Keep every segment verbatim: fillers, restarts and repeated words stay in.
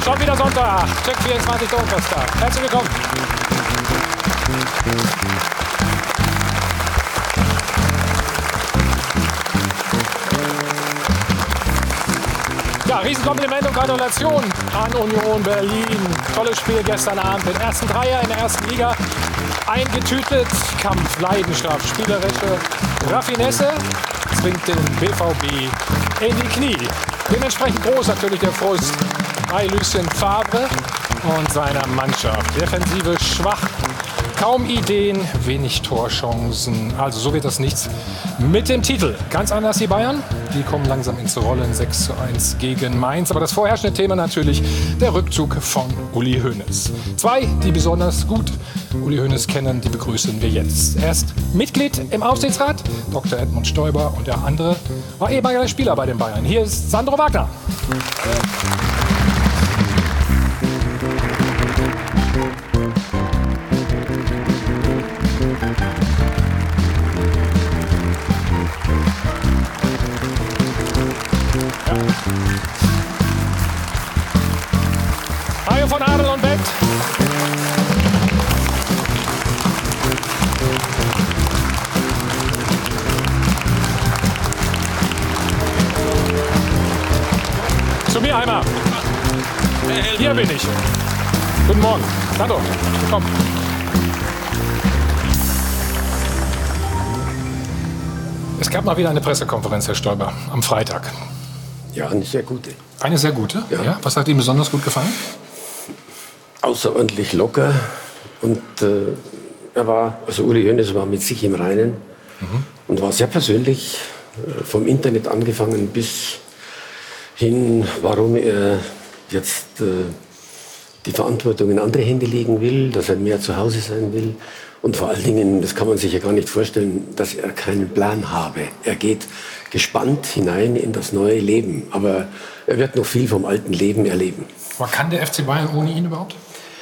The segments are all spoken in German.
Schon wieder Sonntag, Check vierundzwanzig Donnerstag. Herzlich willkommen. Ja, Riesenkompliment und Gratulation an Union Berlin. Tolles Spiel gestern Abend. Den ersten Dreier in der ersten Liga eingetütet. Kampf, Leidenschaft, spielerische Raffinesse zwingt den B V B in die Knie. Dementsprechend groß natürlich der Frust bei Lucien Favre und seiner Mannschaft. Defensive schwach, kaum Ideen, wenig Torchancen. Also so wird das nichts mit dem Titel. Ganz anders die Bayern. Die kommen langsam ins Rollen. sechs zu eins gegen Mainz. Aber das vorherrschende Thema natürlich der Rückzug von Uli Hoeneß. Zwei, die besonders gut Uli Hoeneß kennen, die begrüßen wir jetzt. Er ist Mitglied im Aufsichtsrat, Doktor Edmund Stoiber, und der andere war ehemaliger Spieler bei den Bayern. Hier ist Sandro Wagner. Hajo von Adel und Bett. Zu mir einmal. Hier bin ich. Guten Morgen. Hallo. Willkommen. Es gab mal wieder eine Pressekonferenz, Herr Stoiber, am Freitag. Ja, eine sehr gute. Eine sehr gute? Ja. Ja. Was hat Ihnen besonders gut gefallen? Außerordentlich locker. Und äh, er war, also Uli Hoeneß war mit sich im Reinen mhm. und war sehr persönlich, äh, vom Internet angefangen bis hin, warum er jetzt äh, die Verantwortung in andere Hände legen will, dass er mehr zu Hause sein will. Und vor allen Dingen, das kann man sich ja gar nicht vorstellen, dass er keinen Plan habe. Er geht gespannt hinein in das neue Leben. Aber er wird noch viel vom alten Leben erleben. Aber kann der F C Bayern ohne ihn überhaupt?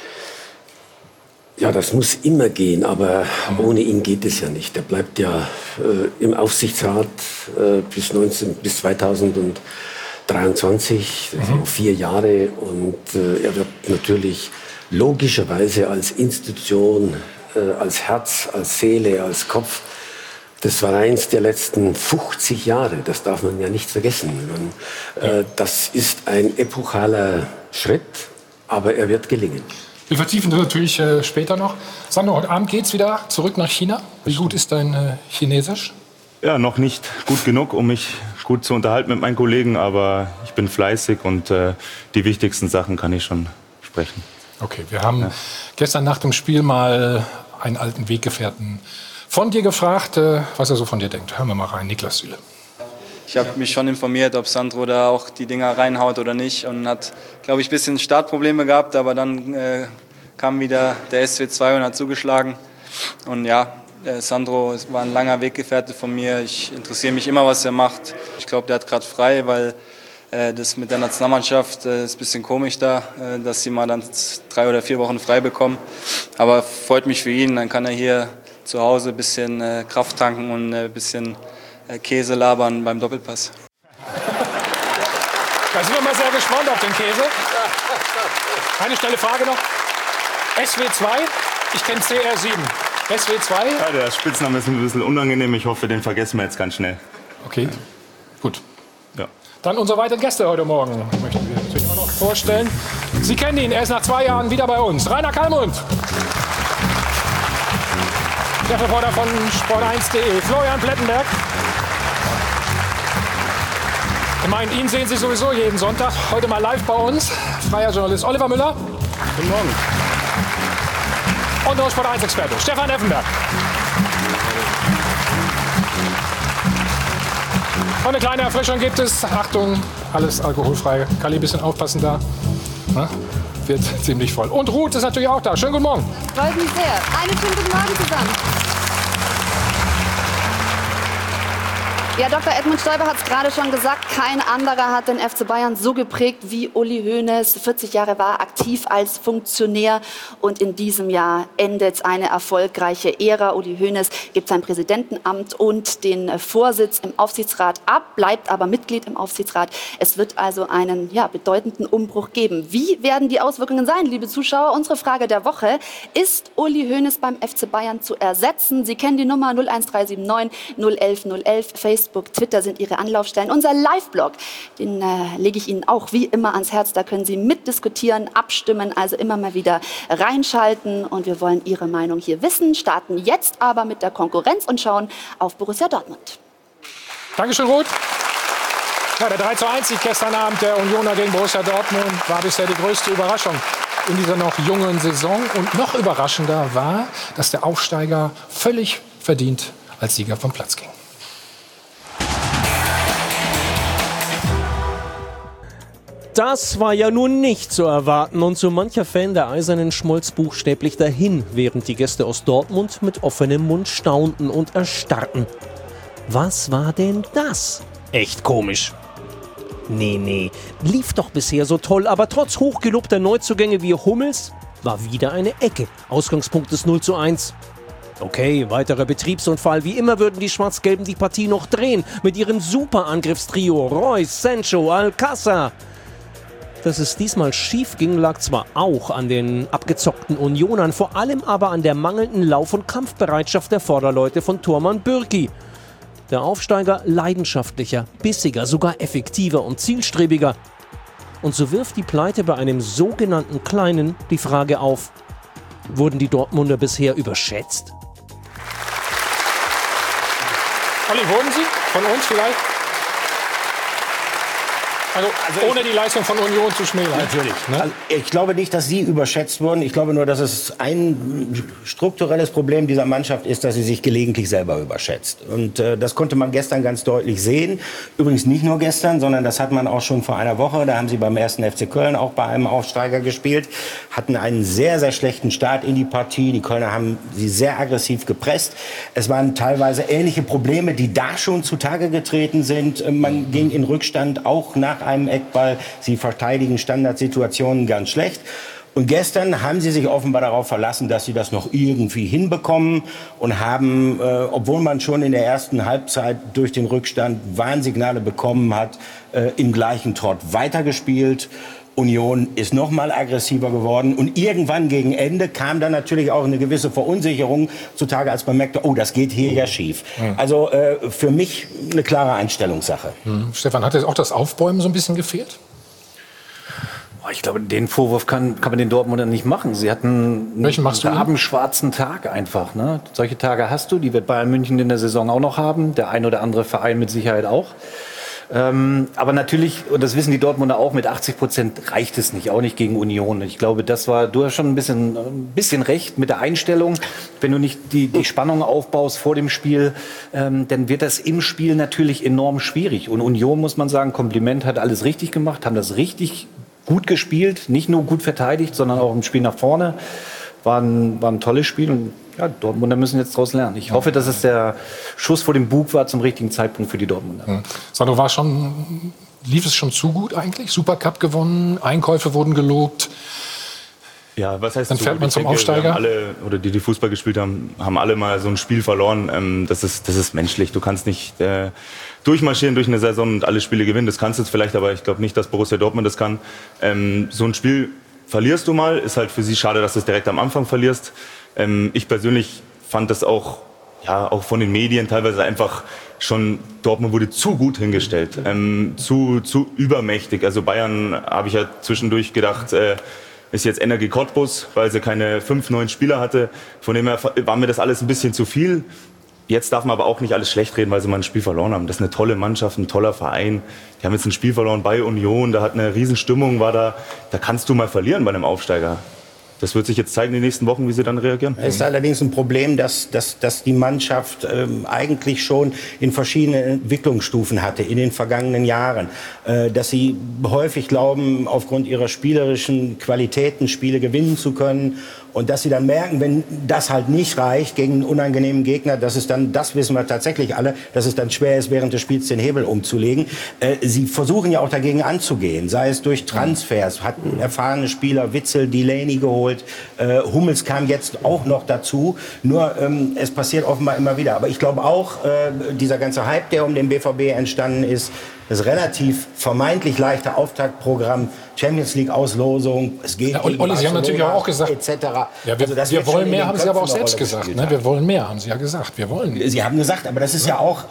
Ja, das muss immer gehen, aber ohne ihn geht es ja nicht. Er bleibt ja äh, im Aufsichtsrat äh, bis, neunzehn, bis zweitausenddreiundzwanzig, das sind noch vier Jahre. Und äh, er wird natürlich logischerweise als Institution, äh, als Herz, als Seele, als Kopf des Vereins der letzten fünfzig Jahre, das darf man ja nicht vergessen. Man, äh, das ist ein epochaler Schritt, aber er wird gelingen. Wir vertiefen das natürlich äh, später noch. Sandro, heute Abend geht's wieder zurück nach China. Wie gut ist dein äh, Chinesisch? Ja, noch nicht gut genug, um mich gut zu unterhalten mit meinen Kollegen, aber ich bin fleißig und äh, die wichtigsten Sachen kann ich schon sprechen. Okay, wir haben Ja. gestern nach dem Spiel mal einen alten Weggefährten von dir gefragt, äh, was er so von dir denkt. Hören wir mal rein, Niklas Süle. Ich habe mich schon informiert, ob Sandro da auch die Dinger reinhaut oder nicht, und hat, glaube ich, ein bisschen Startprobleme gehabt, aber dann äh, kam wieder der S W zwei und hat zugeschlagen. Und ja, äh, Sandro war ein langer Weggefährte von mir. Ich interessiere mich immer, was er macht. Ich glaube, der hat gerade frei, weil äh, das mit der Nationalmannschaft äh, ist ein bisschen komisch da, äh, dass sie mal dann drei oder vier Wochen frei bekommen. Aber freut mich für ihn, dann kann er hier zu Hause ein bisschen äh, Kraft tanken und ein äh, bisschen Käse labern beim Doppelpass. Da sind wir mal sehr gespannt auf den Käse. Eine schnelle Frage noch. S W zwei, ich kenne C R sieben. S W zwei? Ja, der Spitzname ist ein bisschen unangenehm. Ich hoffe, den vergessen wir jetzt ganz schnell. Okay, gut. Ja. Dann unsere weiteren Gäste heute Morgen möchten wir natürlich auch noch vorstellen. Sie kennen ihn, er ist nach zwei Jahren wieder bei uns. Rainer Kallmund. Der Reporter von Sport eins punkt de, Florian Plettenberg. Ich meine, ihn sehen Sie sowieso jeden Sonntag. Heute mal live bei uns. Freier Journalist Oliver Müller. Guten Morgen. Und der Sport eins Experte Stefan Effenberg. Und eine kleine Erfrischung gibt es. Achtung, alles alkoholfrei. Kalli, ein bisschen aufpassen da. Na, wird ziemlich voll. Und Ruth ist natürlich auch da. Schönen guten Morgen. Freut mich sehr. Einen schönen guten Morgen zusammen. Ja, Doktor Edmund Stoiber hat es gerade schon gesagt, kein anderer hat den F C Bayern so geprägt wie Uli Hoeneß. vierzig Jahre war er aktiv als Funktionär und in diesem Jahr endet eine erfolgreiche Ära. Uli Hoeneß gibt sein Präsidentenamt und den Vorsitz im Aufsichtsrat ab, bleibt aber Mitglied im Aufsichtsrat. Es wird also einen ja, bedeutenden Umbruch geben. Wie werden die Auswirkungen sein, liebe Zuschauer? Unsere Frage der Woche: Ist Uli Hoeneß beim F C Bayern zu ersetzen? Sie kennen die Nummer null eins drei sieben neun null eins null eins. Facebook, Twitter sind Ihre Anlaufstellen. Unser Live-Blog, den äh, lege ich Ihnen auch wie immer ans Herz. Da können Sie mitdiskutieren, abstimmen, also immer mal wieder reinschalten. Und wir wollen Ihre Meinung hier wissen, starten jetzt aber mit der Konkurrenz und schauen auf Borussia Dortmund. Dankeschön, Ruth. Ja, der drei zu eins Sieg gestern Abend der Unioner gegen Borussia Dortmund war bisher die größte Überraschung in dieser noch jungen Saison. Und noch überraschender war, dass der Aufsteiger völlig verdient als Sieger vom Platz ging. Das war ja nun nicht zu erwarten und so mancher Fan der Eisernen schmolz buchstäblich dahin, während die Gäste aus Dortmund mit offenem Mund staunten und erstarrten. Was war denn das? Echt komisch. Nee, nee, lief doch bisher so toll, aber trotz hochgelobter Neuzugänge wie Hummels war wieder eine Ecke. Ausgangspunkt ist null zu eins. Okay, weiterer Betriebsunfall. Wie immer würden die Schwarz-Gelben die Partie noch drehen mit ihrem Super-Angriffstrio Reus, Sancho, Alcázar. Dass es diesmal schief ging, lag zwar auch an den abgezockten Unionern, vor allem aber an der mangelnden Lauf- und Kampfbereitschaft der Vorderleute von Thormann Bürki. Der Aufsteiger leidenschaftlicher, bissiger, sogar effektiver und zielstrebiger. Und so wirft die Pleite bei einem sogenannten Kleinen die Frage auf: Wurden die Dortmunder bisher überschätzt? Olli, wurden sie? Von uns vielleicht? Also, also ohne die Leistung von Union zu schmälern. Natürlich. Ne? Also ich glaube nicht, dass sie überschätzt wurden. Ich glaube nur, dass es ein strukturelles Problem dieser Mannschaft ist, dass sie sich gelegentlich selber überschätzt. Und äh, das konnte man gestern ganz deutlich sehen. Übrigens nicht nur gestern, sondern das hat man auch schon vor einer Woche. Da haben sie beim ersten F C Köln auch bei einem Aufsteiger gespielt. Hatten einen sehr, sehr schlechten Start in die Partie. Die Kölner haben sie sehr aggressiv gepresst. Es waren teilweise ähnliche Probleme, die da schon zutage getreten sind. Man ging in Rückstand auch nach einem Eckball. Sie verteidigen Standardsituationen ganz schlecht. Und gestern haben sie sich offenbar darauf verlassen, dass sie das noch irgendwie hinbekommen und haben, äh, obwohl man schon in der ersten Halbzeit durch den Rückstand Warnsignale bekommen hat, äh, im gleichen Trott weitergespielt. Union ist noch mal aggressiver geworden und irgendwann gegen Ende kam dann natürlich auch eine gewisse Verunsicherung zutage, als man merkte, oh, das geht hier ja schief. Mhm. Also äh, für mich eine klare Einstellungssache. Mhm. Stefan, hat jetzt auch das Aufbäumen so ein bisschen gefehlt? Ich glaube, den Vorwurf kann, kann man den Dortmundern nicht machen. Sie hatten einen rabenschwarzen Tag einfach. Ne? Solche Tage hast du, die wird Bayern München in der Saison auch noch haben, der ein oder andere Verein mit Sicherheit auch. Ähm, aber natürlich, und das wissen die Dortmunder auch, mit achtzig Prozent reicht es nicht, auch nicht gegen Union. Ich glaube, das war, du hast schon ein bisschen, ein bisschen recht mit der Einstellung. Wenn du nicht die, die Spannung aufbaust vor dem Spiel, ähm, dann wird das im Spiel natürlich enorm schwierig. Und Union, muss man sagen, Kompliment, hat alles richtig gemacht, haben das richtig gut gespielt, nicht nur gut verteidigt, sondern auch im Spiel nach vorne. War ein, war ein tolles Spiel und ja, Dortmunder müssen jetzt daraus lernen. Ich hoffe, dass es der Schuss vor dem Bug war zum richtigen Zeitpunkt für die Dortmunder. Hm. Sandro, war schon, lief es schon zu gut eigentlich? Supercup gewonnen, Einkäufe wurden gelobt. Ja, was heißt Dann fährt so? man Ich zum denke, Aufsteiger? wir haben alle, oder die, die Fußball gespielt haben, haben alle mal so ein Spiel verloren. Ähm, das ist, das ist menschlich. Du kannst nicht äh, durchmarschieren durch eine Saison und alle Spiele gewinnen. Das kannst du jetzt vielleicht, aber ich glaube nicht, dass Borussia Dortmund das kann. Ähm, so ein Spiel verlierst du mal. Ist halt für sie schade, dass du es direkt am Anfang verlierst. Ähm, ich persönlich fand das auch, ja, auch von den Medien teilweise einfach schon, Dortmund wurde zu gut hingestellt, ähm, zu, zu übermächtig. Also Bayern, habe ich ja zwischendurch gedacht, äh, ist jetzt Energie Cottbus, weil sie keine fünf, neun Spieler hatte. Von dem her war mir das alles ein bisschen zu viel. Jetzt darf man aber auch nicht alles schlecht reden, weil sie mal ein Spiel verloren haben. Das ist eine tolle Mannschaft, ein toller Verein. Die haben jetzt ein Spiel verloren bei Union, da hat eine Riesenstimmung, war da. Da kannst du mal verlieren bei einem Aufsteiger. das wird sich jetzt zeigen in den nächsten Wochen, wie sie dann reagieren. Es ist allerdings ein Problem, dass, dass, dass die Mannschaft ähm, eigentlich schon in verschiedenen Entwicklungsstufen hatte in den vergangenen Jahren. Äh, dass sie häufig glauben, aufgrund ihrer spielerischen Qualitäten Spiele gewinnen zu können. Und dass sie dann merken, wenn das halt nicht reicht gegen einen unangenehmen Gegner, dass es dann, das wissen wir tatsächlich alle, dass es dann schwer ist, während des Spiels den Hebel umzulegen. Äh, sie versuchen ja auch dagegen anzugehen, sei es durch Transfers, hatten erfahrene Spieler, Witzel, Delaney geholt, äh, Hummels kam jetzt auch noch dazu. Nur ähm, es passiert offenbar immer wieder. Aber ich glaube auch, äh, dieser ganze Hype, der um den B V B entstanden ist, das relativ vermeintlich leichte Auftaktprogramm, Champions League Auslosung, es geht ja, und Olli, Sie haben natürlich auch gesagt, et cetera. Ja, wir, also wir wollen mehr, haben Sie aber auch selbst gesagt. Ne? Wir wollen mehr, haben Sie ja gesagt. Wir wollen. Sie haben gesagt, aber das ist ja, ja auch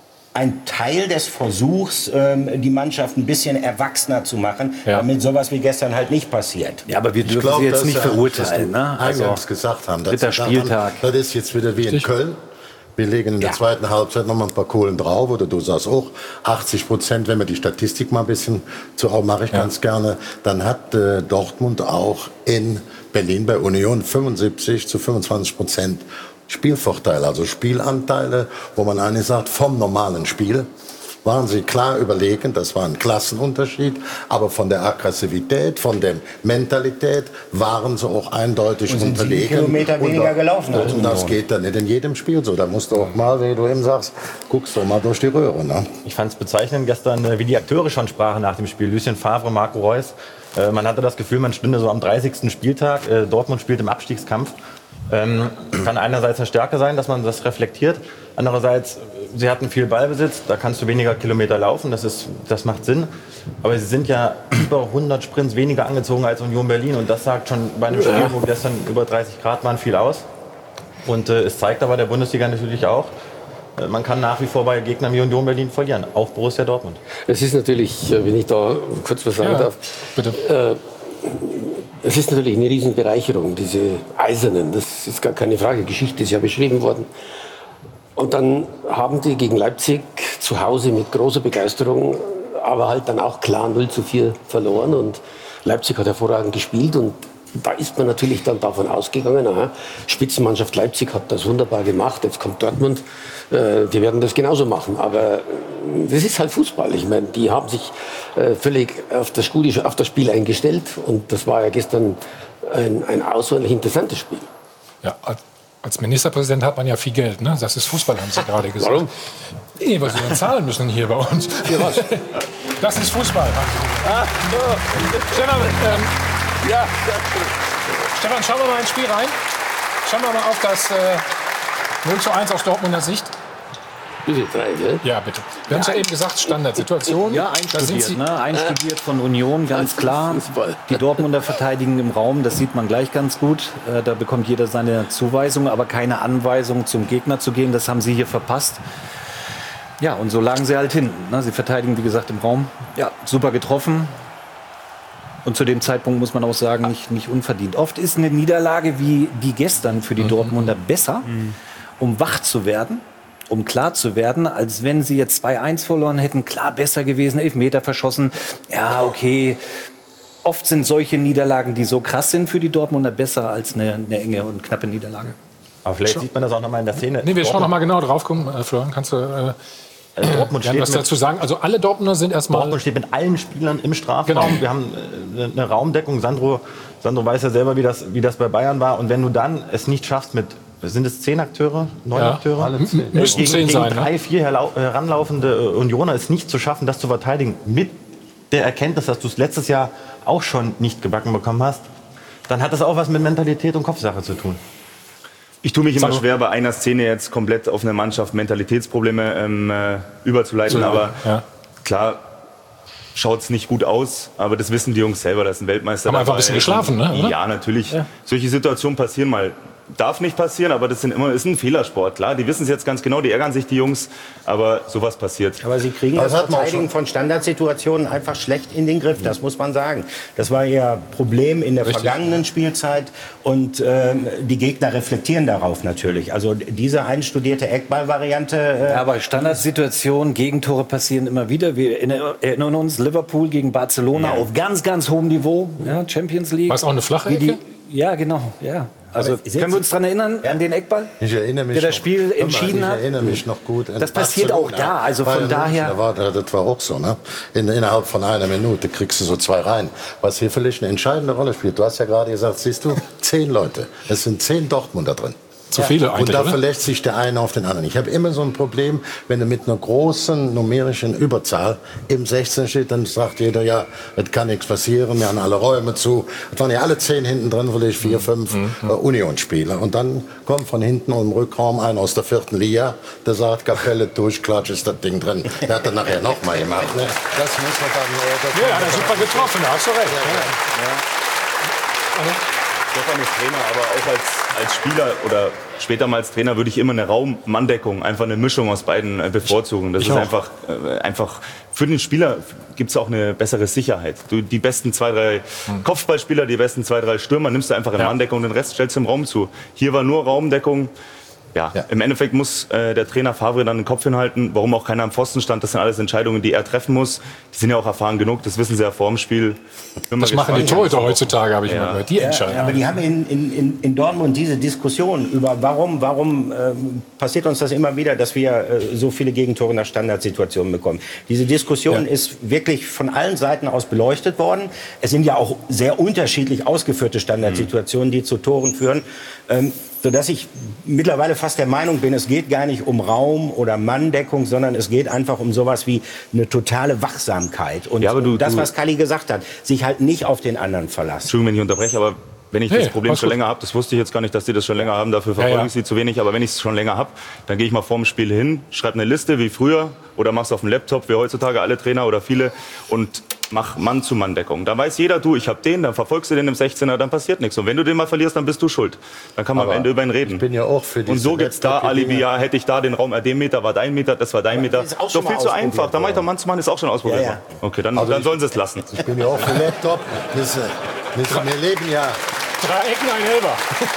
ein Teil des Versuchs, ähm, die Mannschaft ein bisschen erwachsener zu machen, ja. damit sowas wie gestern halt nicht passiert. Ja, aber wir dürfen glaub, sie jetzt nicht verurteilen. Ne? Also, gesagt haben. Das dritter Spieltag. Das ist jetzt wieder wie in Köln. Wir legen in der ja. zweiten Halbzeit noch mal ein paar Kohlen drauf, oder du sagst auch achtzig Prozent, wenn wir die Statistik mal ein bisschen zu auch mache ich ja. ganz gerne, dann hat äh, Dortmund auch in Berlin bei Union fünfundsiebzig zu fünfundzwanzig Prozent Spielvorteile, also Spielanteile, wo man eigentlich sagt, vom normalen Spiel waren sie klar überlegen, das war ein Klassenunterschied, aber von der Aggressivität, von der Mentalität waren sie auch eindeutig und sind unterlegen. Kilometer weniger und, gelaufen. Und, und das geht dann nicht in jedem Spiel so. Da musst du auch mal, wie du eben sagst, guckst du mal durch die Röhre. Ne? Ich fand es bezeichnend gestern, wie die Akteure schon sprachen nach dem Spiel. Lucien Favre, Marco Reus. Äh, man hatte das Gefühl, man stünde so am dreißigsten Spieltag. Äh, Dortmund spielt im Abstiegskampf. Ähm, kann einerseits eine Stärke sein, dass man das reflektiert. Andererseits, sie hatten viel Ballbesitz, da kannst du weniger Kilometer laufen, das, ist, das macht Sinn. Aber sie sind ja über hundert Sprints weniger angezogen als Union Berlin. Und das sagt schon bei einem Spiel, wo gestern über dreißig Grad waren, viel aus. Und äh, es zeigt aber der Bundesliga natürlich auch, äh, man kann nach wie vor bei Gegnern wie Union Berlin verlieren, auch Borussia Dortmund. Es ist natürlich, wenn ich da kurz was sagen ja, darf, bitte. Äh, es ist natürlich eine Riesenbereicherung, diese Eisernen, das ist gar keine Frage, Geschichte ist ja beschrieben worden. Und dann haben die gegen Leipzig zu Hause mit großer Begeisterung, aber halt dann auch klar null zu vier verloren. Und Leipzig hat hervorragend gespielt und da ist man natürlich dann davon ausgegangen, aha, Spitzenmannschaft Leipzig hat das wunderbar gemacht, jetzt kommt Dortmund, äh, die werden das genauso machen. Aber das ist halt Fußball. Ich meine, die haben sich äh, völlig auf das, Gute, auf das Spiel eingestellt und das war ja gestern ein, ein außerordentlich interessantes Spiel. Ja, als Ministerpräsident hat man ja viel Geld, ne? Das ist Fußball, haben Sie gerade gesagt. Warum? Nee, was wir zahlen müssen hier bei uns. Für was? Das ist Fußball. Ah, so. Stefan, ähm, ja. Stefan, schauen wir mal ins Spiel rein. Schauen wir mal auf das äh, null zu eins aus Dortmunder Sicht. Bitte drei, gell? Ja, bitte. Wir haben es ja eben gesagt, Standardsituation. Ja, einstudiert, ne? einstudiert von Union, ganz klar. Die Dortmunder verteidigen im Raum, das sieht man gleich ganz gut. Äh, da bekommt jeder seine Zuweisung, aber keine Anweisung zum Gegner zu gehen. Das haben sie hier verpasst. Ja, und so lagen sie halt hinten. Ne? Sie verteidigen, wie gesagt, im Raum. Ja, super getroffen. Und zu dem Zeitpunkt muss man auch sagen, nicht, nicht unverdient. Oft ist eine Niederlage wie die gestern für die mhm. Dortmunder besser, mhm. um wach zu werden, um klar zu werden, als wenn sie jetzt zwei eins verloren hätten. Klar, besser gewesen, Elfmeter verschossen. Ja, okay. Oft sind solche Niederlagen, die so krass sind für die Dortmunder, besser als eine, eine enge und knappe Niederlage. Aber vielleicht Schau. sieht man das auch noch mal in der Szene. Nee, wir schauen noch mal genau drauf. Komm, äh, Florian, kannst du äh, also Dortmund steht was dazu sagen? Also alle Dortmunder sind erstmal... Dortmund steht mit allen Spielern im Strafraum. Genau. Wir haben äh, eine Raumdeckung. Sandro, Sandro weiß ja selber, wie das, wie das bei Bayern war. Und wenn du dann es nicht schaffst mit... Sind es zehn Akteure? Neun ja. Akteure? Alle zehn. M- müssten gegen, zehn gegen sein. drei, Ne? vier herlau- heranlaufende Unioner es nicht zu schaffen, das zu verteidigen, mit der Erkenntnis, dass du es letztes Jahr auch schon nicht gebacken bekommen hast, dann hat das auch was mit Mentalität und Kopfsache zu tun. Ich tue mich immer schwer, bei einer Szene jetzt komplett auf eine Mannschaft Mentalitätsprobleme ähm, äh, überzuleiten. So, aber ja. klar, schaut es nicht gut aus. Aber das wissen die Jungs selber, das ist ein Weltmeister. Haben einfach ein bisschen geschlafen, ne? Oder? Ja, natürlich. Ja. Solche Situationen passieren mal. Darf nicht passieren, aber das sind immer, ist ein Fehlersport. Klar, die wissen es jetzt ganz genau, die ärgern sich, die Jungs. Aber sowas passiert. Aber sie kriegen das, das Verteidigen von Standardsituationen einfach schlecht in den Griff. Das muss man sagen. Das war ihr Problem in der Richtig. vergangenen Spielzeit. Und ähm, die Gegner reflektieren darauf natürlich. Also diese einstudierte Eckball-Variante. Äh, ja, aber Standardsituationen, Gegentore passieren immer wieder. Wir erinnern uns, Liverpool gegen Barcelona ja. auf ganz, ganz hohem Niveau. Ja, Champions League. War es auch eine flache Ecke? Ja, genau, ja. Also können wir uns daran erinnern, ja. an den Eckball, ich erinnere mich der das Spiel noch, entschieden ich hat? Ich erinnere mich noch gut. Das passiert auch da, also von daher... Da war, das war auch so, ne? In, innerhalb von einer Minute kriegst du so zwei rein. Was hier vielleicht eine entscheidende Rolle spielt. Du hast ja gerade gesagt, siehst du, zehn Leute. Es sind zehn Dortmunder drin. Zu viele eigentlich, und da oder? verlässt sich der eine auf den anderen. Ich habe immer so ein Problem, wenn du mit einer großen numerischen Überzahl im sechzehn steht, dann sagt jeder, ja, es kann nichts passieren, wir haben alle Räume zu. Es waren ja alle zehn hinten drin, vielleicht vier, fünf mhm. äh, Unionsspieler. Und dann kommt von hinten im Rückraum einer aus der vierten Liga, der sagt, Kapelle durch, klatsch ist das Ding drin. Der hat dann nachher noch mal gemacht. Ne? Das muss man dann... Ja, hat er super getroffen, da hast du recht. Ja, ja. Ja. Stefan ist Trainer, aber auch als, als Spieler oder später mal als Trainer würde ich immer eine Raummanndeckung, einfach eine Mischung aus beiden äh, bevorzugen. Das ich ist einfach, äh, einfach für den Spieler gibt es auch eine bessere Sicherheit. Du, die besten zwei, drei hm. Kopfballspieler, die besten zwei, drei Stürmer nimmst du einfach in ja. Manndeckung, den Rest stellst du im Raum zu. Hier war nur Raumdeckung. Ja, ja, im Endeffekt muss äh, der Trainer Favre dann den Kopf hinhalten, warum auch keiner am Pfosten stand. Das sind alles Entscheidungen, die er treffen muss. Die sind ja auch erfahren genug, das wissen sie ja vor dem Spiel. Das machen die Torhüter heutzutage, habe ich ja. mal gehört. Die ja, entscheiden. Ja, aber die haben in, in, in Dortmund diese Diskussion über, warum, warum äh, passiert uns das immer wieder, dass wir äh, so viele Gegentore nach Standardsituationen bekommen. Diese Diskussion ja. ist wirklich von allen Seiten aus beleuchtet worden. Es sind ja auch sehr unterschiedlich ausgeführte Standardsituationen, die zu Toren führen. Ähm, sodass ich mittlerweile fast der Meinung bin, es geht gar nicht um Raum- oder Manndeckung, sondern es geht einfach um sowas wie eine totale Wachsamkeit. Und ja, aber du, das, du, was Kalli gesagt hat, sich halt nicht auf den anderen verlassen. Entschuldigung, wenn ich unterbreche, aber wenn ich hey, das Problem schon gut. länger habe, das wusste ich jetzt gar nicht, dass die das schon länger haben, dafür verfolge ja, ja. ich sie zu wenig, aber wenn ich es schon länger habe, dann gehe ich mal vorm Spiel hin, schreibe eine Liste wie früher oder mach's auf dem Laptop, wie heutzutage alle Trainer oder viele und mach Mann-zu-Mann-Deckung. Da weiß jeder, du, ich habe den, dann verfolgst du den im sechzehner, dann passiert nichts. Und wenn du den mal verlierst, dann bist du schuld. Dann kann man aber am Ende über ihn reden. Ich bin ja auch für und so gibt's da Alibi, ja, hätte ich da den Raum, äh, den Meter war dein Meter, das war dein Meter. Ist doch viel zu einfach. Da mach ich doch Mann-zu-Mann, ist auch schon ausprobiert. Ja, ja. Okay, dann, also dann sollen sie es lassen. Ich bin ja auch für Laptop. Das, das, wir leben ja... Drei Ecken, ein Elber.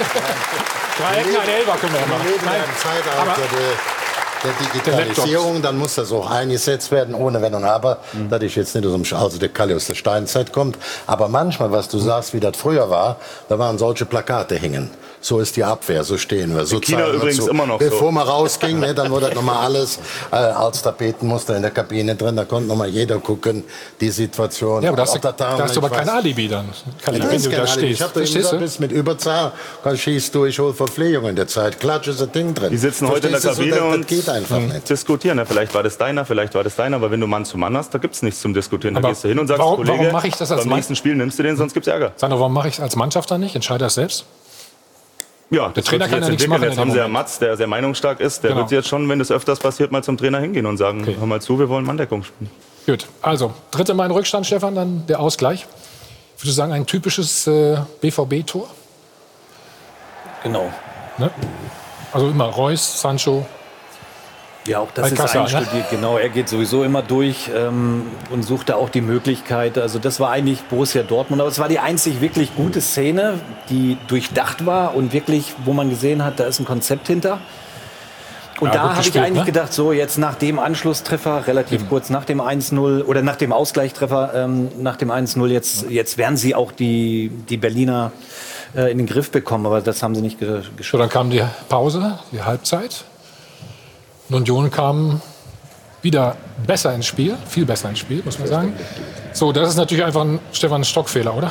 Drei Ecken, ein Elber können wir ja machen. Wir leben ja im Zeitalter der, der Digitalisierung. Dann muss das auch eingesetzt werden, ohne Wenn und Aber. Mhm. Das ist jetzt nicht aus dem, also der Kalli aus der Steinzeit kommt. Aber manchmal, was du sagst, wie das früher war, da waren solche Plakate hängen. So ist die Abwehr, so stehen wir. So in China übrigens so. immer noch Bevor so. man rausging, ne, dann wurde das nochmal alles äh, als Tapetenmuster in der Kabine drin. Da konnte nochmal jeder gucken, die Situation. Ja, aber das, da, da hast du aber kein Alibi dann. Kann ja, wenn du da stehst. Ich habe gesagt, bist mit Überzahl, dann schießt du, ich hole Verpflegung in der Zeit. Klatsch ist das Ding drin. Die sitzen heute in der Kabine so, das, und das geht einfach nicht. Diskutieren. Vielleicht war das deiner, vielleicht war das deiner. Aber wenn du Mann zu Mann hast, da gibt es nichts zum Diskutieren. Da aber gehst du hin und sagst, warum, Kollege, warum mache ich das als beim nächsten Spiel nimmst du den, sonst gibt es Ärger. Sandro, warum mache ich es als Mannschaft dann nicht? Entscheide das selbst? Ja, der Trainer kann ja nichts machen. Jetzt haben sie ja Mats, der sehr meinungsstark ist. Der genau. wird jetzt schon, wenn das öfters passiert, mal zum Trainer hingehen und sagen, okay. hör mal zu, wir wollen Manndeckung spielen. Gut, also dritte Mal in Rückstand, Stefan, dann der Ausgleich. Würdest du sagen, ein typisches äh, B V B-Tor? Genau. Ne? Also immer Reus, Sancho. Ja, auch das ist einstudiert, ne? Genau. Er geht sowieso immer durch ähm, und sucht da auch die Möglichkeit. Also das war eigentlich Borussia Dortmund. Aber es war die einzig wirklich gute Szene, die durchdacht war und wirklich, wo man gesehen hat, da ist ein Konzept hinter. Und ja, da habe ich eigentlich ne? gedacht, so jetzt nach dem Anschlusstreffer, relativ mhm. kurz nach dem eins null oder nach dem Ausgleichstreffer, ähm, nach dem eins null, jetzt, jetzt werden sie auch die, die Berliner äh, in den Griff bekommen. Aber das haben sie nicht ge geschafft. So, dann kam die Pause, die Halbzeit. Und Union kam wieder besser ins Spiel, viel besser ins Spiel, muss man sagen. So, das ist natürlich einfach ein Stefan Stockfehler, oder?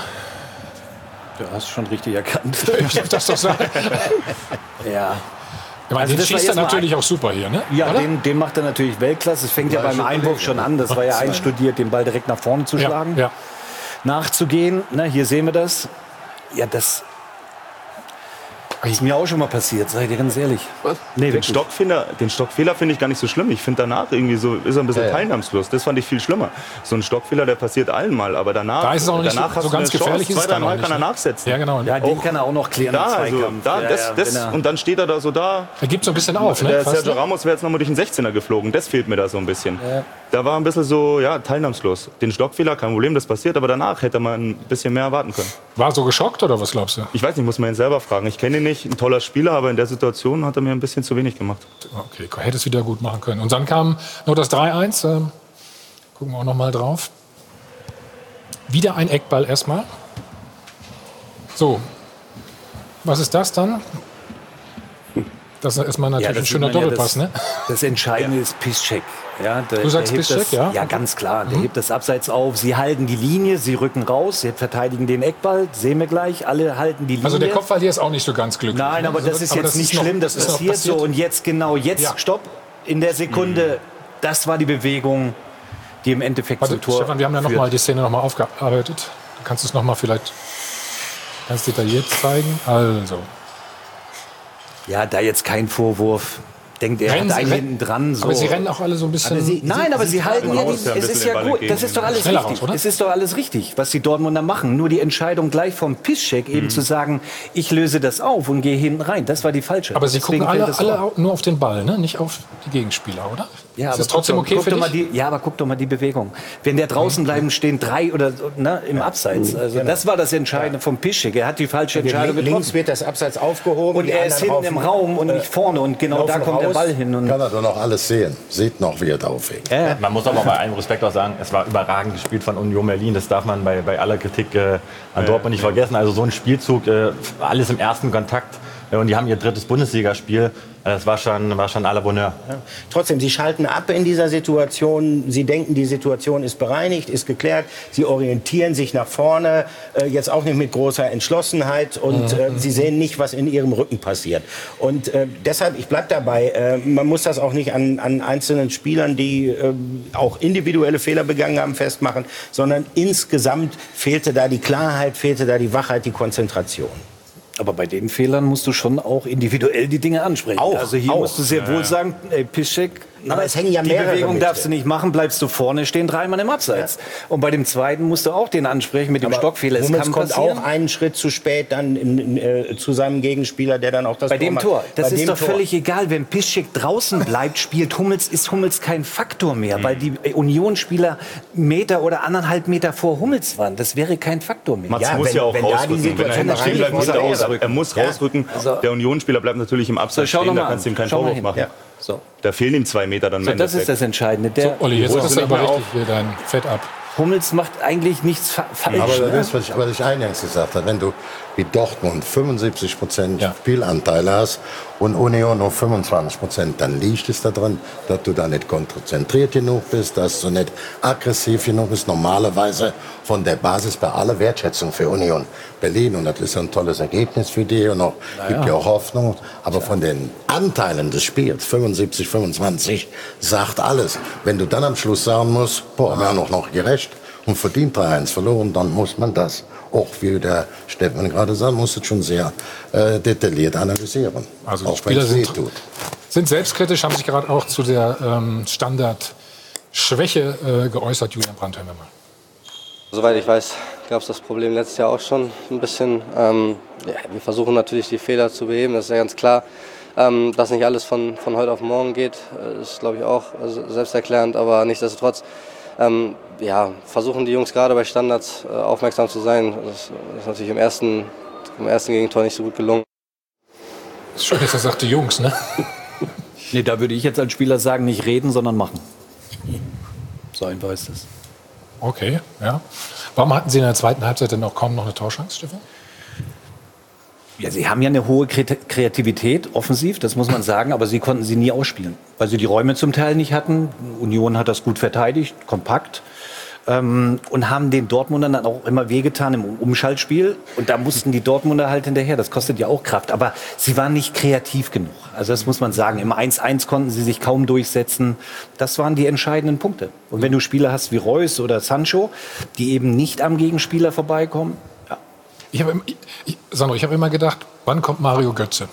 Du hast schon richtig erkannt. Ich darf das doch sagen. Ja. Ich meine, also den schießt er natürlich auch super hier, ne? Ja, den, den macht er natürlich Weltklasse. Es fängt ja, ja beim Einwurf schon an. Das war ja einstudiert, den Ball direkt nach vorne zu schlagen. Ja, ja. Nachzugehen, ne, hier sehen wir das. Ja, das ist mir auch schon mal passiert, sag ich dir ganz ehrlich. Was? Nee, den, Stockfehler, den Stockfehler finde ich gar nicht so schlimm. Ich finde danach irgendwie so, ist er ein bisschen ja, ja. teilnahmslos. Das fand ich viel schlimmer. So ein Stockfehler, der passiert allen mal. Aber danach, da ist es auch nicht danach so, so ganz gefährlich. Chance, zwei, drei Mal nicht, kann er nachsetzen. Ja, genau. Ja, den auch, kann er auch noch klären. Da, also, da, ja, das, ja, das, er und dann steht er da so da. Er gibt so ein bisschen auf. Der ne? Sergio Ramos wäre jetzt noch mal durch den sechzehner geflogen. Das fehlt mir da so ein bisschen. Ja. Da war ein bisschen so, ja, teilnahmslos. Den Stockfehler, kein Problem, das passiert. Aber danach hätte man ein bisschen mehr erwarten können. War er so geschockt oder was glaubst du? Ich weiß nicht, muss man ihn selber fragen. Ich kenne ihn nicht, ein toller Spieler, aber in der Situation hat er mir ein bisschen zu wenig gemacht. Okay, hätte es wieder gut machen können. Und dann kam noch das drei eins. Ähm, gucken wir auch noch mal drauf. Wieder ein Eckball erstmal. So, Was ist das dann? Das ist erstmal natürlich Ja, ein schöner sieht man ja, Doppelpass, das, ne? Das Entscheidende ist Piszczek. Ja, der, Du sagst der hebt Piszczek, das, ja? Ja, ganz klar. Der mhm. hebt das Abseits auf. Sie halten die Linie, sie rücken raus, sie verteidigen den Eckball. Sehen wir gleich. Alle halten die Linie. Also der Kopfball hier ist auch nicht so ganz glücklich. Nein, aber also, das ist aber jetzt das nicht ist noch, schlimm. Das ist passiert, passiert so. Und jetzt genau, jetzt ja. Stopp. In der Sekunde, mhm. das war die Bewegung, die im Endeffekt Warte, zum Tor Stefan, wir haben ja noch führt. mal die Szene noch mal aufgearbeitet. Du kannst es noch mal vielleicht ganz detailliert zeigen. Also. Ja, da jetzt kein Vorwurf. Denkt er Rennen hat einen Sie- hinten dran. So. Aber sie rennen auch alle so ein bisschen. Aber sie, nein, aber sie halten ja, raus, die, ja, ein es bisschen ist den ja Ball gut. entgegen. Das ist doch alles Schneller richtig. raus, oder? Es ist doch alles richtig, was die Dortmunder machen. Nur die Entscheidung gleich vom Piszczek eben zu sagen, ich löse das auf und gehe hinten rein. Das war die falsche. aber sie Deswegen gucken alle, fällt das alle auf. au- nur auf den Ball, ne? Nicht auf die Gegenspieler, oder? Ja, ist aber das trotzdem guck okay doch, für guck doch dich? mal die, Ja, aber guck doch mal die Bewegung. Wenn der draußen bleiben, stehen drei oder so, ne, im Abseits. Also das war das Entscheidende vom Piszczek. Er hat die falsche Entscheidung Links getroffen. wird das Abseits aufgehoben. Und die er ist anderen hinten im laufen- Raum und nicht vorne. Und genau da laufen kommt der raus. Ball hin. Und Kann er doch noch alles sehen. Sieht noch, wie er da aufhängt. ja. Man muss aber bei allem Respekt auch sagen, es war überragend gespielt von Union Berlin. Das darf man bei, bei aller Kritik äh, an Dortmund nicht vergessen. Also so ein Spielzug, äh, alles im ersten Kontakt. Äh, und die haben ihr drittes Bundesligaspiel. Das war schon, war schon à la Bonheur. Ja. Trotzdem, sie schalten ab in dieser Situation. Sie denken, die Situation ist bereinigt, ist geklärt. Sie orientieren sich nach vorne, äh, jetzt auch nicht mit großer Entschlossenheit. Und äh, sie sehen nicht, was in ihrem Rücken passiert. Und äh, deshalb, ich bleib dabei, äh, man muss das auch nicht an, an einzelnen Spielern, die äh, auch individuelle Fehler begangen haben, festmachen, sondern insgesamt fehlte da die Klarheit, fehlte da die Wachheit, die Konzentration. Aber bei den Fehlern musst du schon auch individuell die Dinge ansprechen. Auch, also hier auch. musst du sehr Ja, wohl ja. sagen, ey, Piszczek, Aber es hängen ja die mehrere Bewegung mit. darfst du nicht machen, bleibst du vorne stehen, dreimal im Abseits. Und bei dem zweiten musst du auch den ansprechen mit dem Aber Stockfehler. Es Hummels kann kommt passieren. auch einen Schritt zu spät dann in, in, äh, zu seinem Gegenspieler, der dann auch das Bei Tor dem macht. Tor. Das Bei ist dem doch Tor. völlig egal. Wenn Piszczek draußen bleibt, spielt Hummels, ist Hummels kein Faktor mehr. Weil die Unionsspieler Meter oder anderthalb Meter vor Hummels waren. Das wäre kein Faktor mehr. Mats Ja, muss wenn- ja auch wenn da die rausrücken. Wenn er Situation hinten stehen bleibt, muss er reingeht, rausrücken. Er muss Ja. rausrücken. Also- Der Unionsspieler bleibt natürlich im Abseits So, schau stehen, noch da mal kannst du an. ihm keinen Schau mal Vorwurf hin. machen. Ja. So. Da fehlen ihm zwei Meter dann im So, das ist Endeffekt. das Entscheidende. Der Olli, jetzt Hummels hast du aber nimmt mal richtig hier dein Fett ab. Hummels macht eigentlich nichts fa falsch. Aber ne? das, was ich, was ich eingangs gesagt habe, wenn du wie Dortmund fünfundsiebzig Prozent Ja. Spielanteil hast und Union nur fünfundzwanzig Prozent, dann liegt es daran, dass du da nicht konzentriert genug bist, dass du nicht aggressiv genug bist. Normalerweise von der Basis bei aller Wertschätzung für Union Berlin. Und das ist ein tolles Ergebnis für die und auch, gibt ja auch Hoffnung. Aber von den Anteilen des Spiels, fünfundsiebzig, fünfundzwanzig, sagt alles. Wenn du dann am Schluss sagen musst, boah, wir haben auch noch gerecht und verdient drei eins verloren, dann muss man das, auch wie der Stefan gerade sagt, muss es schon sehr äh, detailliert analysieren. Also die auch Spieler wenn's sind, wehtut. sind selbstkritisch, haben sich gerade auch zu der ähm, Standardschwäche äh, geäußert. Julian Brandt, hören wir mal. Soweit ich weiß, gab es das Problem letztes Jahr auch schon ein bisschen. Ähm, ja, wir versuchen natürlich die Fehler zu beheben, das ist ja ganz klar. Ähm, dass nicht alles von, von heute auf morgen geht, äh, ist glaube ich auch also selbsterklärend, aber nichtsdestotrotz ähm, ja, versuchen die Jungs gerade bei Standards äh, aufmerksam zu sein. Das ist natürlich im ersten, im ersten Gegentor nicht so gut gelungen. Ist schön, dass er sagt, die Jungs, ne? Nee, da würde ich jetzt als Spieler sagen, nicht reden, sondern machen. So einfach ist es. Okay, ja. Warum hatten Sie in der zweiten Halbzeit denn auch kaum noch eine Torchance, Stefan? Ja, sie haben ja eine hohe Kreativität, offensiv, das muss man sagen, aber sie konnten sie nie ausspielen, weil sie die Räume zum Teil nicht hatten. Union hat das gut verteidigt, kompakt. Ähm, und haben den Dortmundern dann auch immer wehgetan im Umschaltspiel. Und da mussten die Dortmunder halt hinterher. Das kostet ja auch Kraft. Aber sie waren nicht kreativ genug. Also das muss man sagen. Im eins eins konnten sie sich kaum durchsetzen. Das waren die entscheidenden Punkte. Und wenn du Spieler hast wie Reus oder Sancho, die eben nicht am Gegenspieler vorbeikommen. Ja. Ich habe ich, ich, Sandro, ich habe immer gedacht, wann kommt Mario Götze?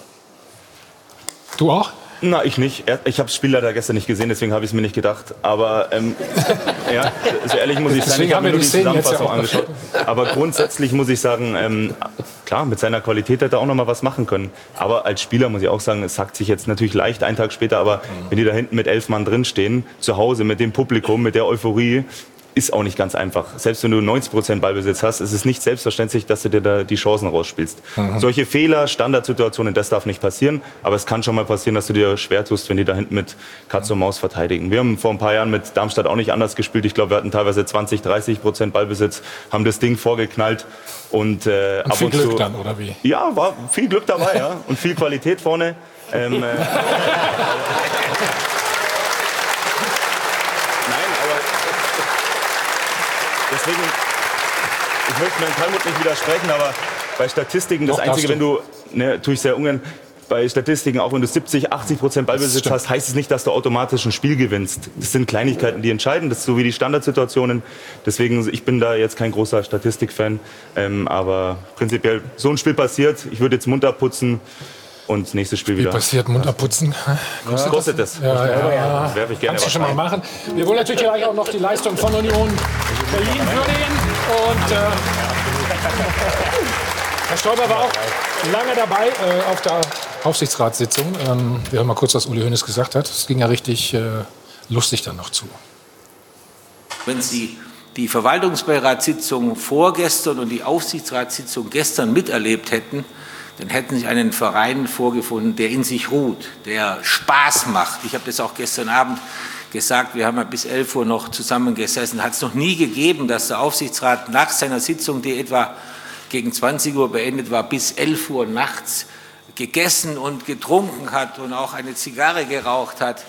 Du auch? Na, ich nicht. Er- Ich habe das Spiel leider gestern nicht gesehen, deswegen habe ich es mir nicht gedacht. Aber ähm, ja, so ehrlich muss ich sein, Deswegen ich haben habe mir wir nur die die Szenen jetzt Zusammenfassung ja auch angeschaut. Aber grundsätzlich muss ich sagen, ähm, klar, mit seiner Qualität hätte er auch noch mal was machen können. Aber als Spieler muss ich auch sagen, es sagt sich jetzt natürlich leicht, einen Tag später, aber wenn die da hinten mit elf Mann drinstehen, zu Hause mit dem Publikum, mit der Euphorie, ist auch nicht ganz einfach. Selbst wenn du neunzig Prozent Ballbesitz hast, ist es nicht selbstverständlich, dass du dir da die Chancen rausspielst. Mhm. Solche Fehler, Standardsituationen, das darf nicht passieren. Aber es kann schon mal passieren, dass du dir schwer tust, wenn die da hinten mit Katz und Maus verteidigen. Wir haben vor ein paar Jahren mit Darmstadt auch nicht anders gespielt. Ich glaube, wir hatten teilweise zwanzig, dreißig Prozent Ballbesitz, haben das Ding vorgeknallt. Und, äh, und ab viel und Glück zu, dann, oder wie? Ja, war viel Glück dabei, ja. Und viel Qualität vorne. Ähm, äh, Nein, aber deswegen, ich möchte meinem Talmud nicht widersprechen, aber bei Statistiken, das Doch, Einzige, du. wenn du, ne, tue ich sehr ungern, bei Statistiken, auch wenn du siebzig, achtzig Prozent Ballbesitz hast, heißt es nicht, dass du automatisch ein Spiel gewinnst. Das sind Kleinigkeiten, die entscheiden. Das ist so wie die Standardsituationen. Deswegen, ich bin da jetzt kein großer Statistikfan. Ähm, aber prinzipiell, so ein Spiel passiert. Ich würde jetzt munter putzen und nächstes Spiel wieder. Wie passiert, munter putzen? Kostet, kostet das? Ja, ja, ja. Das werfe ich gerne Kannst du was schon mal rein. machen. Wir wollen natürlich gleich auch noch die Leistung von Union Berlin würdigen. Und äh, Herr Stoiber war auch lange dabei äh, auf der Aufsichtsratssitzung. Ähm, wir hören mal kurz, was Uli Hoeneß gesagt hat. Es ging ja richtig äh, lustig dann noch zu. Wenn Sie die Verwaltungsbeiratssitzung vorgestern und die Aufsichtsratssitzung gestern miterlebt hätten, dann hätten Sie einen Verein vorgefunden, der in sich ruht, der Spaß macht. Ich habe das auch gestern Abend gesagt, wir haben ja bis elf Uhr noch zusammengesessen. Hat es noch nie gegeben, dass der Aufsichtsrat nach seiner Sitzung, die etwa gegen zwanzig Uhr beendet war, bis elf Uhr nachts gegessen und getrunken hat und auch eine Zigarre geraucht hat.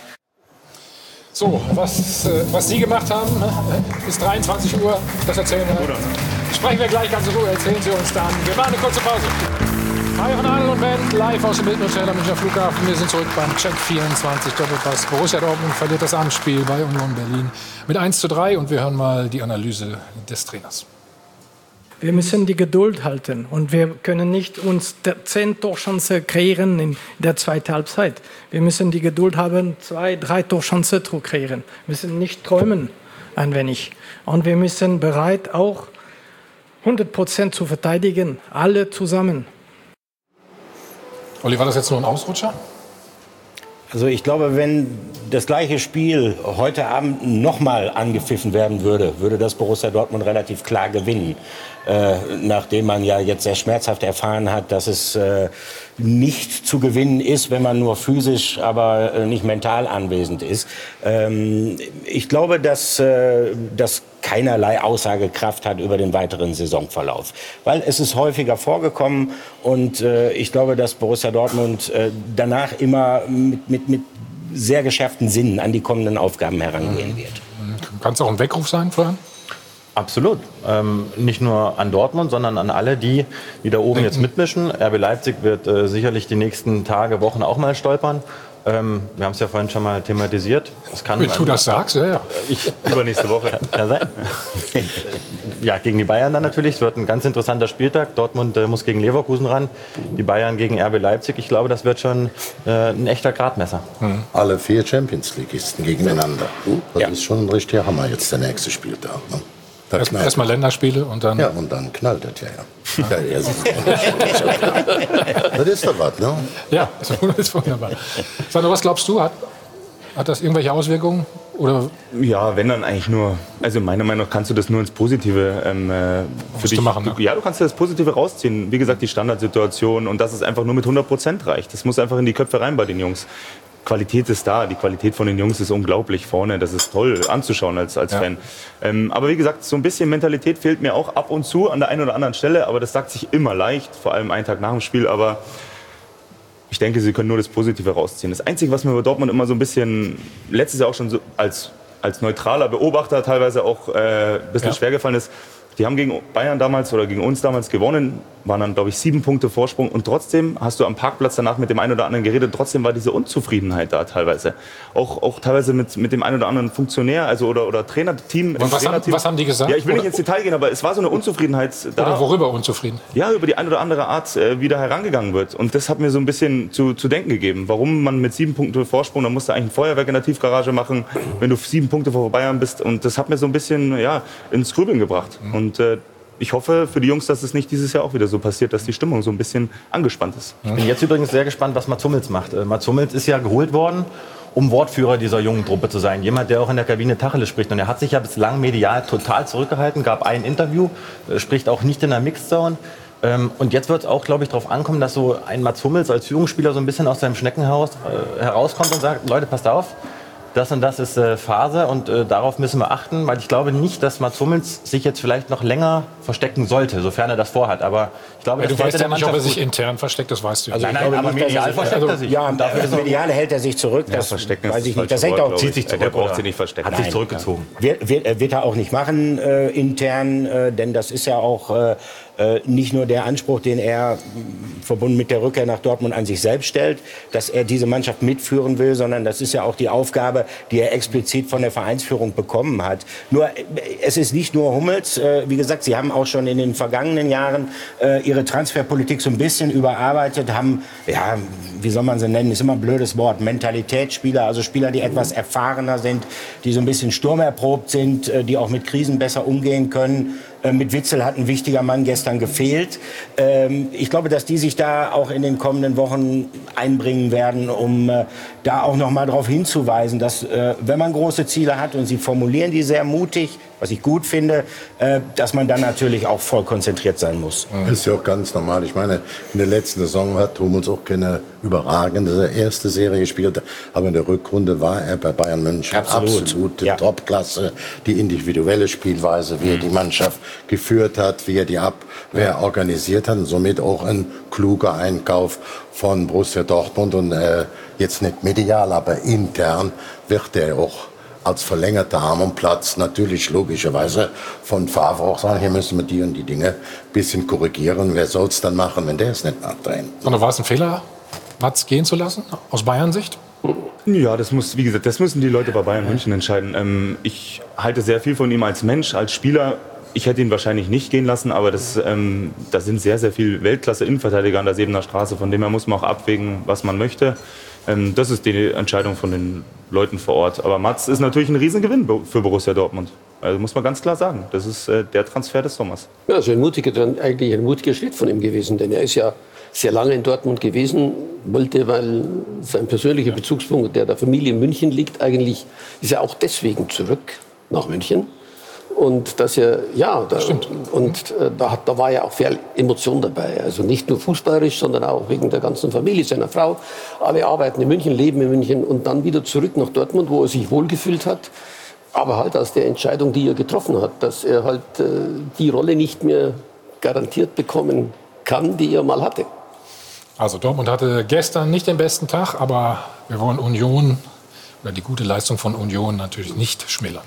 So, was, äh, was Sie gemacht haben, ne? Bis dreiundzwanzig Uhr, das erzählen wir. Sprechen wir gleich ganz in Ruhe, erzählen Sie uns dann. Wir machen eine kurze Pause. Hi von Adel und Band, live aus dem Hilton Hotel am Münchner Flughafen. Wir sind zurück beim Check vierundzwanzig Doppelpass. Borussia Dortmund verliert das Abendspiel bei Union Berlin mit eins zu drei und wir hören mal die Analyse des Trainers. Wir müssen die Geduld halten und wir können nicht uns zehn Torchancen kreieren in der zweiten Halbzeit. Wir müssen die Geduld haben, zwei, drei Torchancen zu kreieren. Wir müssen nicht träumen ein wenig. Und wir müssen bereit auch hundert Prozent zu verteidigen, alle zusammen. Olli, war das jetzt nur ein Ausrutscher? Also ich glaube, wenn das gleiche Spiel heute Abend nochmal angepfiffen werden würde, würde das Borussia Dortmund relativ klar gewinnen. Äh, nachdem man ja jetzt sehr schmerzhaft erfahren hat, dass es äh, nicht zu gewinnen ist, wenn man nur physisch, aber äh, nicht mental anwesend ist. Ähm, ich glaube, dass äh, das keinerlei Aussagekraft hat über den weiteren Saisonverlauf. Weil es ist häufiger vorgekommen und äh, ich glaube, dass Borussia Dortmund äh, danach immer mit, mit, mit sehr geschärften Sinnen an die kommenden Aufgaben herangehen wird. Kann es auch ein Weckruf sein, Florian? Absolut. Ähm, nicht nur an Dortmund, sondern an alle, die, die da oben jetzt mitmischen. R B Leipzig wird äh, sicherlich die nächsten Tage, Wochen auch mal stolpern. Ähm, wir haben es ja vorhin schon mal thematisiert. Es kann Wenn du das sagst, ja, ja. Ich, übernächste Woche. Kann sein. Ja, gegen die Bayern dann natürlich. Es wird ein ganz interessanter Spieltag. Dortmund äh, muss gegen Leverkusen ran. Die Bayern gegen R B Leipzig. Ich glaube, das wird schon äh, ein echter Gradmesser. Mhm. Alle vier Champions-Ligisten gegeneinander. Das ja. ist schon ein richtiger Hammer jetzt, der nächste Spieltag. Ne? Erstmal erst Länderspiele und dann... Ja, und dann knallt das ja. ja. ja, ja das ist doch was, ne? Ja, das ist wunderbar. Sandro, was glaubst du? Hat, hat das irgendwelche Auswirkungen? Oder? Ja, wenn dann eigentlich nur, also meiner Meinung nach kannst du das nur ins Positive ähm, für dich machen, ne? Ja, du kannst das Positive rausziehen. Wie gesagt, die Standardsituation und dass es einfach nur mit hundert Prozent reicht. Das muss einfach in die Köpfe rein bei den Jungs. Qualität ist da, die Qualität von den Jungs ist unglaublich vorne, das ist toll anzuschauen als, als ja. Fan. Ähm, aber wie gesagt, so ein bisschen Mentalität fehlt mir auch ab und zu an der einen oder anderen Stelle, aber das sagt sich immer leicht, vor allem einen Tag nach dem Spiel, aber ich denke, sie können nur das Positive rausziehen. Das Einzige, was mir bei Dortmund immer so ein bisschen, letztes Jahr auch schon so als, als neutraler Beobachter teilweise auch äh, ein bisschen ja. schwer gefallen ist, die haben gegen Bayern damals oder gegen uns damals gewonnen, waren dann, glaube ich, sieben Punkte Vorsprung. Und trotzdem hast du am Parkplatz danach mit dem einen oder anderen geredet. Trotzdem war diese Unzufriedenheit da teilweise. Auch, auch teilweise mit, mit dem einen oder anderen Funktionär also oder, oder Trainerteam. Und was, Trainerteam. haben, was haben die gesagt? Ja, ich will oder? nicht ins Detail gehen, aber es war so eine Unzufriedenheit da. Oder worüber unzufrieden? Ja, über die eine oder andere Art, äh, wie da herangegangen wird. Und das hat mir so ein bisschen zu, zu denken gegeben. Warum man mit sieben Punkten Vorsprung, dann musst du eigentlich ein Feuerwerk in der Tiefgarage machen, wenn du sieben Punkte vor Bayern bist. Und das hat mir so ein bisschen ja, ins Grübeln gebracht. Mhm. Und äh, ich hoffe für die Jungs, dass es nicht dieses Jahr auch wieder so passiert, dass die Stimmung so ein bisschen angespannt ist. Ich bin jetzt übrigens sehr gespannt, was Mats Hummels macht. Äh, Mats Hummels ist ja geholt worden um Wortführer dieser jungen Truppe zu sein. Jemand, der auch in der Kabine Tacheles spricht. Und er hat sich ja bislang medial total zurückgehalten, gab ein Interview, äh, spricht auch nicht in der Mixzone. Ähm, und jetzt wird es auch, glaube ich, darauf ankommen, dass so ein Mats Hummels als Führungsspieler so ein bisschen aus seinem Schneckenhaus äh, herauskommt und sagt, Leute, passt auf, das und das ist äh, Phase und äh, darauf müssen wir achten, weil ich glaube nicht, dass Mats Hummels sich jetzt vielleicht noch länger verstecken sollte, sofern er das vorhat. Aber ich glaube, ja, das du weißt ja nicht, ob er gut. sich intern versteckt, das weißt du ja. Also nein, nein, aber medial nicht, versteckt also, er sich. Ja, Und dafür also ist er- medial hält er sich zurück. Ja, Das verstecken weiß ist ich das nicht. Das falsche hängt Wort, auch, glaube zieht sich ich. zurück. Der braucht oder? sich nicht verstecken. Hat sich Nein, zurückgezogen. Wird, wird, wird er auch nicht machen äh, intern, äh, denn das ist ja auch äh, äh, nicht nur der Anspruch, den er mh, verbunden mit der Rückkehr nach Dortmund an sich selbst stellt, dass er diese Mannschaft mitführen will, sondern das ist ja auch die Aufgabe, die er explizit von der Vereinsführung bekommen hat. Nur, äh, es ist nicht nur Hummels. Äh, wie gesagt, sie haben auch schon in den vergangenen Jahren äh, ihre Transferpolitik so ein bisschen überarbeitet, haben, ja, wie soll man sie nennen, ist immer ein blödes Wort, Mentalitätsspieler, also Spieler, die etwas erfahrener sind, die so ein bisschen sturmerprobt sind, äh, die auch mit Krisen besser umgehen können. Mit Witzel hat ein wichtiger Mann gestern gefehlt. Ich glaube, dass die sich da auch in den kommenden Wochen einbringen werden, um da auch noch mal darauf hinzuweisen, dass, wenn man große Ziele hat, und sie formulieren die sehr mutig, was ich gut finde, dass man dann natürlich auch voll konzentriert sein muss. Das ist ja auch ganz normal. Ich meine, in der letzten Saison hat Hummels auch keine überragende erste Serie gespielt, aber in der Rückrunde war er bei Bayern München Absolut. absolute Ja. Topklasse. Die individuelle Spielweise, wie er die Mannschaft geführt hat, wie er die Abwehr organisiert hat, und somit auch ein kluger Einkauf von Borussia Dortmund. Und äh, jetzt nicht medial, aber intern wird er auch als verlängerter Arm und Platz natürlich logischerweise von Favre auch sagen, hier müssen wir die und die Dinge ein bisschen korrigieren. Wer soll es dann machen, wenn der es nicht macht? Und war es ein Fehler, Mats gehen zu lassen, aus Bayern-Sicht? Ja, das muss, wie gesagt, das müssen die Leute bei Bayern München entscheiden. Ähm, ich halte sehr viel von ihm als Mensch, als Spieler. Ich hätte ihn wahrscheinlich nicht gehen lassen, aber das, ähm, da sind sehr, sehr viele Weltklasse-Innenverteidiger an der Sebener Straße. Von dem her muss man auch abwägen, was man möchte. Ähm, das ist die Entscheidung von den Leuten vor Ort. Aber Mats ist natürlich ein Riesengewinn für Borussia Dortmund. Also muss man ganz klar sagen. Das ist äh, der Transfer des Sommers. Ja, also ein mutiger, eigentlich ein mutiger Schritt von ihm gewesen, denn er ist ja sehr lange in Dortmund gewesen, wollte, weil sein persönlicher Bezugspunkt, der der Familie in München liegt, eigentlich ist er auch deswegen zurück nach München. Und dass er, ja, da, Stimmt. und äh, da, hat, da war ja auch viel Emotion dabei. Also nicht nur fußballerisch, sondern auch wegen der ganzen Familie, seiner Frau. Alle arbeiten in München, leben in München und dann wieder zurück nach Dortmund, wo er sich wohlgefühlt hat. Aber halt aus der Entscheidung, die er getroffen hat, dass er halt äh, die Rolle nicht mehr garantiert bekommen kann, die er mal hatte. Also Dortmund hatte gestern nicht den besten Tag, aber wir wollen Union oder die gute Leistung von Union natürlich nicht schmälern.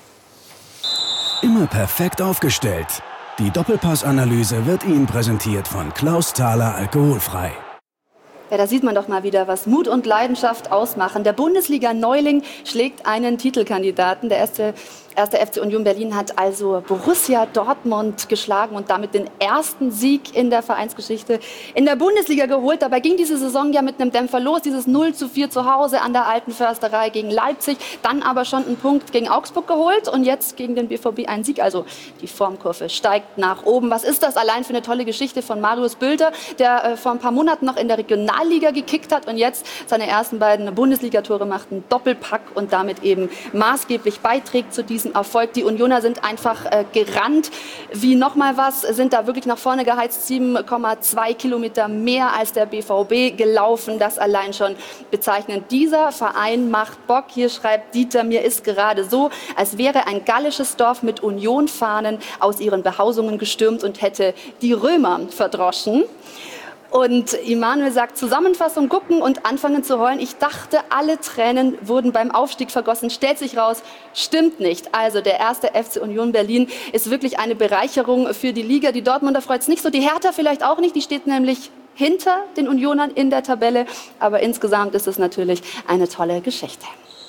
Immer perfekt aufgestellt. Die Doppelpassanalyse wird Ihnen präsentiert von Klaus Thaler Alkoholfrei. Ja, da sieht man doch mal wieder, was Mut und Leidenschaft ausmachen. Der Bundesliga-Neuling schlägt einen Titelkandidaten. Der erste, erste F C Union Berlin hat also Borussia Dortmund geschlagen und damit den ersten Sieg in der Vereinsgeschichte in der Bundesliga geholt. Dabei ging diese Saison ja mit einem Dämpfer los. Dieses null zu vier zu Hause an der Alten Försterei gegen Leipzig. Dann aber schon einen Punkt gegen Augsburg geholt und jetzt gegen den B V B einen Sieg. Also die Formkurve steigt nach oben. Was ist das allein für eine tolle Geschichte von Marius Bülter, der äh, vor ein paar Monaten noch in der Regionalliga gekickt hat und jetzt seine ersten beiden Bundesligatore macht, einen Doppelpack und damit eben maßgeblich beiträgt zu diesem Erfolg. Die Unioner sind einfach äh, gerannt wie noch mal was, sind da wirklich nach vorne geheizt, sieben Komma zwei Kilometer mehr als der B V B gelaufen. Das allein schon bezeichnend. Dieser Verein macht Bock. Hier schreibt Dieter, mir ist gerade so, als wäre ein gallisches Dorf mit Union-Fahnen aus ihren Behausungen gestürmt und hätte die Römer verdroschen. Und Immanuel sagt, Zusammenfassung gucken und anfangen zu heulen. Ich dachte, alle Tränen wurden beim Aufstieg vergossen. Stellt sich raus, stimmt nicht. Also der erste F C Union Berlin ist wirklich eine Bereicherung für die Liga. Die Dortmunder freut es nicht so, die Hertha vielleicht auch nicht. Die steht nämlich hinter den Unionern in der Tabelle. Aber insgesamt ist es natürlich eine tolle Geschichte.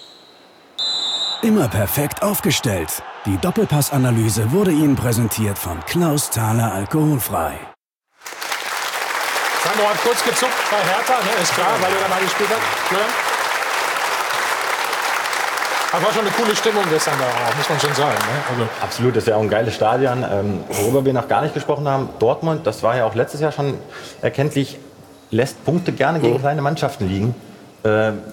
Immer perfekt aufgestellt. Die Doppelpassanalyse wurde Ihnen präsentiert von Klaus Thaler Alkoholfrei. Sandro hat kurz gezuckt bei Hertha, ne? Ist klar, weil er da mal gespielt hat. Ja. Das war schon eine coole Stimmung gestern da auch, muss man schon sagen. Ne? Also Absolut, das ist ja auch ein geiles Stadion. Ähm, worüber wir noch gar nicht gesprochen haben, Dortmund, das war ja auch letztes Jahr schon erkenntlich, lässt Punkte gerne gegen kleine Mannschaften liegen. Äh,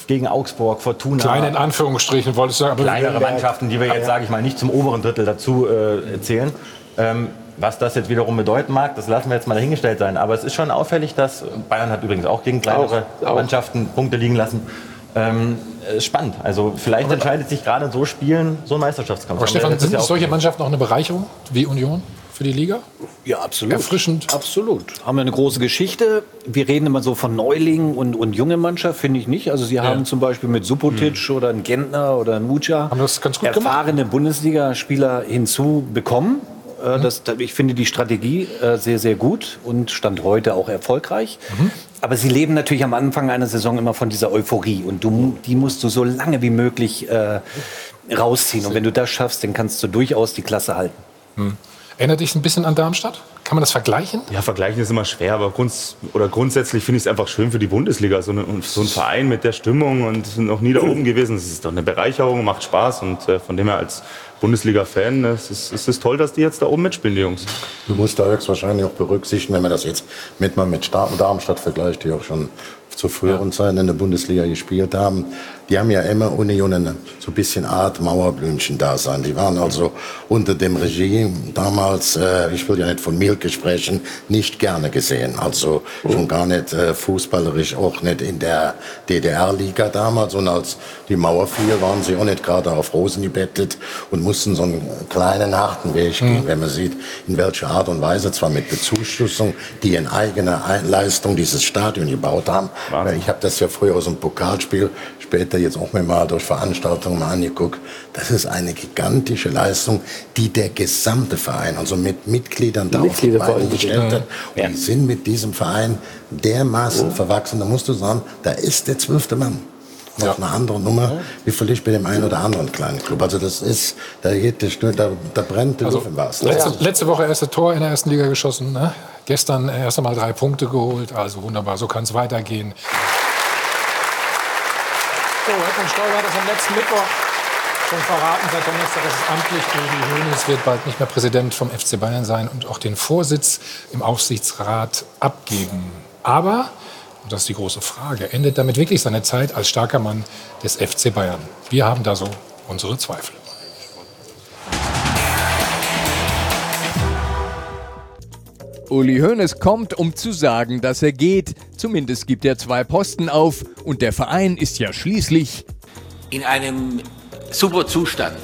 gegen Augsburg, Fortuna. Kleine in Anführungsstrichen, wolltest du sagen. Aber kleinere Mannschaften, die wir jetzt, sage ich mal, nicht zum oberen Drittel dazu äh, zählen. Ähm, was das jetzt wiederum bedeuten mag, das lassen wir jetzt mal dahingestellt sein. Aber es ist schon auffällig, dass Bayern hat übrigens auch gegen kleinere auch, auch. Mannschaften Punkte liegen lassen. Ähm, spannend. Also vielleicht aber entscheidet sich gerade in so Spielen so ein Meisterschaftskampf. Aber Stefan, sind solche Mannschaften auch eine Bereicherung wie Union für die Liga? Ja, absolut. Erfrischend. Absolut. Haben wir eine große Geschichte. Wir reden immer so von Neulingen und, und junge Mannschaft, finde ich nicht. Also sie ja. haben zum Beispiel mit Subotic hm. oder einen Gentner oder einen Mucha haben das ganz gut erfahrene gemacht. Bundesligaspieler hinzubekommen. Mhm. Das, ich finde die Strategie äh, sehr, sehr gut und Stand heute auch erfolgreich. Mhm. Aber sie leben natürlich am Anfang einer Saison immer von dieser Euphorie. Und du, die musst du so lange wie möglich äh, rausziehen. Und wenn du das schaffst, dann kannst du durchaus die Klasse halten. Mhm. Erinnert dich ein bisschen an Darmstadt? Kann man das vergleichen? Ja, vergleichen ist immer schwer, aber grunds oder grundsätzlich finde ich es einfach schön für die Bundesliga. So, eine, so ein Verein mit der Stimmung und noch nie da oben gewesen. Das ist doch eine Bereicherung, macht Spaß und äh, von dem her als Bundesliga-Fan es ist es ist toll, dass die jetzt da oben mitspielen, die Jungs. Du musst da höchstwahrscheinlich auch berücksichtigen, wenn man das jetzt mit, mal mit Darmstadt vergleicht, die auch schon zu früheren ja. Zeiten in der Bundesliga gespielt haben. Die haben ja immer Union so ein bisschen Art Mauerblümchen da sein. Die waren also unter dem Regime damals, äh, ich will ja nicht von Mielke sprechen, nicht gerne gesehen. Also schon gar nicht äh, fußballerisch, auch nicht in der D D R-Liga damals. Und als die Mauer fiel, waren sie auch nicht gerade auf Rosen gebettet und mussten so einen kleinen harten Weg gehen, mhm. wenn man sieht, in welcher Art und Weise, zwar mit Bezuschussung, die in eigener Leistung dieses Stadion gebaut haben. Wahnsinn. Ich habe das ja früher aus dem Pokalspiel, später jetzt auch mir mal durch Veranstaltungen mal angeguckt. Das ist eine gigantische Leistung, die der gesamte Verein, also mit Mitgliedern da auf die Beine gestellt hat. Und die sind mit diesem Verein dermaßen oh. verwachsen. Da musst du sagen, da ist der zwölfte Mann. Noch ja. eine andere Nummer, wie vielleicht bei dem einen oder anderen kleinen Club. Also das ist, da geht der Stür, da, da brennt der also Also, im Wasser. Letzte, letzte Woche erste Tor in der ersten Liga geschossen. Ne? Gestern erst einmal drei Punkte geholt. Also wunderbar, so kann es weitergehen. So, Edmund Stoiber hat es am letzten Mittwoch schon verraten. Seit Donnerstag ist es amtlich. Uli Hoeneß wird bald nicht mehr Präsident vom F C Bayern sein und auch den Vorsitz im Aufsichtsrat abgeben. Aber, und das ist die große Frage, endet damit wirklich seine Zeit als starker Mann des F C Bayern? Wir haben da so unsere Zweifel. Uli Hoeneß kommt, um zu sagen, dass er geht. Zumindest gibt er zwei Posten auf. Und der Verein ist ja schließlich in einem super Zustand.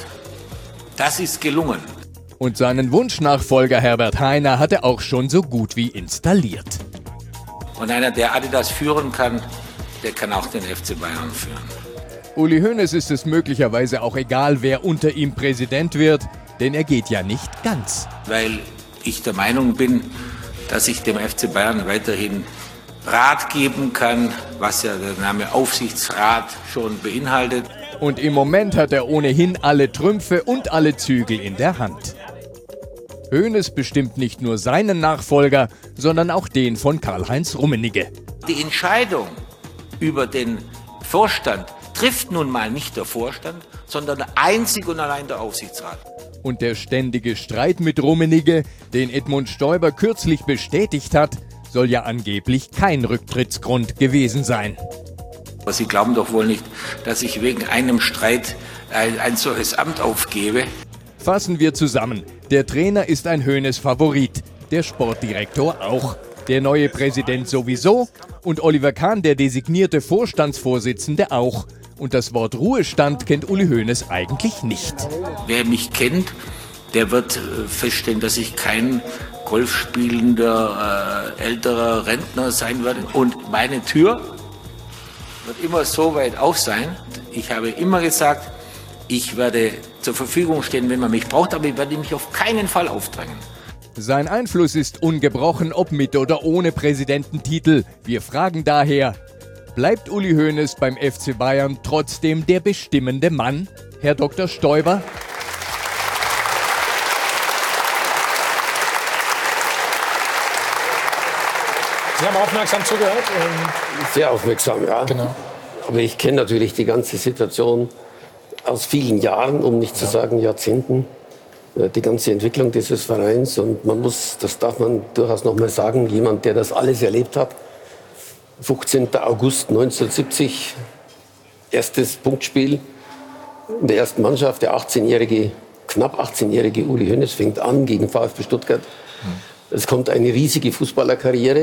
Das ist gelungen. Und seinen Wunschnachfolger Herbert Hainer hat er auch schon so gut wie installiert. Und einer, der Adidas führen kann, der kann auch den F C Bayern führen. Uli Hoeneß ist es möglicherweise auch egal, wer unter ihm Präsident wird, denn er geht ja nicht ganz. Weil ich der Meinung bin, dass ich dem F C Bayern weiterhin Rat geben kann, was ja der Name Aufsichtsrat schon beinhaltet. Und im Moment hat er ohnehin alle Trümpfe und alle Zügel in der Hand. Hoeneß bestimmt nicht nur seinen Nachfolger, sondern auch den von Karl-Heinz Rummenigge. Die Entscheidung über den Vorstand trifft nun mal nicht der Vorstand, sondern einzig und allein der Aufsichtsrat. Und der ständige Streit mit Rummenigge, den Edmund Stoiber kürzlich bestätigt hat, soll ja angeblich kein Rücktrittsgrund gewesen sein. Aber Sie glauben doch wohl nicht, dass ich wegen einem Streit ein, ein solches Amt aufgebe? Fassen wir zusammen. Der Trainer ist ein Hoeneß-Favorit, der Sportdirektor auch, der neue Präsident sowieso und Oliver Kahn, der designierte Vorstandsvorsitzende, auch. Und das Wort Ruhestand kennt Uli Hoeneß eigentlich nicht. Wer mich kennt, der wird feststellen, dass ich kein golfspielender äh, älterer Rentner sein werde. Und meine Tür wird immer so weit auf sein. Ich habe immer gesagt, ich werde zur Verfügung stehen, wenn man mich braucht, aber ich werde mich auf keinen Fall aufdrängen. Sein Einfluss ist ungebrochen, ob mit oder ohne Präsidententitel. Wir fragen daher, bleibt Uli Hoeneß beim F C Bayern trotzdem der bestimmende Mann, Herr Doktor Stoiber? Sie haben aufmerksam zugehört? Sehr aufmerksam, ja. Genau. Aber ich kenne natürlich die ganze Situation aus vielen Jahren, um nicht zu sagen Jahrzehnten, die ganze Entwicklung dieses Vereins. Und man muss, das darf man durchaus noch mal sagen, jemand, der das alles erlebt hat, fünfzehnten August neunzehnhundertsiebzig, erstes Punktspiel in der ersten Mannschaft. Der achtzehnjährige, knapp achtzehnjährige Uli Hoeneß fängt an gegen VfB Stuttgart. Es kommt eine riesige Fußballerkarriere.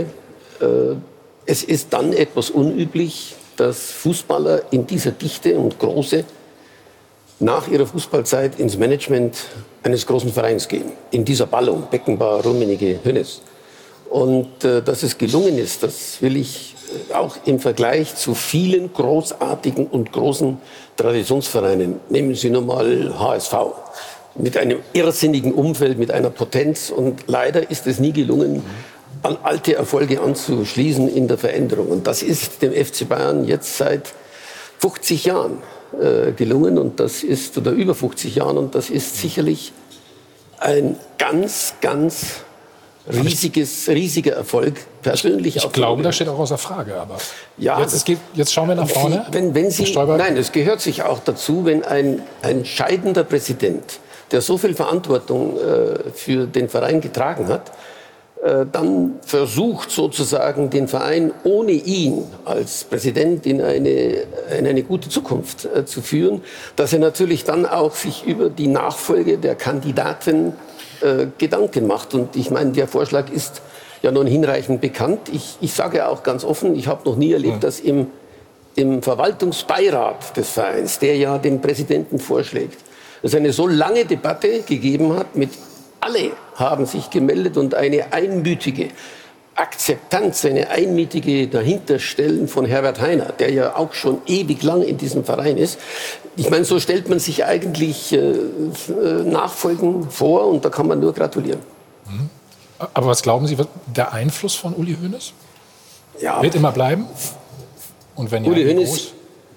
Es ist dann etwas unüblich, dass Fußballer in dieser Dichte und Große nach ihrer Fußballzeit ins Management eines großen Vereins gehen. In dieser Ballung, Beckenbauer, Rummenigge, Hoeneß. Und äh, dass es gelungen ist, das will ich auch im Vergleich zu vielen großartigen und großen Traditionsvereinen, nehmen Sie nur mal H S V, mit einem irrsinnigen Umfeld, mit einer Potenz. Und leider ist es nie gelungen, an alte Erfolge anzuschließen in der Veränderung. Und das ist dem F C Bayern jetzt seit fünfzig Jahren äh, gelungen. Und das ist, oder über fünfzig Jahren. Und das ist sicherlich ein ganz, ganz riesiges, riesiger Erfolg. Persönlich ich auch. Ich glaube, das steht auch außer Frage. Aber ja, jetzt, es geht, jetzt schauen wir nach vorne. Sie, wenn, wenn Sie, nein, es gehört sich auch dazu, wenn ein, ein scheidender Präsident, der so viel Verantwortung äh, für den Verein getragen hat, äh, dann versucht sozusagen den Verein ohne ihn als Präsident in eine, in eine gute Zukunft äh, zu führen, dass er natürlich dann auch sich über die Nachfolge der Kandidaten äh, Gedanken macht. Und ich meine, der Vorschlag ist ja nun hinreichend bekannt. Ich, ich sage auch ganz offen, ich habe noch nie erlebt, ja. dass im, im Verwaltungsbeirat des Vereins, der ja den Präsidenten vorschlägt, es eine so lange Debatte gegeben hat, mit alle haben sich gemeldet und eine einmütige Akzeptanz, eine einmütige Dahinterstellen von Herbert Hainer, der ja auch schon ewig lang in diesem Verein ist. Ich meine, so stellt man sich eigentlich äh, Nachfolgen vor und da kann man nur gratulieren. Mhm. Aber was glauben Sie, wird der Einfluss von Uli Hoeneß? Ja. Wird immer bleiben? Und wenn ja, Uli wie Hoeneß groß?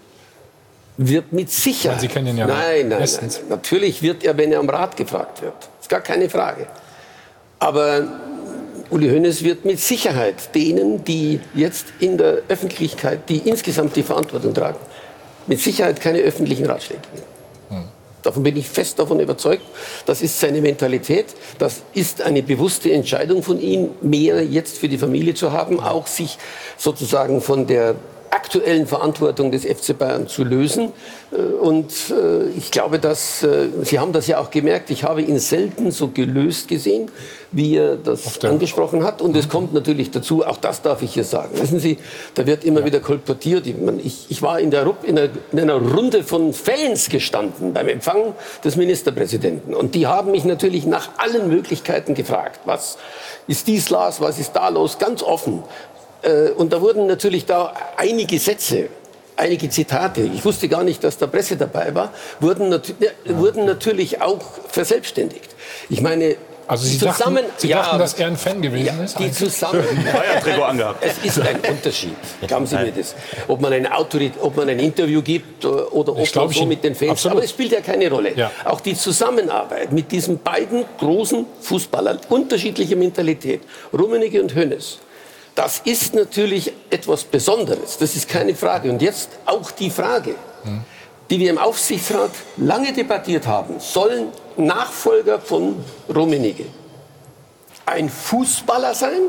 Wird mit Sicherheit. Sie kennen ihn ja nein, nein, nein. Natürlich wird er, wenn er am Rat gefragt wird. Ist gar keine Frage. Aber Uli Hoeneß wird mit Sicherheit denen, die jetzt in der Öffentlichkeit, die insgesamt die Verantwortung tragen, mit Sicherheit keine öffentlichen Ratschläge geben. Hm. Davon bin ich fest davon überzeugt. Das ist seine Mentalität. Das ist eine bewusste Entscheidung von ihm, mehr jetzt für die Familie zu haben, auch sich sozusagen von der aktuellen Verantwortung des F C Bayern zu lösen. Und ich glaube, dass Sie haben das ja auch gemerkt, ich habe ihn selten so gelöst gesehen, wie er das angesprochen hat. Und es kommt natürlich dazu, auch das darf ich hier sagen. Wissen Sie, da wird immer ja. wieder kolportiert. Ich, ich war in, der, in, einer, in einer Runde von Fans gestanden beim Empfang des Ministerpräsidenten. Und die haben mich natürlich nach allen Möglichkeiten gefragt. Was ist dies los, was ist da los? Ganz offen. Und da wurden natürlich da einige Sätze, einige Zitate, ich wusste gar nicht, dass da Presse dabei war, wurden, nat ja. wurden natürlich auch verselbstständigt. Ich meine, also Sie zusammen, dachten, Sie ja, dachten, dass er ein Fan gewesen ja, ist? Die zusammen, es ist ein Unterschied, glauben Sie mir das. Ob man, eine Autorität, ob man ein Interview gibt oder ob man so mit den Fans, absolut. Aber es spielt ja keine Rolle. Ja. Auch die Zusammenarbeit mit diesen beiden großen Fußballern, unterschiedliche Mentalität, Rummenigge und Hoeneß, das ist natürlich etwas Besonderes, das ist keine Frage. Und jetzt auch die Frage, die wir im Aufsichtsrat lange debattiert haben, sollen Nachfolger von Rummenigge ein Fußballer sein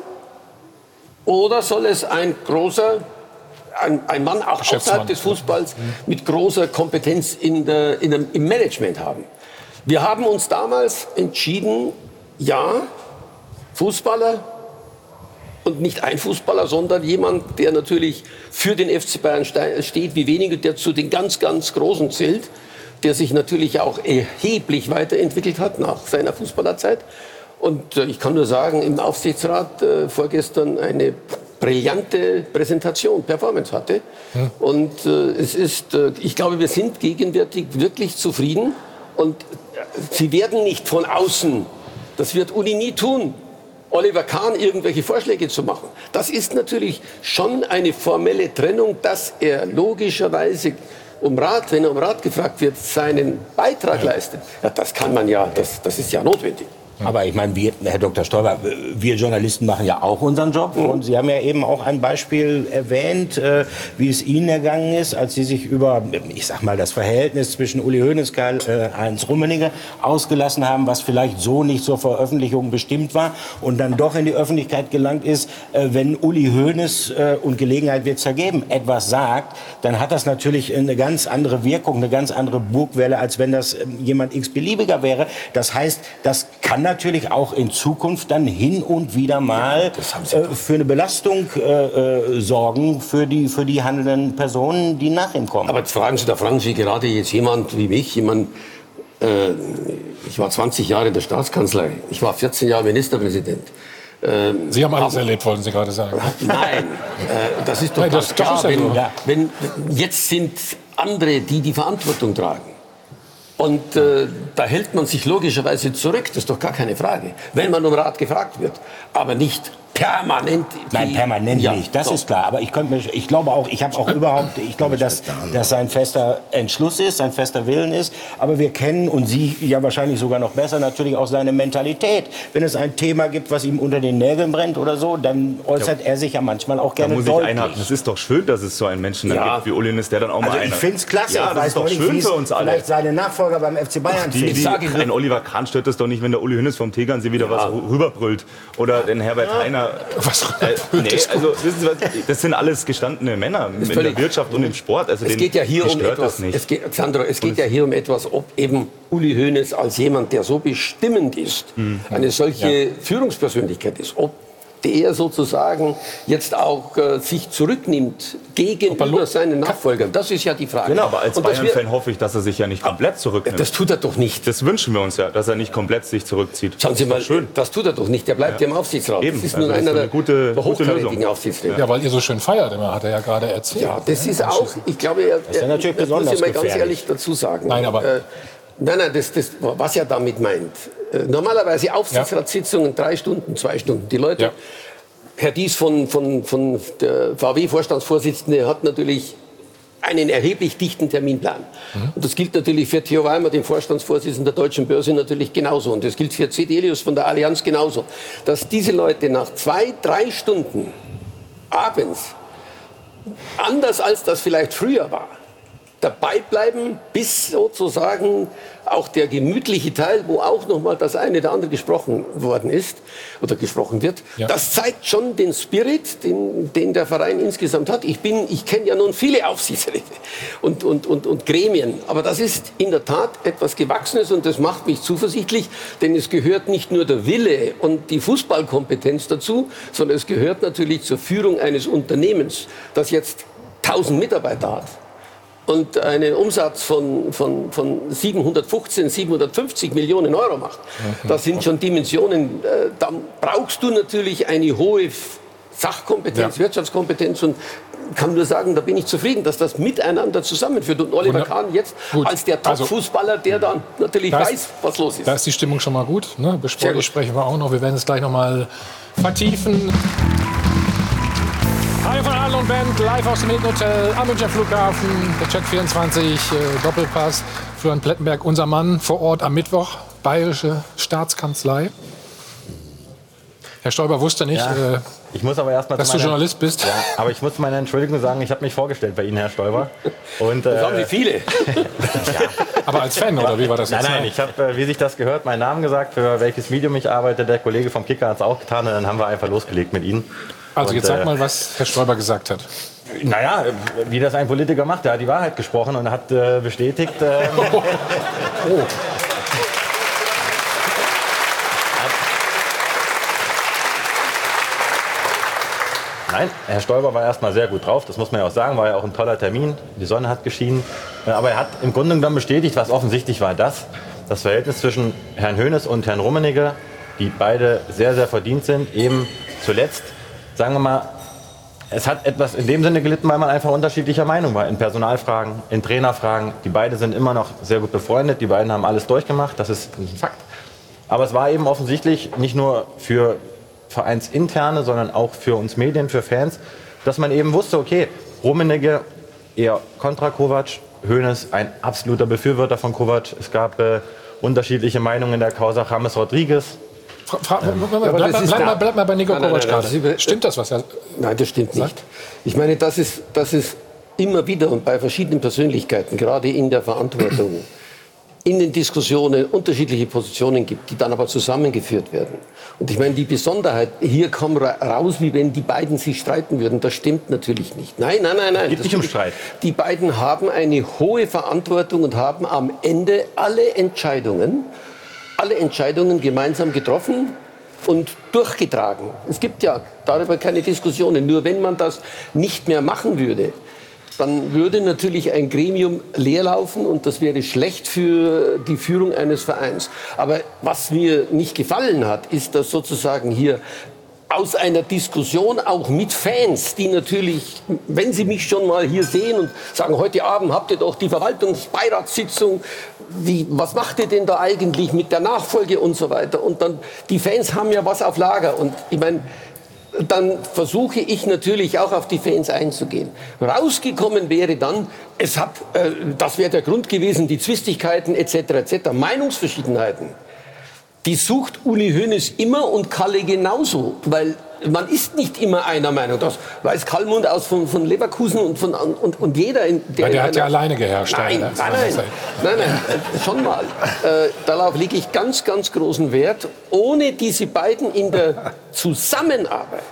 oder soll es ein großer, ein, ein Mann auch außerhalb des Fußballs mit großer Kompetenz in der, in der, im Management haben? Wir haben uns damals entschieden, ja, Fußballer, und nicht ein Fußballer, sondern jemand, der natürlich für den F C Bayern steht, wie wenige, der zu den ganz, ganz Großen zählt, der sich natürlich auch erheblich weiterentwickelt hat nach seiner Fußballerzeit. Und äh, ich kann nur sagen, im Aufsichtsrat äh, vorgestern eine brillante Präsentation, Performance hatte. Ja. Und äh, es ist, äh, ich glaube, wir sind gegenwärtig wirklich zufrieden. Und äh, Sie werden nicht von außen, das wird Uli nie tun, Oliver Kahn irgendwelche Vorschläge zu machen. Das ist natürlich schon eine formelle Trennung, dass er logischerweise um Rat, wenn er um Rat gefragt wird, seinen Beitrag ja. leistet. Ja, das kann man ja, das, das ist ja notwendig. Aber ich meine, wir, Herr Doktor Stoiber, wir Journalisten machen ja auch unseren Job. Und Sie haben ja eben auch ein Beispiel erwähnt, äh, wie es Ihnen ergangen ist, als Sie sich über, ich sag mal, das Verhältnis zwischen Uli Hoeneß, Karl-Heinz Rummenigge ausgelassen haben, was vielleicht so nicht zur Veröffentlichung bestimmt war und dann doch in die Öffentlichkeit gelangt ist. Äh, wenn Uli Hoeneß, äh, und Gelegenheit wird es ergeben, etwas sagt, dann hat das natürlich eine ganz andere Wirkung, eine ganz andere Bugwelle, als wenn das äh, jemand x-beliebiger wäre. Das heißt, das kann natürlich auch in Zukunft dann hin und wieder mal ja, äh, für eine Belastung äh, äh, sorgen für die, für die handelnden Personen, die nach ihm kommen. Aber jetzt fragen Sie, da fragen Sie gerade jetzt jemand wie mich, jemand, äh, ich war zwanzig Jahre in der Staatskanzlei, ich war vierzehn Jahre Ministerpräsident. Ähm, Sie haben alles erlebt, wollten Sie gerade sagen. Nein, äh, das ist doch Nein, ganz das, klar. das ist ja so. wenn, wenn, jetzt sind andere, die die Verantwortung tragen. Und äh, da hält man sich logischerweise zurück, das ist doch gar keine Frage, wenn man um Rat gefragt wird, aber nicht permanent. Nein, permanent ja, nicht, das doch. ist klar. Aber ich, könnte mir, ich glaube auch, ich habe auch überhaupt, ich glaube, dass das sein fester Entschluss ist, sein fester Willen ist. Aber wir kennen, und Sie ja wahrscheinlich sogar noch besser, natürlich auch seine Mentalität. Wenn es ein Thema gibt, was ihm unter den Nägeln brennt oder so, dann äußert ja. er sich ja manchmal auch gerne da muss deutlich. Ich einhaken. Es ist doch schön, dass es so einen Menschen dann ja. gibt wie Uli Hoeneß, der dann auch also mal ich einer. finde es klasse. Ja, ich das weiß ist doch nicht, schön für uns alle. Vielleicht seine Nachfolger beim F C Bayern die, die, sage, Ein Oliver Kahn stört es doch nicht, wenn der Uli Hoeneß vom Tegernsee wieder ja. was rüberbrüllt. Oder den Herbert ja. Heiner. Was äh, nee, also, wissen Sie was, das sind alles gestandene Männer in der Wirtschaft und im Sport. Also es den, geht ja hier um etwas, nicht. Es geht, Sandro, es geht ja hier um etwas, ob eben Uli Hoeneß als jemand, der so bestimmend ist, mhm. eine solche ja. Führungspersönlichkeit ist, ob der sozusagen jetzt auch äh, sich zurücknimmt gegenüber seinen Nachfolgern. Das ist ja die Frage. Genau, aber als Bayern-Fan hoffe ich, dass er sich ja nicht komplett zurücknimmt. Das tut er doch nicht. Das wünschen wir uns ja, dass er nicht komplett sich zurückzieht. Schauen Sie mal, schön. Das tut er doch nicht. Der bleibt ja im Aufsichtsrat. Eben. Das ist also nur das einer ist eine gute, der hochkarätigen Aufsichtsräte. Ja, weil ihr so schön feiert, immer, hat er ja gerade erzählt. Ja, das ist auch, ich glaube, er, das ist ja natürlich das besonders muss ich mal ganz gefährlich. ehrlich dazu sagen. Nein, aber... Äh, Nein, nein, das, das, was er damit meint. Äh, normalerweise Aufsichtsratssitzungen, drei Stunden, zwei Stunden. Die Leute, ja. Herr Dies von, von, von der V W-Vorstandsvorsitzende hat natürlich einen erheblich dichten Terminplan. Mhm. Und das gilt natürlich für Theo Weimer, den Vorstandsvorsitzenden der Deutschen Börse, natürlich genauso. Und das gilt für Cedelius von der Allianz genauso. Dass diese Leute nach zwei, drei Stunden abends, anders als das vielleicht früher war, dabei bleiben, bis sozusagen auch der gemütliche Teil, wo auch noch mal das eine oder andere gesprochen worden ist oder gesprochen wird, ja. das zeigt schon den Spirit, den, den der Verein insgesamt hat. Ich bin, ich kenne ja nun viele Aufsichtsräte und, und, und, und Gremien, aber das ist in der Tat etwas Gewachsenes und das macht mich zuversichtlich, denn es gehört nicht nur der Wille und die Fußballkompetenz dazu, sondern es gehört natürlich zur Führung eines Unternehmens, das jetzt tausend Mitarbeiter hat. Und einen Umsatz von, von, von siebenhundertfünfzehn, siebenhundertfünfzig Millionen Euro macht. Das sind schon Dimensionen, äh, da brauchst du natürlich eine hohe Sachkompetenz, ja. Wirtschaftskompetenz und kann nur sagen, da bin ich zufrieden, dass das miteinander zusammenführt. Und Oliver Kahn jetzt gut. als der Top-Fußballer, der dann natürlich weiß, ist, was los ist. Da ist die Stimmung schon mal gut. Ne? Sportlich sprechen wir auch noch. Wir werden es gleich noch mal vertiefen. Hi von Adel und Band, live aus dem Hilton Hotel am Münchner Flughafen. Der Check vierundzwanzig, äh, Doppelpass. Florian Plettenberg, unser Mann vor Ort am Mittwoch. Bayerische Staatskanzlei. Herr Stoiber wusste nicht, ja, äh, ich muss aber erst mal dass du meine, Journalist bist. Ja, aber ich muss meine Entschuldigung sagen, ich habe mich vorgestellt bei Ihnen, Herr Stoiber. Und, das äh, haben Sie viele. ja. Aber als Fan, oder wie war das jetzt? Nein, nein, ich habe, äh, wie sich das gehört, meinen Namen gesagt, für welches Medium ich arbeite. Der Kollege vom Kicker hat es auch getan und dann haben wir einfach losgelegt mit Ihnen. Also und, jetzt sag äh, mal, was Herr Stoiber gesagt hat. Naja, wie das ein Politiker macht. Er hat die Wahrheit gesprochen und hat äh, bestätigt... Äh, oh. Oh. Nein, Herr Stoiber war erst mal sehr gut drauf, das muss man ja auch sagen, war ja auch ein toller Termin, die Sonne hat geschienen. Aber er hat im Grunde genommen bestätigt, was offensichtlich war, dass das Verhältnis zwischen Herrn Hoeneß und Herrn Rummenigge, die beide sehr, sehr verdient sind, eben zuletzt, sagen wir mal, es hat etwas in dem Sinne gelitten, weil man einfach unterschiedlicher Meinung war in Personalfragen, in Trainerfragen. Die beiden sind immer noch sehr gut befreundet, die beiden haben alles durchgemacht, das ist ein Fakt. Aber es war eben offensichtlich nicht nur für vereinsinterne, sondern auch für uns Medien, für Fans, dass man eben wusste, okay, Rummenigge eher kontra Kovac, Hoeneß ein absoluter Befürworter von Kovac. Es gab äh, unterschiedliche Meinungen in der Causa James Rodriguez. Fra Fra ja. bleib, bleib, bleib, mal, bleib mal bei Nico Kovac gerade. Stimmt das, was er Nein, das stimmt sagt? nicht. Ich meine, das ist, das ist immer wieder und bei verschiedenen Persönlichkeiten, gerade in der Verantwortung, in den Diskussionen unterschiedliche Positionen gibt, die dann aber zusammengeführt werden. Und ich meine, die Besonderheit, hier kam ra raus, wie wenn die beiden sich streiten würden. Das stimmt natürlich nicht. Nein, nein, nein, nein. Geht nicht um Streit. Die beiden haben eine hohe Verantwortung und haben am Ende alle Entscheidungen, alle Entscheidungen gemeinsam getroffen und durchgetragen. Es gibt ja darüber keine Diskussionen. Nur wenn man das nicht mehr machen würde, dann würde natürlich ein Gremium leerlaufen und das wäre schlecht für die Führung eines Vereins. Aber was mir nicht gefallen hat, ist, dass sozusagen hier aus einer Diskussion auch mit Fans, die natürlich, wenn sie mich schon mal hier sehen und sagen, heute Abend habt ihr doch die Verwaltungsbeiratssitzung, wie, was macht ihr denn da eigentlich mit der Nachfolge und so weiter. Und dann, die Fans haben ja was auf Lager und ich meine, dann versuche ich natürlich auch auf die Fans einzugehen. Rausgekommen wäre dann, es hat, äh, das wäre der Grund gewesen, die Zwistigkeiten et cetera et cetera, Meinungsverschiedenheiten. Die sucht Uli Hoeneß immer und Kalle genauso, weil man ist nicht immer einer Meinung. Das weiß Kallmund aus von, von Leverkusen und, von, und, und jeder. In, der, ja, der hat ja alleine geherrscht. Nein, nein, nein, nein, nein, schon mal. Äh, darauf lege ich ganz, ganz großen Wert. Ohne diese beiden in der Zusammenarbeit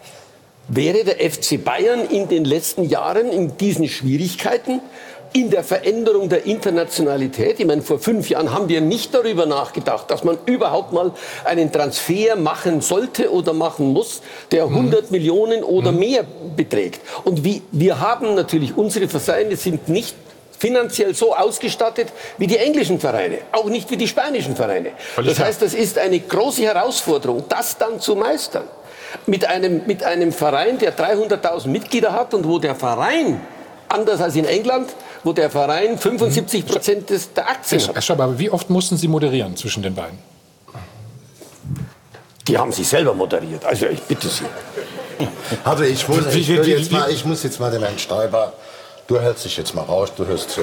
wäre der F C Bayern in den letzten Jahren in diesen Schwierigkeiten, in der Veränderung der Internationalität. Ich meine, vor fünf Jahren haben wir nicht darüber nachgedacht, dass man überhaupt mal einen Transfer machen sollte oder machen muss, der hundert mhm. Millionen oder mhm. mehr beträgt. Und wie, wir haben natürlich, unsere Vereine sind nicht finanziell so ausgestattet wie die englischen Vereine, auch nicht wie die spanischen Vereine. Das heißt, das ist eine große Herausforderung, das dann zu meistern. Mit einem, mit einem Verein, der dreihunderttausend Mitglieder hat und wo der Verein, anders als in England, wo der Verein fünfundsiebzig Prozent des, der Aktien hat. Herr Stoiber, aber wie oft mussten Sie moderieren zwischen den beiden? Die haben sich selber moderiert. Also ich bitte Sie. Also ich muss, ich, will jetzt mal, ich muss jetzt mal dem Herrn Stoiber, du hältst dich jetzt mal raus, du hörst zu. Wie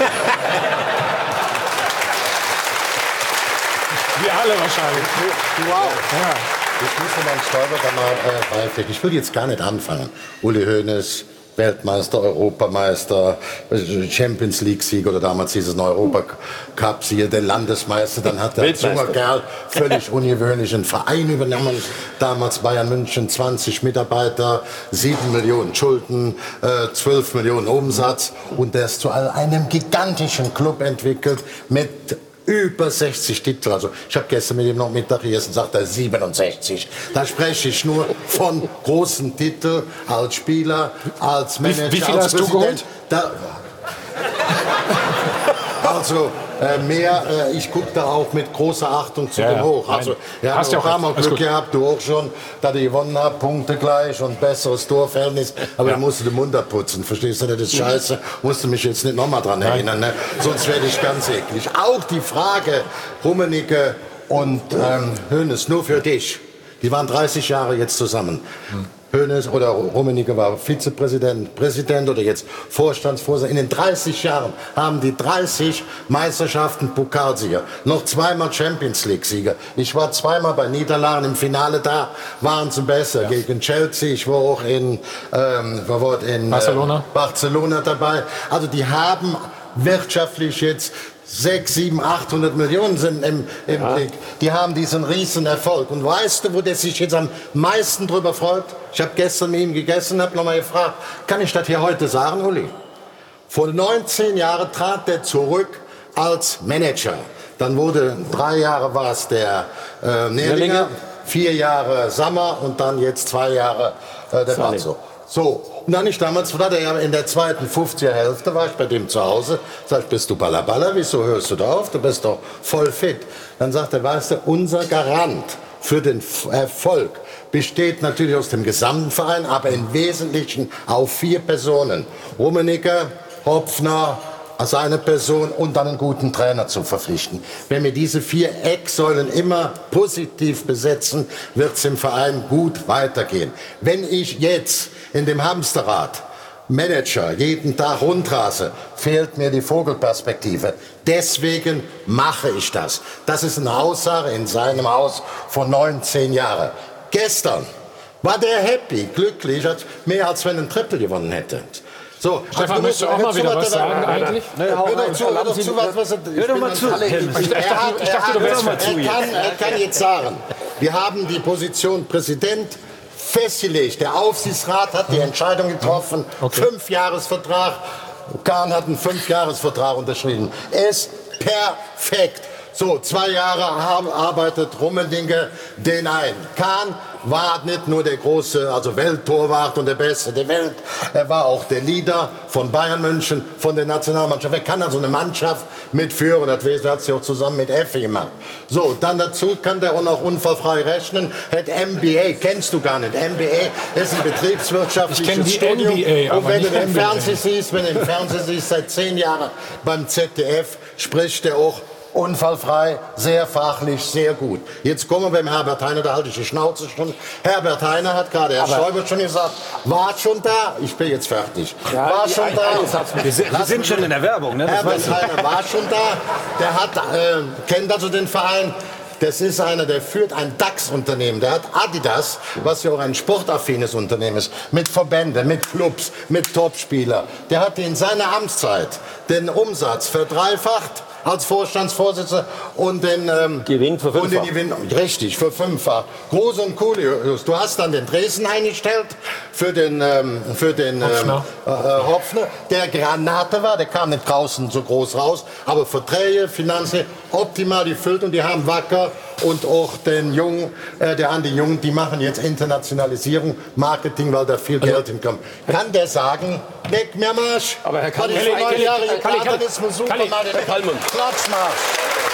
alle wahrscheinlich. Wow. Ja. Ich muss dem Herrn Stoiber da mal äh, beipflichten. Ich will jetzt gar nicht anfangen. Uli Hoeneß, Weltmeister, Europameister, Champions League-Sieg oder damals hieß es ein Europacup-Sieger, der Landesmeister. Dann hat der junge Kerl völlig ungewöhnlich einen Verein übernommen. Damals Bayern München, zwanzig Mitarbeiter, sieben Millionen Schulden, äh, zwölf Millionen Umsatz. Und der ist zu einem gigantischen Club entwickelt mit über sechzig Titel. Also ich habe gestern mit ihm noch Mittag gegessen, sagt er siebenundsechzig. Da spreche ich nur von großen Titeln als Spieler, als Manager, wie, wie viel als hast Präsident. du geholt? Da, also äh, mehr, äh, ich gucke da auch mit großer Achtung zu ja, dem ja. hoch. Also wir haben auch einmal Glück gehabt, du auch schon, da die gewonnen habt, Punkte gleich und besseres Torverhältnis. Aber ja. ich musste den Mund abputzen, verstehst du? Das ist scheiße. Musste mich jetzt nicht nochmal dran erinnern, ne? Sonst werde ich ganz eklig. Auch die Frage, Rummenigge und ähm, Hoeneß, nur für dich. Die waren dreißig Jahre jetzt zusammen. Hm. Hoeneß oder Rummenigge war Vizepräsident, Präsident oder jetzt Vorstandsvorsitzender. In den dreißig Jahren haben die dreißig Meisterschaften Pokalsieger, noch zweimal Champions League Sieger. Ich war zweimal bei Niederlagen im Finale, da waren sie besser. Ja. Gegen Chelsea, ich war auch in, ähm, war in Barcelona. Äh, Barcelona dabei. Also die haben wirtschaftlich jetzt sechs, sieben, achthundert Millionen sind im, im ja. Blick. Die haben diesen riesen Erfolg. Und weißt du, wo der sich jetzt am meisten drüber freut? Ich habe gestern mit ihm gegessen, habe nochmal gefragt, kann ich das hier heute sagen, Uli? Vor neunzehn Jahren trat der zurück als Manager. Dann wurde, drei Jahre war es der äh, Nährlinger, vier Jahre Sammer und dann jetzt zwei Jahre äh, der Bazzo. So, und dann ich damals, war der ja in der zweiten fünfziger Hälfte, war ich bei dem zu Hause, sag ich, bist du Ballaballa, wieso hörst du da auf, du bist doch voll fit. Dann sagt er, weißt du, unser Garant für den Erfolg besteht natürlich aus dem gesamten Verein, aber im Wesentlichen auf vier Personen. Rummenigge, Hopfner, als eine Person und dann einen guten Trainer zu verpflichten. Wenn wir diese vier Ecksäulen immer positiv besetzen, wird es im Verein gut weitergehen. Wenn ich jetzt in dem Hamsterrad Manager jeden Tag rundrase, fehlt mir die Vogelperspektive. Deswegen mache ich das. Das ist eine Aussage in seinem Haus vor neun, zehn Jahren. Gestern war der happy, glücklich, als mehr als wenn er ein Triple gewonnen hätte. So, Stefan, also, möchtest du auch mal wieder was sagen eigentlich? Hör doch zu, hör doch zu, was, was er... Hör doch mal zu. Ich dachte, du wärst mal zu. Er kann, er kann jetzt sagen, wir haben die Position Präsident festgelegt. Der Aufsichtsrat hat die Entscheidung getroffen. Okay. Fünfjahresvertrag. Kahn hat einen Fünfjahresvertrag unterschrieben. Er ist perfekt. So, zwei Jahre arbeitet Rummenigge den ein. Kahn war nicht nur der große, also Welttorwart und der Beste der Welt. Er war auch der Leader von Bayern München, von der Nationalmannschaft. Er kann also eine Mannschaft mitführen. Das hat sie auch zusammen mit Effe gemacht. So, dann dazu kann der auch noch unfallfrei rechnen. Hat M B A, kennst du gar nicht. M B A ist ein betriebswirtschaftliches Studium. M B A, und wenn du den Fernsehen siehst, wenn du den Fernsehen siehst, seit zehn Jahren beim Z D F, spricht er auch unfallfrei, sehr fachlich, sehr gut. Jetzt kommen wir beim Herbert Heiner, da halte ich die Schnauze schon. Herbert Heiner hat gerade, Herr Schäuble schon gesagt, war schon da, ich bin jetzt fertig, ja, war schon ein, da. Wir sind, wir sind schon in der Werbung. Ne? Herbert Heiner war schon da, der hat, äh, kennt also den Verein. Das ist einer, der führt ein DAX-Unternehmen. Der hat Adidas, was ja auch ein sportaffines Unternehmen ist, mit Verbänden, mit Clubs, mit Topspielern. Der hat in seiner Amtszeit den Umsatz verdreifacht als Vorstandsvorsitzender und den ähm, Gewinn für fünffach. Und den Gewinn, richtig, für fünffach. Groß und cool. Du hast dann den Dresden eingestellt für den, ähm, für den Hopfner. Ähm, äh, Hopfner, der Granate war, der kam nicht draußen so groß raus, aber Verträge, Finanzen optimal gefüllt und die haben Wacker und auch den Jungen, äh, der Andi Jung, die machen jetzt Internationalisierung, Marketing, weil da viel also, Geld hinkommt. Kann der sagen, weg mir Marsch? Aber Herr Kalli, Kalli, Kalli, Kalli, Kalli, Kalli, Kalli, Kalli, Kalli, Kalli, Klatschmarsch.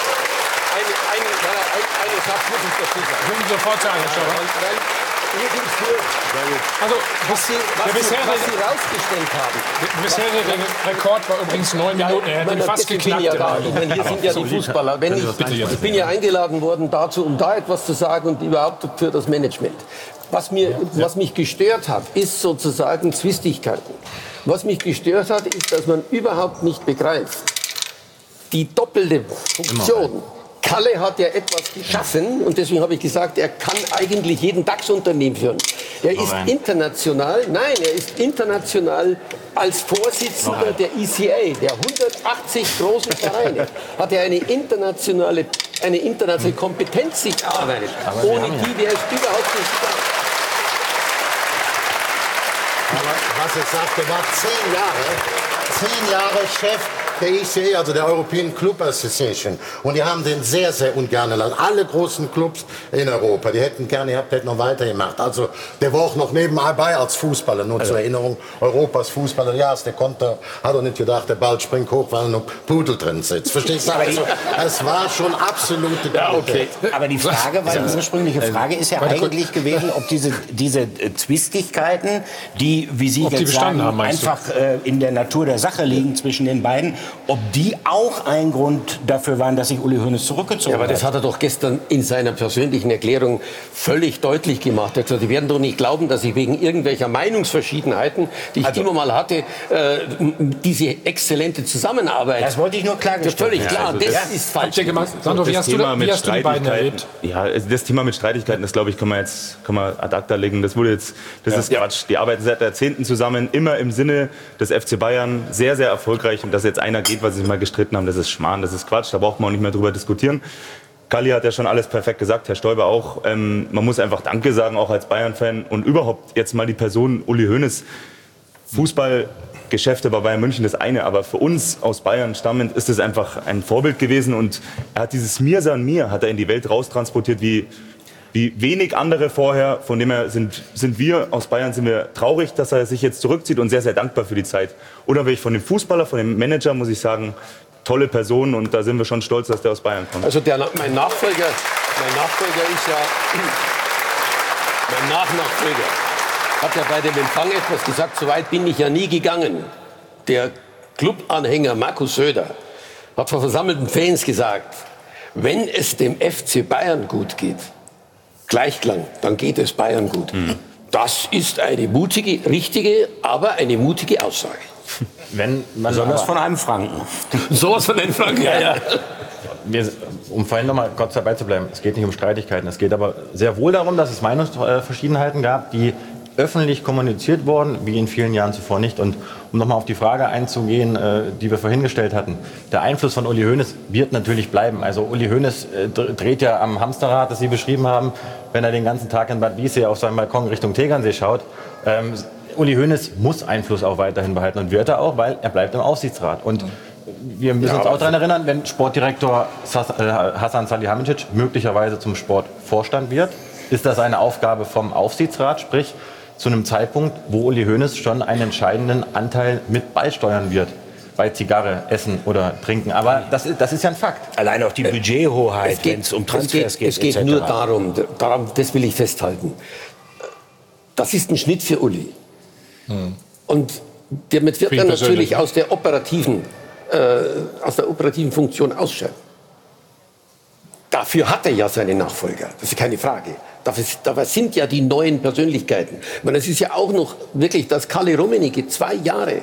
Eine, eine, eine, eine Sache muss ich dazu sagen. Ich will sofort sagen, Herr Schauer. Also, was Sie, was, Sie, was Sie rausgestellt haben. Der bisherige Rekord war übrigens neun Minuten. Er hätte fast geknackt. Ja da. Ich meine, hier sind ja die Fußballer. Wenn ich, ich bin ja eingeladen worden dazu, um da etwas zu sagen und überhaupt für das Management. Was, mir, ja, ja. was mich gestört hat, ist sozusagen Zwistigkeiten. Was mich gestört hat, ist, dass man überhaupt nicht begreift, die doppelte Funktion. Kalle hat ja etwas geschaffen und deswegen habe ich gesagt, er kann eigentlich jeden DAX-Unternehmen führen. Er ist international, nein, er ist international als Vorsitzender der E C A, der hundertachtzig großen Vereine, hat er eine internationale, eine internationale Kompetenz sich erarbeitet. Ohne die wäre es überhaupt nicht gegangen. Aber was ich sagte, war zehn Jahre, zehn Jahre Chef der E C A, also der European Club Association. Und die haben den sehr, sehr ungern gelassen. Alle großen Clubs in Europa, die hätten gerne gehabt, hätten noch weitergemacht. Also der war auch noch nebenbei als Fußballer, nur also. zur Erinnerung, Europas Fußballer. Ja, der konnte, hat er nicht gedacht, der Ball springt hoch, weil noch Pudel drin sitzt. Verstehst du? Also, es war schon absolute ja, okay. Aber die Frage, weil die ursprüngliche Frage ist ja eigentlich gewesen, ob diese, diese Zwistigkeiten, die, wie Sie jetzt sagen, haben, einfach äh, in der Natur der Sache liegen zwischen den beiden, ob die auch ein Grund dafür waren, dass sich Uli Hoeneß zurückgezogen hat. Ja, aber das hat er doch gestern in seiner persönlichen Erklärung völlig deutlich gemacht. Er hat gesagt, die werden doch nicht glauben, dass ich wegen irgendwelcher Meinungsverschiedenheiten, die ich also, immer mal hatte, äh, diese exzellente Zusammenarbeit. Das wollte ich nur klargestellt. Völlig klar, ja, also das, das ist falsch. Sandro, wie hast, du, wie hast du die beiden erlebt? Ja, also das Thema mit Streitigkeiten, das glaube ich, kann man jetzt kann man ad acta legen. Das wurde jetzt, das ja. ist Quatsch. Die arbeiten seit Jahrzehnten zusammen, immer im Sinne des F C Bayern, sehr, sehr erfolgreich. Und dass jetzt einer geht, weil sie sich mal gestritten haben, das ist Schmarrn, das ist Quatsch, da braucht man auch nicht mehr drüber diskutieren. Kalli hat ja schon alles perfekt gesagt, Herr Stoiber auch. Ähm, man muss einfach Danke sagen, auch als Bayern-Fan. Und überhaupt jetzt mal die Person Uli Hoeneß. Fußballgeschäfte bei Bayern München das eine, aber für uns aus Bayern stammend ist es einfach ein Vorbild gewesen. Und er hat dieses Mir san mir hat er in die Welt raustransportiert wie, wie wenig andere vorher. Von dem her sind, sind wir aus Bayern sind wir traurig, dass er sich jetzt zurückzieht und sehr, sehr dankbar für die Zeit. Unabhängig von dem Fußballer, von dem Manager, muss ich sagen, tolle Person und da sind wir schon stolz, dass der aus Bayern kommt. Also der, mein Nachfolger, mein Nachfolger ist ja, mein Nachnachfolger hat ja bei dem Empfang etwas gesagt, so weit bin ich ja nie gegangen. Der Clubanhänger Markus Söder hat vor versammelten Fans gesagt, wenn es dem F C Bayern gut geht, Gleichklang, dann geht es Bayern gut. Mhm. Das ist eine mutige, richtige, aber eine mutige Aussage. Wenn man Besonders von einem Franken. Sowas von einem Franken, ja, ja. Wir, um vorhin noch mal kurz dabei zu bleiben, es geht nicht um Streitigkeiten, es geht aber sehr wohl darum, dass es Meinungsverschiedenheiten gab, die öffentlich kommuniziert wurden, wie in vielen Jahren zuvor nicht. Und um nochmal auf die Frage einzugehen, äh, die wir vorhin gestellt hatten, der Einfluss von Uli Hoeneß wird natürlich bleiben. Also Uli Hoeneß äh, dreht ja am Hamsterrad, das Sie beschrieben haben, wenn er den ganzen Tag in Bad Wiessee auf seinem Balkon Richtung Tegernsee schaut. Ähm, Uli Hoeneß muss Einfluss auch weiterhin behalten und wird er auch, weil er bleibt im Aufsichtsrat. Und wir müssen Ja, uns auch daran erinnern, wenn Sportdirektor Hasan Salihamidzic möglicherweise zum Sportvorstand wird, ist das eine Aufgabe vom Aufsichtsrat, sprich zu einem Zeitpunkt, wo Uli Hoeneß schon einen entscheidenden Anteil mit beisteuern wird. Bei Zigarre, Essen oder Trinken. Aber das ist, das ist ja ein Fakt. Allein auch die Budgethoheit, wenn es um Transfers geht. Es geht, es geht nur darum, darum, das will ich festhalten. Das ist ein Schnitt für Uli. Hm. Und damit wird er natürlich aus der operativen, äh, aus der operativen Funktion ausscheiden. Dafür hat er ja seine Nachfolger, das ist keine Frage. Dafür, dafür sind ja die neuen Persönlichkeiten. Ich meine, es ist ja auch noch wirklich, dass Kalle Rummenigge zwei Jahre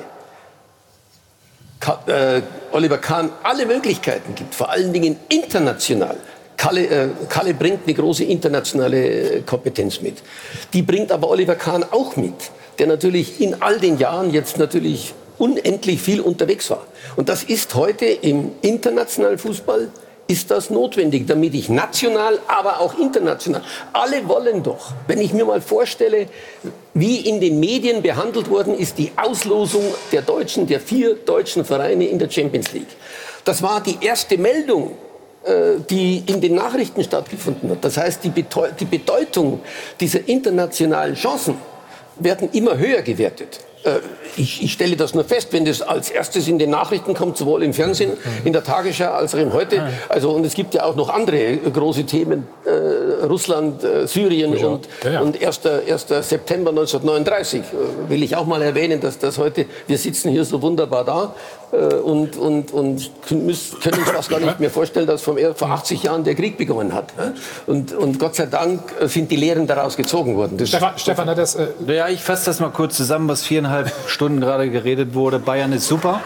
Ka äh, Oliver Kahn alle Möglichkeiten gibt, vor allen Dingen international. Kalle, äh, Kalle bringt eine große internationale Kompetenz mit. Die bringt aber Oliver Kahn auch mit, der natürlich in all den Jahren jetzt natürlich unendlich viel unterwegs war. Und das ist heute im internationalen Fußball ist das notwendig, damit ich national, aber auch international, alle wollen doch, wenn ich mir mal vorstelle, wie in den Medien behandelt worden ist die Auslosung der deutschen, der vier deutschen Vereine in der Champions League. Das war die erste Meldung, die in den Nachrichten stattgefunden hat. Das heißt, die, die Bedeutung dieser internationalen Chancen werden immer höher gewertet. Ich, ich stelle das nur fest, wenn das als erstes in den Nachrichten kommt, sowohl im Fernsehen, in der Tagesschau als auch im Heute. Also, und es gibt ja auch noch andere große Themen, äh, Russland, äh, Syrien ja. und, ja, ja. und erster September neunzehnhundertneununddreißig. Äh, will ich auch mal erwähnen, dass das heute, wir sitzen hier so wunderbar da äh, und, und, und müssen, können uns fast gar nicht mehr vorstellen, dass vor, vor achtzig Jahren der Krieg begonnen hat. Äh? Und, und Gott sei Dank sind die Lehren daraus gezogen worden. Das Stefan, Stefan hat das... Äh ja, ich fasse das mal kurz zusammen, was viereinhalb Stunden gerade geredet wurde. Bayern ist super.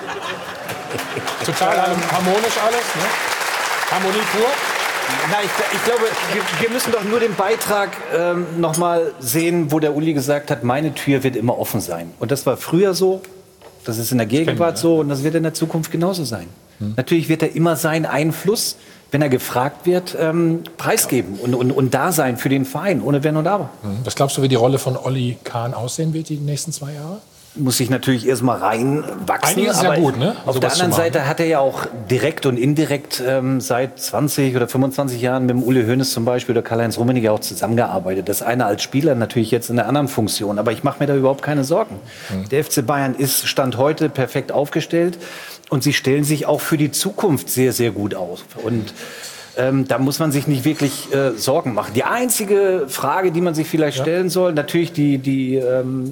Total harmonisch alles, ne? Harmonie pur. Na, ich, ich glaube, wir, wir müssen doch nur den Beitrag ähm, noch mal sehen, wo der Uli gesagt hat, meine Tür wird immer offen sein. Und das war früher so, das ist in der Gegenwart so und das wird in der Zukunft genauso sein. Hm. Natürlich wird er immer seinen Einfluss, wenn er gefragt wird, ähm, preisgeben und, und, und da sein für den Verein, ohne Wenn und Aber. Was glaubst du, wie die Rolle von Olli Kahn aussehen wird die nächsten zwei Jahre? Muss ich natürlich erstmal reinwachsen. Eigentlich ist es ja gut, ne? Auf der anderen Seite hat er ja auch direkt und indirekt ähm, seit zwanzig oder fünfundzwanzig Jahren mit dem Uli Hoeneß zum Beispiel oder Karl-Heinz Rummenigge auch zusammengearbeitet. Das eine als Spieler, natürlich jetzt in einer anderen Funktion. Aber ich mache mir da überhaupt keine Sorgen. Mhm. Der F C Bayern ist Stand heute perfekt aufgestellt und sie stellen sich auch für die Zukunft sehr, sehr gut aus. Und Ähm, da muss man sich nicht wirklich äh, Sorgen machen. Die einzige Frage, die man sich vielleicht ja. stellen soll, natürlich die, die ähm,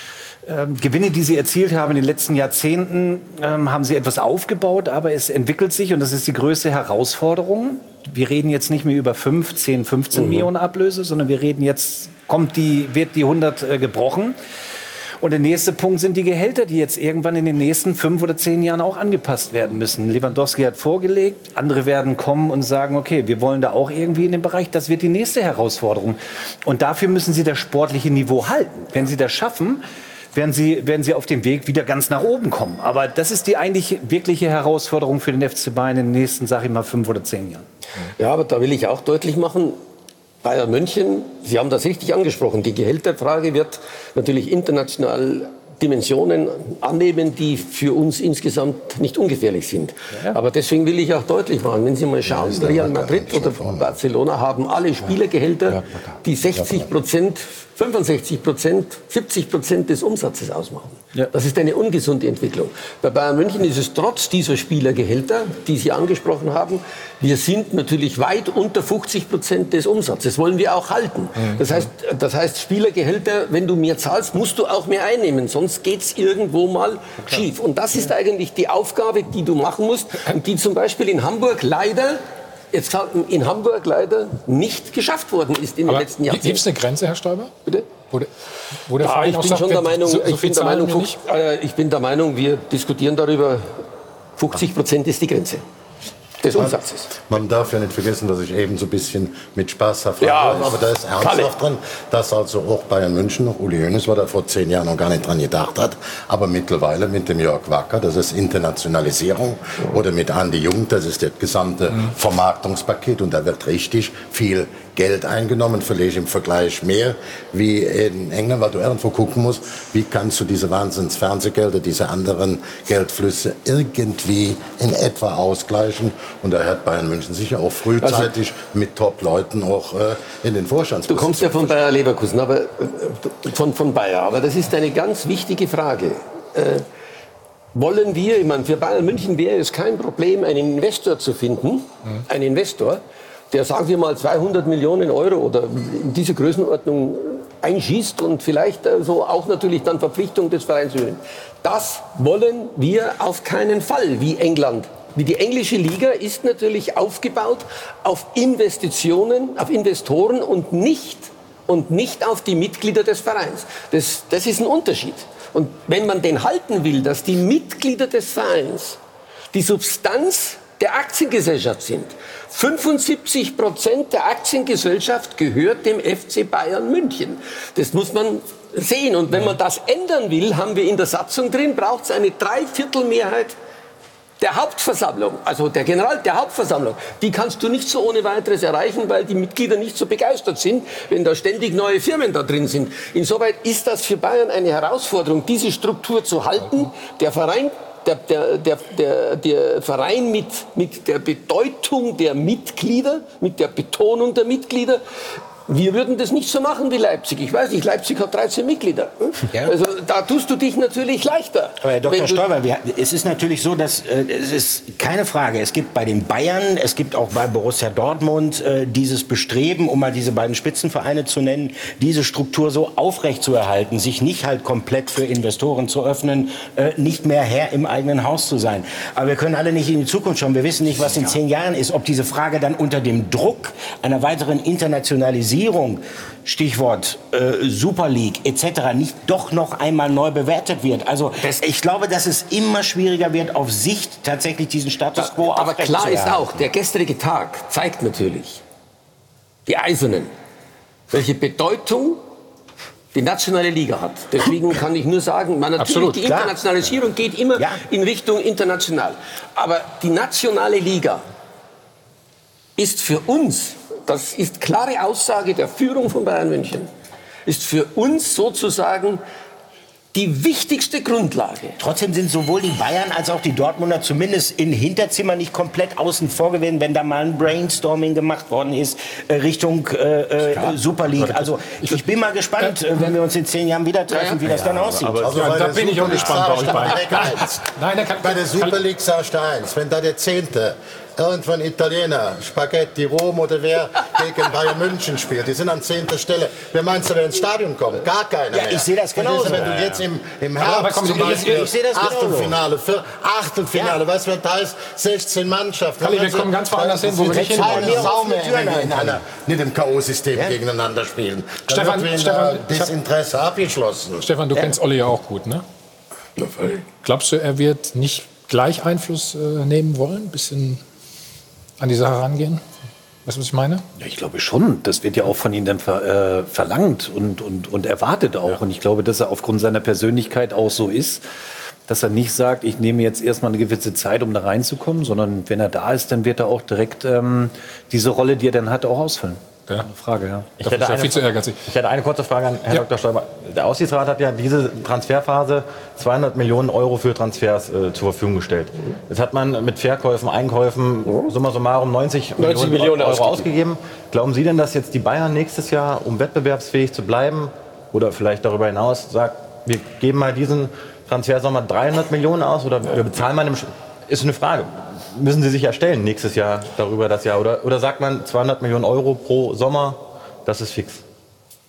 ähm, Gewinne, die sie erzielt haben in den letzten Jahrzehnten, ähm, haben sie etwas aufgebaut, aber es entwickelt sich und das ist die größte Herausforderung. Wir reden jetzt nicht mehr über fünf, zehn, fünfzehn mhm. Millionen Ablöse, sondern wir reden jetzt, kommt die, wird die hundert äh, gebrochen. Und der nächste Punkt sind die Gehälter, die jetzt irgendwann in den nächsten fünf oder zehn Jahren auch angepasst werden müssen. Lewandowski hat vorgelegt, andere werden kommen und sagen, okay, wir wollen da auch irgendwie in den Bereich. Das wird die nächste Herausforderung. Und dafür müssen sie das sportliche Niveau halten. Wenn sie das schaffen, werden sie, werden sie auf dem Weg wieder ganz nach oben kommen. Aber das ist die eigentlich wirkliche Herausforderung für den F C Bayern in den nächsten, sag ich mal, fünf oder zehn Jahren. Ja, aber da will ich auch deutlich machen, Bayern München, Sie haben das richtig angesprochen, die Gehälterfrage wird natürlich international Dimensionen annehmen, die für uns insgesamt nicht ungefährlich sind. Ja. Aber deswegen will ich auch deutlich machen, wenn Sie mal schauen, Real Madrid oder Barcelona haben alle Spielergehälter, die sechzig Prozent, fünfundsechzig Prozent, siebzig Prozent des Umsatzes ausmachen. Ja. Das ist eine ungesunde Entwicklung. Bei Bayern München ist es trotz dieser Spielergehälter, die Sie angesprochen haben, wir sind natürlich weit unter fünfzig Prozent des Umsatzes. Das wollen wir auch halten. Das heißt, das heißt, Spielergehälter, wenn du mehr zahlst, musst du auch mehr einnehmen, sonst geht es irgendwo mal schief. Und das ist eigentlich die Aufgabe, die du machen musst und die zum Beispiel in Hamburg leider jetzt in Hamburg leider nicht geschafft worden ist in Aber den letzten Jahrzehnten. Gibt es eine Grenze, Herr Stoiber? Bitte? Wo der, wo der ja, Verein ich auch bin sagt, schon der Meinung, so, so ich, bin der Meinung wir nicht? äh, ich bin der Meinung, wir diskutieren darüber, fünfzig Prozent ist die Grenze des Umsatzes. Man darf ja nicht vergessen, dass ich eben so ein bisschen mit Spaß frage, Ja, aber da ist ernsthaft drin, dass also auch Bayern München, noch Uli Hoeneß war da vor zehn Jahren noch gar nicht dran gedacht hat, aber mittlerweile mit dem Jörg Wacker, das ist Internationalisierung, oder mit Andi Jung, das ist das gesamte mhm. Vermarktungspaket, und da wird richtig viel Geld eingenommen, vielleicht im Vergleich mehr wie in England, weil du irgendwo gucken musst, wie kannst du diese Wahnsinns-Fernsehgelder, diese anderen Geldflüsse irgendwie in etwa ausgleichen. Und da hat Bayern München sicher auch frühzeitig also, mit Top-Leuten auch äh, in den Vorstandspositionen. Du kommst ja von Bayer Leverkusen, aber äh, von, von Bayer, aber das ist eine ganz wichtige Frage. Äh, wollen wir, ich meine, für Bayern München wäre es kein Problem, einen Investor zu finden, mhm. einen Investor, der, sagen wir mal, zweihundert Millionen Euro oder in diese Größenordnung einschießt und vielleicht äh, so auch natürlich dann Verpflichtung des Vereins übernimmt. Das wollen wir auf keinen Fall, wie England. Wie die englische Liga ist natürlich aufgebaut auf Investitionen, auf Investoren und nicht, und nicht auf die Mitglieder des Vereins. Das, das ist ein Unterschied. Und wenn man den halten will, dass die Mitglieder des Vereins die Substanz der Aktiengesellschaft sind. fünfundsiebzig Prozent der Aktiengesellschaft gehört dem F C Bayern München. Das muss man sehen. Und wenn man das ändern will, haben wir in der Satzung drin, braucht es eine Dreiviertelmehrheit der Hauptversammlung, also der General der Hauptversammlung. Die kannst du nicht so ohne weiteres erreichen, weil die Mitglieder nicht so begeistert sind, wenn da ständig neue Firmen da drin sind. Insoweit ist das für Bayern eine Herausforderung, diese Struktur zu halten. Der Verein Der, der, der, der, der Verein mit, mit der Bedeutung der Mitglieder, mit der Betonung der Mitglieder. Wir würden das nicht so machen wie Leipzig. Ich weiß nicht, Leipzig hat dreizehn Mitglieder. Ja. Also da tust du dich natürlich leichter. Aber Herr Doktor Stoiber, wir, es ist natürlich so, dass äh, es ist keine Frage, es gibt bei den Bayern, es gibt auch bei Borussia Dortmund äh, dieses Bestreben, um mal diese beiden Spitzenvereine zu nennen, diese Struktur so aufrechtzuerhalten, sich nicht halt komplett für Investoren zu öffnen, äh, nicht mehr Herr im eigenen Haus zu sein. Aber wir können alle nicht in die Zukunft schauen. Wir wissen nicht, was in zehn Jahren ist, ob diese Frage dann unter dem Druck einer weiteren Internationalisierung, Stichwort äh, Super League et cetera, nicht doch noch einmal neu bewertet wird. Also ich glaube, dass es immer schwieriger wird, auf Sicht tatsächlich diesen Status quo aufrechtzuerhalten. Aber klar ist auch, der gestrige Tag zeigt natürlich, die Eisernen, welche Bedeutung die nationale Liga hat. Deswegen kann ich nur sagen, man, natürlich, Absolut, die Internationalisierung klar. geht immer ja. in Richtung international. Aber die nationale Liga ist für uns, das ist klare Aussage der Führung von Bayern München, ist für uns sozusagen die wichtigste Grundlage. Trotzdem sind sowohl die Bayern als auch die Dortmunder zumindest in Hinterzimmern nicht komplett außen vor gewesen, wenn da mal ein Brainstorming gemacht worden ist äh, Richtung äh, äh, Super League. Also ich bin mal gespannt, äh, wenn wir uns in zehn Jahren wieder treffen, wie das dann aussieht. Aber, aber ja, da bin ich auch gespannt bei euch beiden. Nein, bei der Super League sagst du eins, wenn da der Zehnte irgendwann Italiener, Spaghetti, Rom oder wer gegen Bayern München spielt, die sind an zehnter Stelle. Wer meinst du, wer ins Stadion kommt? Gar keiner ja, mehr. Ich sehe das genauso. Wenn du jetzt im, im Herbst zum Beispiel ich sehe das Achtelfinale, für Achtelfinale, ja. was wird heißt, sechzehn Mannschaften. Kalli, wir kommen ganz woanders hin, wo wir nicht hinwollen. Nicht im K O-System ja. gegeneinander spielen. Da Stefan, wird Stefan, das Interesse abgeschlossen. Stefan, du ja. kennst Olli ja auch gut, ne? Glaubst du, er wird nicht gleich Einfluss äh, nehmen wollen, ein bisschen an die Sache rangehen? Weißt du, was ich meine? Ja, ich glaube schon. Das wird ja auch von ihm dann ver, äh, verlangt und, und, und erwartet auch. Ja. Und ich glaube, dass er aufgrund seiner Persönlichkeit auch so ist, dass er nicht sagt, ich nehme jetzt erstmal eine gewisse Zeit, um da reinzukommen, sondern wenn er da ist, dann wird er auch direkt ähm, diese Rolle, die er dann hat, auch ausfüllen. Ja. Eine Frage, ja. Ich hätte, eine, viel zu ehrgeizig. ich hätte eine kurze Frage an Herrn ja. Doktor Stoiber. Der Aussichtsrat hat ja diese Transferphase zweihundert Millionen Euro für Transfers äh, zur Verfügung gestellt. Jetzt hat man mit Verkäufen, Einkäufen summa summarum neunzig Millionen Euro ausgegeben. ausgegeben. Glauben Sie denn, dass jetzt die Bayern nächstes Jahr, um wettbewerbsfähig zu bleiben oder vielleicht darüber hinaus, sagt, wir geben mal diesen Transfersommer dreihundert Millionen aus oder wir bezahlen mal im Sch- ist eine Frage. Müssen Sie sich erstellen nächstes Jahr darüber das Jahr? Oder, oder sagt man zweihundert Millionen Euro pro Sommer, das ist fix?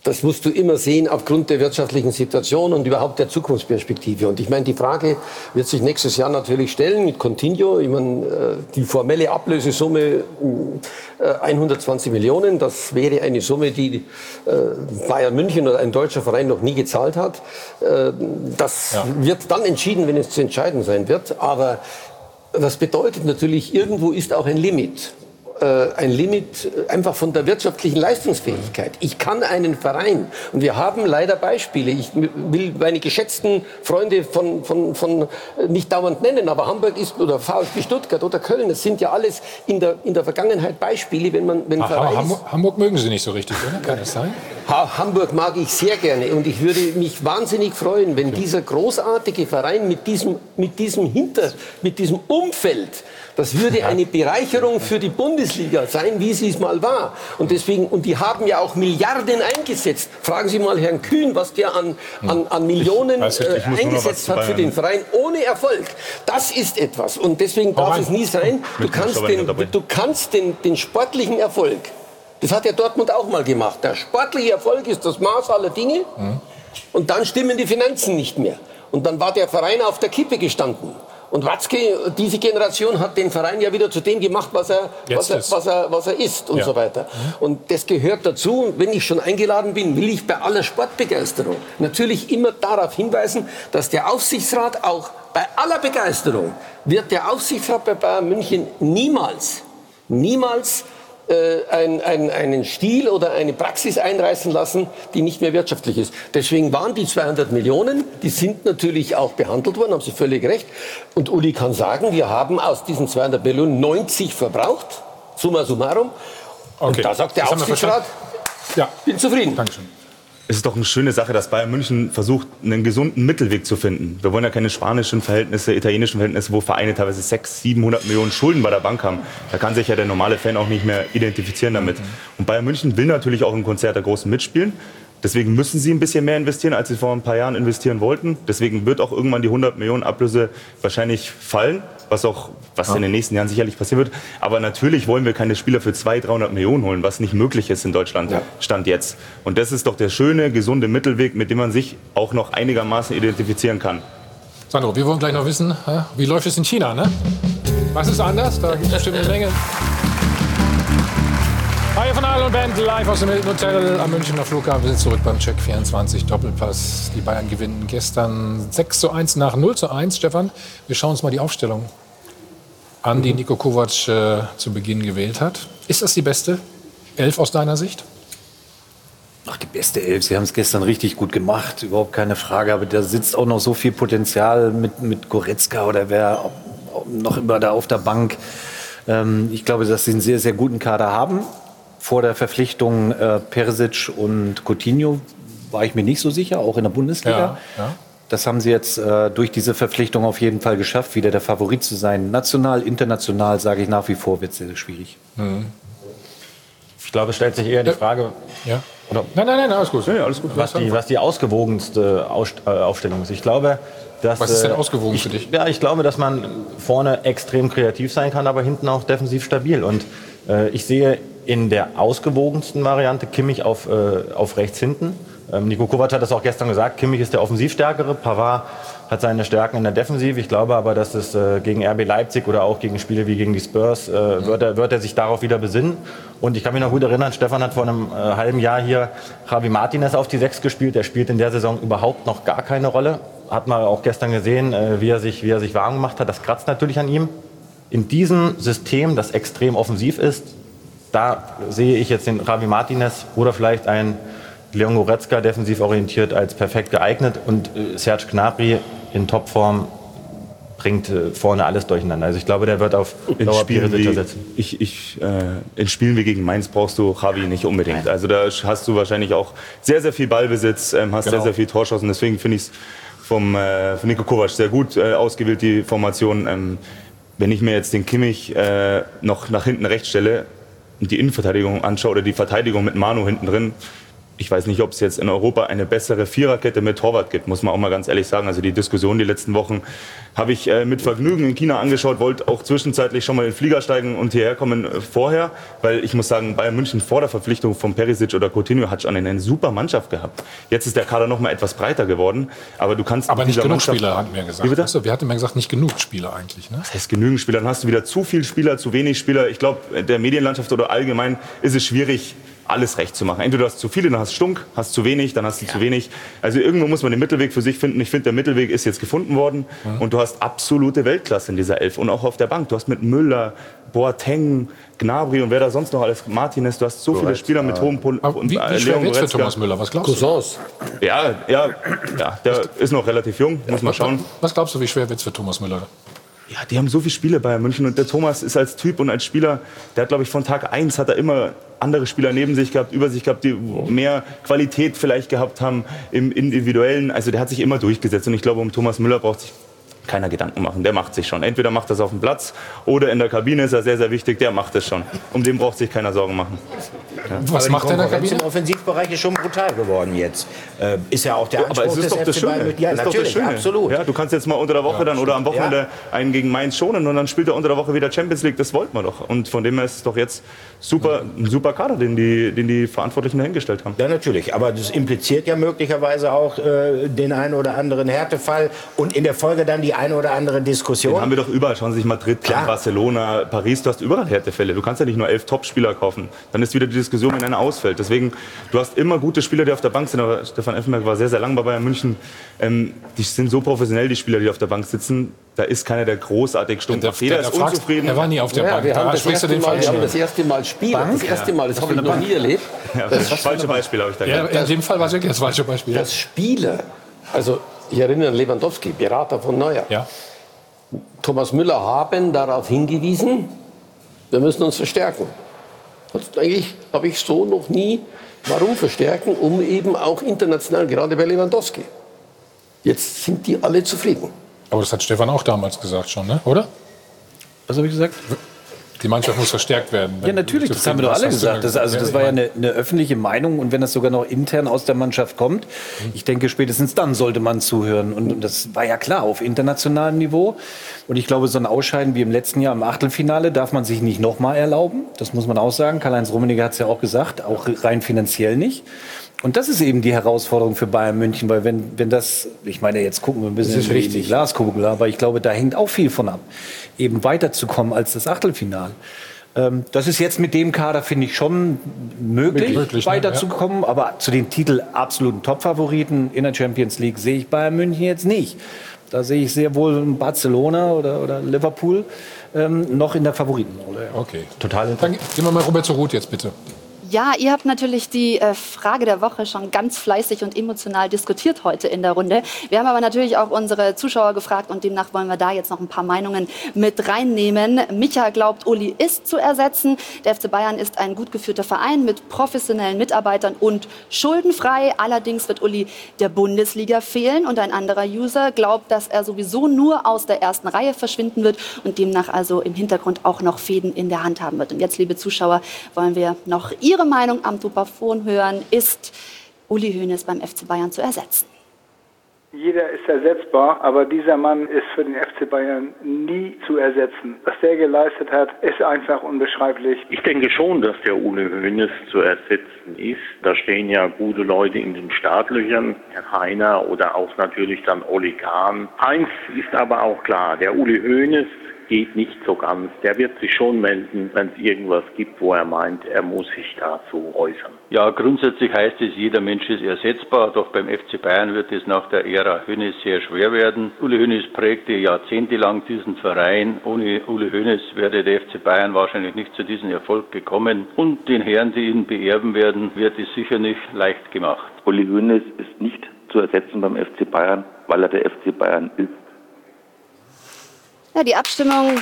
das musst du immer sehen aufgrund der wirtschaftlichen Situation und überhaupt der Zukunftsperspektive. Und ich meine, die Frage wird sich nächstes Jahr natürlich stellen mit Coutinho. Ich meine, die formelle Ablösesumme hundertzwanzig Millionen, das wäre eine Summe, die Bayern München oder ein deutscher Verein noch nie gezahlt hat. Das ja. wird dann entschieden, wenn es zu entscheiden sein wird. Aber das bedeutet natürlich, irgendwo ist auch ein Limit. Ein Limit einfach von der wirtschaftlichen Leistungsfähigkeit. Ich kann einen Verein, und wir haben leider Beispiele, ich will meine geschätzten Freunde von, von, von nicht dauernd nennen, aber Hamburg ist, oder VfB Stuttgart oder Köln, das sind ja alles in der, in der Vergangenheit Beispiele, wenn man, wenn Ach, Vereins Hamburg, Hamburg mögen Sie nicht so richtig, oder? Kann das sein? Ha Hamburg mag ich sehr gerne und ich würde mich wahnsinnig freuen, wenn dieser großartige Verein mit diesem, mit diesem Hinter, mit diesem Umfeld, das würde eine Bereicherung für die Bundesliga sein, wie sie es mal war. Und deswegen, und die haben ja auch Milliarden eingesetzt. Fragen Sie mal Herrn Kühn, was der an, an, an Millionen ich, äh, eingesetzt hat für den Verein, ohne Erfolg. Das ist etwas. Und deswegen darf es nie sein, du kannst, den, du kannst den, den sportlichen Erfolg, das hat ja Dortmund auch mal gemacht. Der sportliche Erfolg ist das Maß aller Dinge. Und dann stimmen die Finanzen nicht mehr. Und dann war der Verein auf der Kippe gestanden. Und Watzke, diese Generation hat den Verein ja wieder zu dem gemacht, was er, was er, was er, was er ist und ja. so weiter. Und das gehört dazu. Und wenn ich schon eingeladen bin, will ich bei aller Sportbegeisterung natürlich immer darauf hinweisen, dass der Aufsichtsrat auch bei aller Begeisterung wird der Aufsichtsrat bei Bayern München niemals, niemals Ein, ein, einen Stil oder eine Praxis einreißen lassen, die nicht mehr wirtschaftlich ist. Deswegen waren die zweihundert Millionen, die sind natürlich auch behandelt worden, haben Sie völlig recht. Und Uli kann sagen, wir haben aus diesen zweihundert Millionen neunzig verbraucht, summa summarum. Okay. Und da sagt der Aufsichtsrat, ja, bin zufrieden. Dankeschön. Es ist doch eine schöne Sache, dass Bayern München versucht, einen gesunden Mittelweg zu finden. Wir wollen ja keine spanischen Verhältnisse, italienischen Verhältnisse, wo Vereine teilweise sechshundert, siebenhundert Millionen Schulden bei der Bank haben. Da kann sich ja der normale Fan auch nicht mehr identifizieren damit. Und Bayern München will natürlich auch im Konzert der Großen mitspielen. Deswegen müssen sie ein bisschen mehr investieren, als sie vor ein paar Jahren investieren wollten. Deswegen wird auch irgendwann die hundert Millionen Ablöse wahrscheinlich fallen, was auch was ja. in den nächsten Jahren sicherlich passieren wird. Aber natürlich wollen wir keine Spieler für zweihundert, dreihundert Millionen holen, was nicht möglich ist in Deutschland, ja. Stand jetzt. Und das ist doch der schöne, gesunde Mittelweg, mit dem man sich auch noch einigermaßen identifizieren kann. Sandro, wir wollen gleich noch wissen, wie läuft es in China, ne? Was ist anders? Da gibt es bestimmt eine Menge. Hi von Adel und Band, live aus dem Hilton Hotel am Münchner Flughafen. Wir sind zurück beim Check vierundzwanzig Doppelpass. Die Bayern gewinnen gestern sechs zu eins nach null zu eins. Stefan, wir schauen uns mal die Aufstellung an, die Niko Kovac äh, zu Beginn gewählt hat. Ist das die beste Elf aus deiner Sicht? Ach, die beste Elf. Sie haben es gestern richtig gut gemacht, überhaupt keine Frage. Aber da sitzt auch noch so viel Potenzial mit, mit Goretzka oder wer noch immer da auf der Bank. Ähm, ich glaube, dass sie einen sehr, sehr guten Kader haben. Vor der Verpflichtung äh, Perisic und Coutinho war ich mir nicht so sicher, auch in der Bundesliga. Ja, ja. Das haben sie jetzt äh, durch diese Verpflichtung auf jeden Fall geschafft, wieder der Favorit zu sein. National, international, sage ich nach wie vor, wird es sehr, sehr schwierig. Mhm. Ich glaube, es stellt sich eher die Frage, ja. Oder, nein, nein, nein, alles gut. Ja, alles gut. Was, die, was die ausgewogenste Aus, äh, Aufstellung ist. Ich glaube, dass, was ist denn ausgewogen ich, für dich? Ja, ich glaube, dass man vorne extrem kreativ sein kann, aber hinten auch defensiv stabil. Und äh, ich sehe in der ausgewogensten Variante Kimmich auf, äh, auf rechts hinten. Ähm, Niko Kovac hat das auch gestern gesagt. Kimmich ist der Offensivstärkere. Pavard hat seine Stärken in der Defensive. Ich glaube aber, dass es äh, gegen R B Leipzig oder auch gegen Spiele wie gegen die Spurs, äh, mhm. wird, er, wird er sich darauf wieder besinnen. Und ich kann mich noch gut erinnern, Stefan hat vor einem äh, halben Jahr hier Javi Martinez auf die Sechs gespielt. Der spielt in der Saison überhaupt noch gar keine Rolle. Hat man auch gestern gesehen, äh, wie, er sich, wie er sich warm gemacht hat. Das kratzt natürlich an ihm. In diesem System, das extrem offensiv ist, da sehe ich jetzt den Javi Martinez oder vielleicht ein Leon Goretzka defensiv orientiert als perfekt geeignet und äh, Serge Gnabry in Topform bringt äh, vorne alles durcheinander. Also ich glaube, der wird auf Dauer Perisic setzen. Ich, ich, äh, in Spielen wie gegen Mainz brauchst du Javi nicht unbedingt. Nein. Also da hast du wahrscheinlich auch sehr, sehr viel Ballbesitz, ähm, hast genau. sehr, sehr viel Torschancen. Deswegen finde ich es vom äh, von Niko Kovac sehr gut äh, ausgewählt, die Formation. Ähm, wenn ich mir jetzt den Kimmich äh, noch nach hinten rechts stelle, die Innenverteidigung anschaue oder die Verteidigung mit Manu hinten drin, ich weiß nicht, ob es jetzt in Europa eine bessere Viererkette mit Torwart gibt, muss man auch mal ganz ehrlich sagen. Also die Diskussion die letzten Wochen habe ich äh, mit Vergnügen in China angeschaut, wollte auch zwischenzeitlich schon mal in den Flieger steigen und hierher kommen äh, vorher, weil ich muss sagen, Bayern München vor der Verpflichtung von Perisic oder Coutinho hat schon eine super Mannschaft gehabt. Jetzt ist der Kader noch mal etwas breiter geworden, aber du kannst... Aber nicht genug Mannschaft, Spieler, hatten wir gesagt. Wie weißt du, wir hatten immer gesagt, nicht genug Spieler eigentlich. Ne? Das heißt genügend Spieler, dann hast du wieder zu viele Spieler, zu wenig Spieler. Ich glaube, der Medienlandschaft oder allgemein ist es schwierig, alles recht zu machen. Entweder du hast zu viele, dann hast du stunk, hast zu wenig, dann hast du ja. zu wenig. Also irgendwo muss man den Mittelweg für sich finden. Ich finde, der Mittelweg ist jetzt gefunden worden. Mhm. Und du hast absolute Weltklasse in dieser Elf. Und auch auf der Bank. Du hast mit Müller, Boateng, Gnabry und wer da sonst noch alles, Martinez. Du hast so viele Spieler mit hohem Pol und wie, wie schwer wird's für Thomas Müller? Was glaubst du? Cousins. Ja, ja, ja, der ist noch relativ jung. Muss man schauen. Was glaubst du, wie schwer wird's für Thomas Müller? Ja, die haben so viele Spiele bei München und der Thomas ist als Typ und als Spieler, der hat, glaube ich, von Tag eins hat er immer andere Spieler neben sich gehabt, über sich gehabt, die mehr Qualität vielleicht gehabt haben im Individuellen. Also der hat sich immer durchgesetzt und ich glaube, um Thomas Müller braucht sich keiner Gedanken machen. Der macht sich schon. Entweder macht er es auf dem Platz oder in der Kabine ist er sehr, sehr wichtig. Der macht es schon. Um den braucht sich keiner Sorgen machen. Ja. Was macht er in der Kabine? Im Offensivbereich ist schon brutal geworden jetzt. Äh, ist ja auch der Anspruch aber es ist doch das Schöne. Ja, ist natürlich, doch das Schöne. Absolut. Ja, du kannst jetzt mal unter der Woche ja, dann oder am Wochenende ja. einen gegen Mainz schonen und dann spielt er unter der Woche wieder Champions League. Das wollten wir doch. Und von dem her ist es doch jetzt super, ein super Kader, den die, den die Verantwortlichen dahingestellt haben. Ja, natürlich. Aber das impliziert ja möglicherweise auch äh, den einen oder anderen Härtefall und in der Folge dann die eine oder andere Diskussion. Den haben wir doch überall. Schauen Sie sich Madrid, Klar. Barcelona, Paris. Du hast überall Härtefälle. Du kannst ja nicht nur elf Topspieler kaufen. Dann ist wieder die Diskussion, wenn einer ausfällt. Deswegen, du hast immer gute Spieler, die auf der Bank sind. Aber Stefan Effenberg war sehr, sehr lang bei Bayern München. Ähm, die sind so professionell, die Spieler, die auf der Bank sitzen. Da ist keiner, der großartig stumpf. Der, der, der ist unzufrieden. Er war nie auf der ja, Bank. Wir haben, da das erste, den Mal, wir haben das erste Mal Spieler. Bank? Das erste Mal, das habe ich noch nie erlebt. Ja, das, das falsche Beispiel habe ich da ja, gehabt. In dem Fall war es wirklich das falsche Beispiel. Das Spieler, also ich erinnere an Lewandowski, Berater von Neuer. Ja. Thomas Müller haben darauf hingewiesen, wir müssen uns verstärken. Und eigentlich habe ich so noch nie, warum verstärken, um eben auch international, gerade bei Lewandowski. Jetzt sind die alle zufrieden. Aber das hat Stefan auch damals gesagt schon, ne? Oder? Was habe ich gesagt? Die Mannschaft muss verstärkt werden. Ja, natürlich, das haben wir doch alle gesagt. Das, also, das war ja eine, eine öffentliche Meinung. Und wenn das sogar noch intern aus der Mannschaft kommt, ich denke, spätestens dann sollte man zuhören. Und das war ja klar, auf internationalem Niveau. Und ich glaube, so ein Ausscheiden wie im letzten Jahr im Achtelfinale darf man sich nicht nochmal erlauben. Das muss man auch sagen. Karl-Heinz Rummenigge hat es ja auch gesagt, auch rein finanziell nicht. Und das ist eben die Herausforderung für Bayern München, weil wenn, wenn das, ich meine, jetzt gucken wir ein bisschen in die, die Glaskugel, aber ich glaube, da hängt auch viel von ab, eben weiterzukommen als das Achtelfinale. Ähm, das ist jetzt mit dem Kader, finde ich, schon möglich, möglich weiterzukommen, ne? Ja. Aber zu den Titel absoluten Top-Favoriten in der Champions League sehe ich Bayern München jetzt nicht. Da sehe ich sehr wohl Barcelona oder, oder Liverpool ähm, noch in der Favoritenrolle. Ja. Okay, total. Dann gehen wir mal rüber zu Ruth jetzt bitte. Ja, ihr habt natürlich die äh, Frage der Woche schon ganz fleißig und emotional diskutiert heute in der Runde. Wir haben aber natürlich auch unsere Zuschauer gefragt und demnach wollen wir da jetzt noch ein paar Meinungen mit reinnehmen. Micha glaubt, Uli ist zu ersetzen. Der F C Bayern ist ein gut geführter Verein mit professionellen Mitarbeitern und schuldenfrei. Allerdings wird Uli der Bundesliga fehlen. Und ein anderer User glaubt, dass er sowieso nur aus der ersten Reihe verschwinden wird und demnach also im Hintergrund auch noch Fäden in der Hand haben wird. Und jetzt, liebe Zuschauer, wollen wir noch Ihre Meinung am Dupafon hören. Ist Uli Hoeneß beim F C Bayern zu ersetzen? Jeder ist ersetzbar, aber dieser Mann ist für den F C Bayern nie zu ersetzen. Was der geleistet hat, ist einfach unbeschreiblich. Ich denke schon, dass der Uli Hoeneß zu ersetzen ist. Da stehen ja gute Leute in den Startlöchern, Herr Heiner oder auch natürlich dann Oli Kahn. Eins ist aber auch klar, der Uli Hoeneß geht nicht so ganz. Der wird sich schon melden, wenn es irgendwas gibt, wo er meint, er muss sich dazu äußern. Ja, grundsätzlich heißt es, jeder Mensch ist ersetzbar, doch beim F C Bayern wird es nach der Ära Hoeneß sehr schwer werden. Uli Hoeneß prägte jahrzehntelang diesen Verein. Ohne Uli Hoeneß wäre der F C Bayern wahrscheinlich nicht zu diesem Erfolg gekommen. Und den Herren, die ihn beerben werden, wird es sicher nicht leicht gemacht. Uli Hoeneß ist nicht zu ersetzen beim F C Bayern, weil er der F C Bayern ist. Ja, die Abstimmung,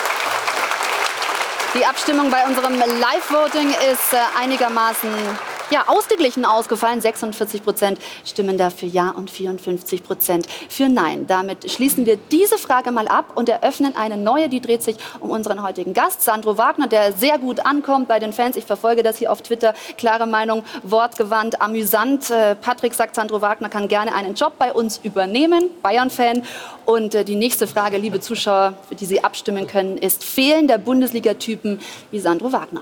die Abstimmung bei unserem Live-Voting ist äh, einigermaßen ja, ausgeglichen ausgefallen. sechsundvierzig Prozent stimmen dafür Ja und vierundfünfzig Prozent für Nein. Damit schließen wir diese Frage mal ab und eröffnen eine neue. Die dreht sich um unseren heutigen Gast, Sandro Wagner, der sehr gut ankommt bei den Fans. Ich verfolge das hier auf Twitter. Klare Meinung, wortgewandt, amüsant. Äh, Patrick sagt, Sandro Wagner kann gerne einen Job bei uns übernehmen. Bayern-Fan. Und äh, die nächste Frage, liebe Zuschauer, für die Sie abstimmen können, ist: Fehlen der Bundesliga-Typen wie Sandro Wagner?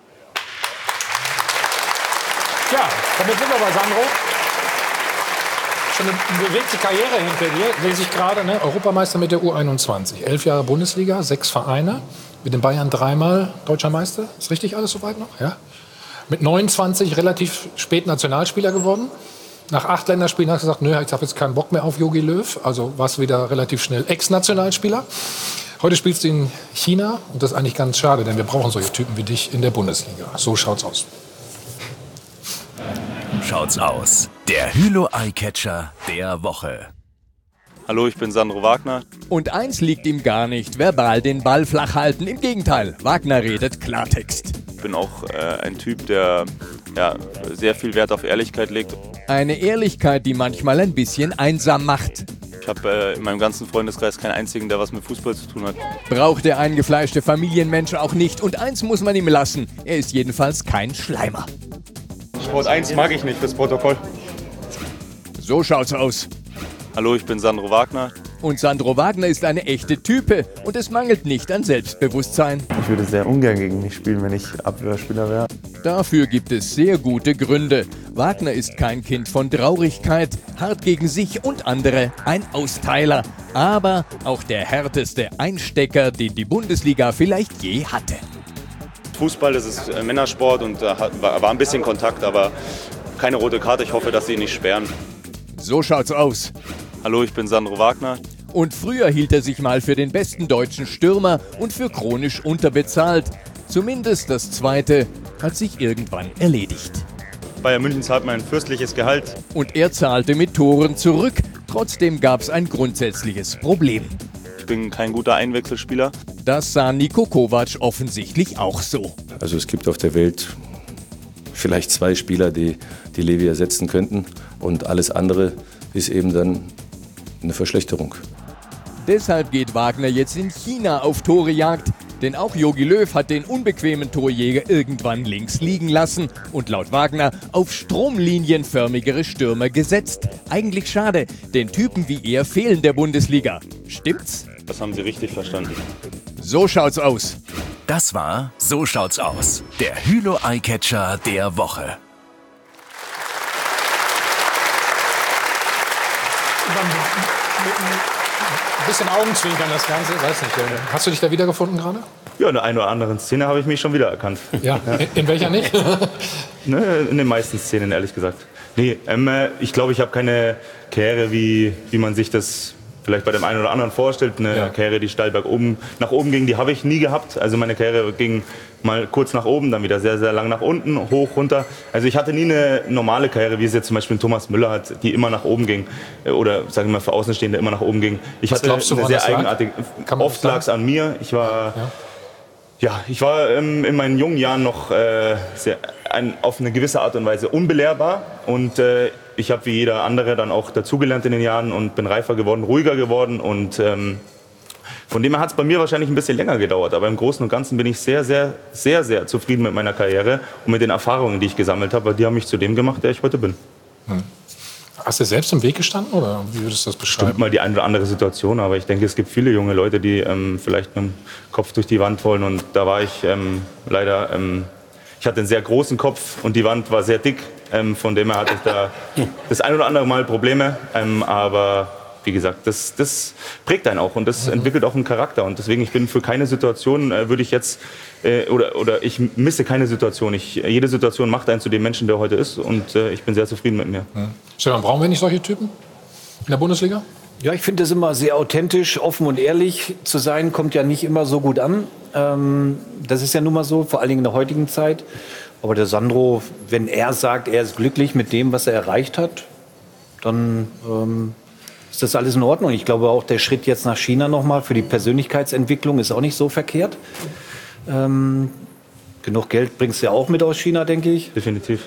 Ja, damit sind wir bei Sandro. Schon eine bewegte Karriere hinter dir, lese ich gerade. Ne? Europameister mit der U einundzwanzig. Elf Jahre Bundesliga, sechs Vereine. Mit den Bayern dreimal Deutscher Meister. Ist richtig alles soweit noch? Ja. Mit neunundzwanzig relativ spät Nationalspieler geworden. Nach acht Länderspielen hast du gesagt, nö, ich habe jetzt keinen Bock mehr auf Jogi Löw. Also warst wieder relativ schnell Ex-Nationalspieler. Heute spielst du in China. Und das ist eigentlich ganz schade, denn wir brauchen solche Typen wie dich in der Bundesliga. So schaut's aus. Schaut's aus. Der Hülo-Eyecatcher der Woche. Hallo, ich bin Sandro Wagner. Und eins liegt ihm gar nicht: verbal den Ball flach halten. Im Gegenteil, Wagner redet Klartext. Ich bin auch äh, ein Typ, der ja, sehr viel Wert auf Ehrlichkeit legt. Eine Ehrlichkeit, die manchmal ein bisschen einsam macht. Ich habe äh, in meinem ganzen Freundeskreis keinen einzigen, der was mit Fußball zu tun hat. Braucht der eingefleischte Familienmensch auch nicht. Und eins muss man ihm lassen: er ist jedenfalls kein Schleimer. Sport eins mag ich nicht fürs Protokoll. So schaut's aus. Hallo, ich bin Sandro Wagner. Und Sandro Wagner ist eine echte Type. Und es mangelt nicht an Selbstbewusstsein. Ich würde sehr ungern gegen mich spielen, wenn ich Abwehrspieler wäre. Dafür gibt es sehr gute Gründe. Wagner ist kein Kind von Traurigkeit, hart gegen sich und andere, ein Austeiler. Aber auch der härteste Einstecker, den die Bundesliga vielleicht je hatte. Fußball, das ist äh, Männersport und da äh, war, war ein bisschen Kontakt, aber keine rote Karte. Ich hoffe, dass sie ihn nicht sperren. So schaut's aus. Hallo, ich bin Sandro Wagner. Und früher hielt er sich mal für den besten deutschen Stürmer und für chronisch unterbezahlt. Zumindest das Zweite hat sich irgendwann erledigt. Bayern München zahlt mir ein fürstliches Gehalt. Und er zahlte mit Toren zurück. Trotzdem gab's ein grundsätzliches Problem. Ich bin kein guter Einwechselspieler. Das sah Niko Kovac offensichtlich auch so. Also es gibt auf der Welt vielleicht zwei Spieler, die, die Levi ersetzen könnten. Und alles andere ist eben dann eine Verschlechterung. Deshalb geht Wagner jetzt in China auf Torejagd. Denn auch Jogi Löw hat den unbequemen Torjäger irgendwann links liegen lassen und laut Wagner auf stromlinienförmigere Stürmer gesetzt. Eigentlich schade, denn Typen wie er fehlen der Bundesliga. Stimmt's? Das haben Sie richtig verstanden. So schaut's aus. Das war So schaut's aus. Der Hülo-Eyecatcher der Woche. Ein bisschen Augenzwinkern das Ganze, weiß nicht. Hast du dich da wiedergefunden gerade? Ja, in der einen oder anderen Szene habe ich mich schon wiedererkannt. Ja, in, in welcher nicht? Ne, in den meisten Szenen, ehrlich gesagt. Nee, ähm, ich glaube, ich habe keine Karriere, wie, wie man sich das vielleicht bei dem einen oder anderen vorstellt. Eine ja. Karriere, die steil bergoben, nach oben ging, die habe ich nie gehabt. Also meine Karriere ging mal kurz nach oben, dann wieder sehr, sehr lang nach unten, hoch, runter. Also ich hatte nie eine normale Karriere, wie es jetzt zum Beispiel Thomas Müller hat, die immer nach oben ging. Oder, sagen wir mal, für Außenstehende immer nach oben ging. Ich Was hatte glaubst du, eine sehr lag? eigenartige... Oft lag es an mir. Ich war... Ja. Ja, ich war ähm, in meinen jungen Jahren noch äh, sehr, ein, auf eine gewisse Art und Weise unbelehrbar und äh, ich habe wie jeder andere dann auch dazugelernt in den Jahren und bin reifer geworden, ruhiger geworden und ähm, von dem her hat es bei mir wahrscheinlich ein bisschen länger gedauert, aber im Großen und Ganzen bin ich sehr, sehr, sehr, sehr zufrieden mit meiner Karriere und mit den Erfahrungen, die ich gesammelt habe, weil die haben mich zu dem gemacht, der ich heute bin. Hm. Hast du selbst im Weg gestanden oder wie würdest du das beschreiben? Stimmt mal die eine oder andere Situation, aber ich denke, es gibt viele junge Leute, die ähm, vielleicht mit dem Kopf durch die Wand wollen und da war ich ähm, leider, ähm, ich hatte einen sehr großen Kopf und die Wand war sehr dick, ähm, von dem her hatte ich da das ein oder andere Mal Probleme, ähm, aber wie gesagt, das, das prägt einen auch und das mhm. entwickelt auch einen Charakter und deswegen, ich bin für keine Situation, äh, würde ich jetzt, äh, oder, oder ich misse keine Situation. Ich, jede Situation macht einen zu dem Menschen, der heute ist und äh, ich bin sehr zufrieden mit mir. Mhm. Stefan, brauchen wir nicht solche Typen in der Bundesliga? Ja, ich finde es immer sehr authentisch, offen und ehrlich zu sein, kommt ja nicht immer so gut an. Ähm, das ist ja nun mal so, vor allen Dingen in der heutigen Zeit. Aber der Sandro, wenn er sagt, er ist glücklich mit dem, was er erreicht hat, dann ähm, ist das alles in Ordnung. Ich glaube auch, der Schritt jetzt nach China nochmal für die Persönlichkeitsentwicklung ist auch nicht so verkehrt. Ähm, genug Geld bringst du ja auch mit aus China, denke ich. Definitiv.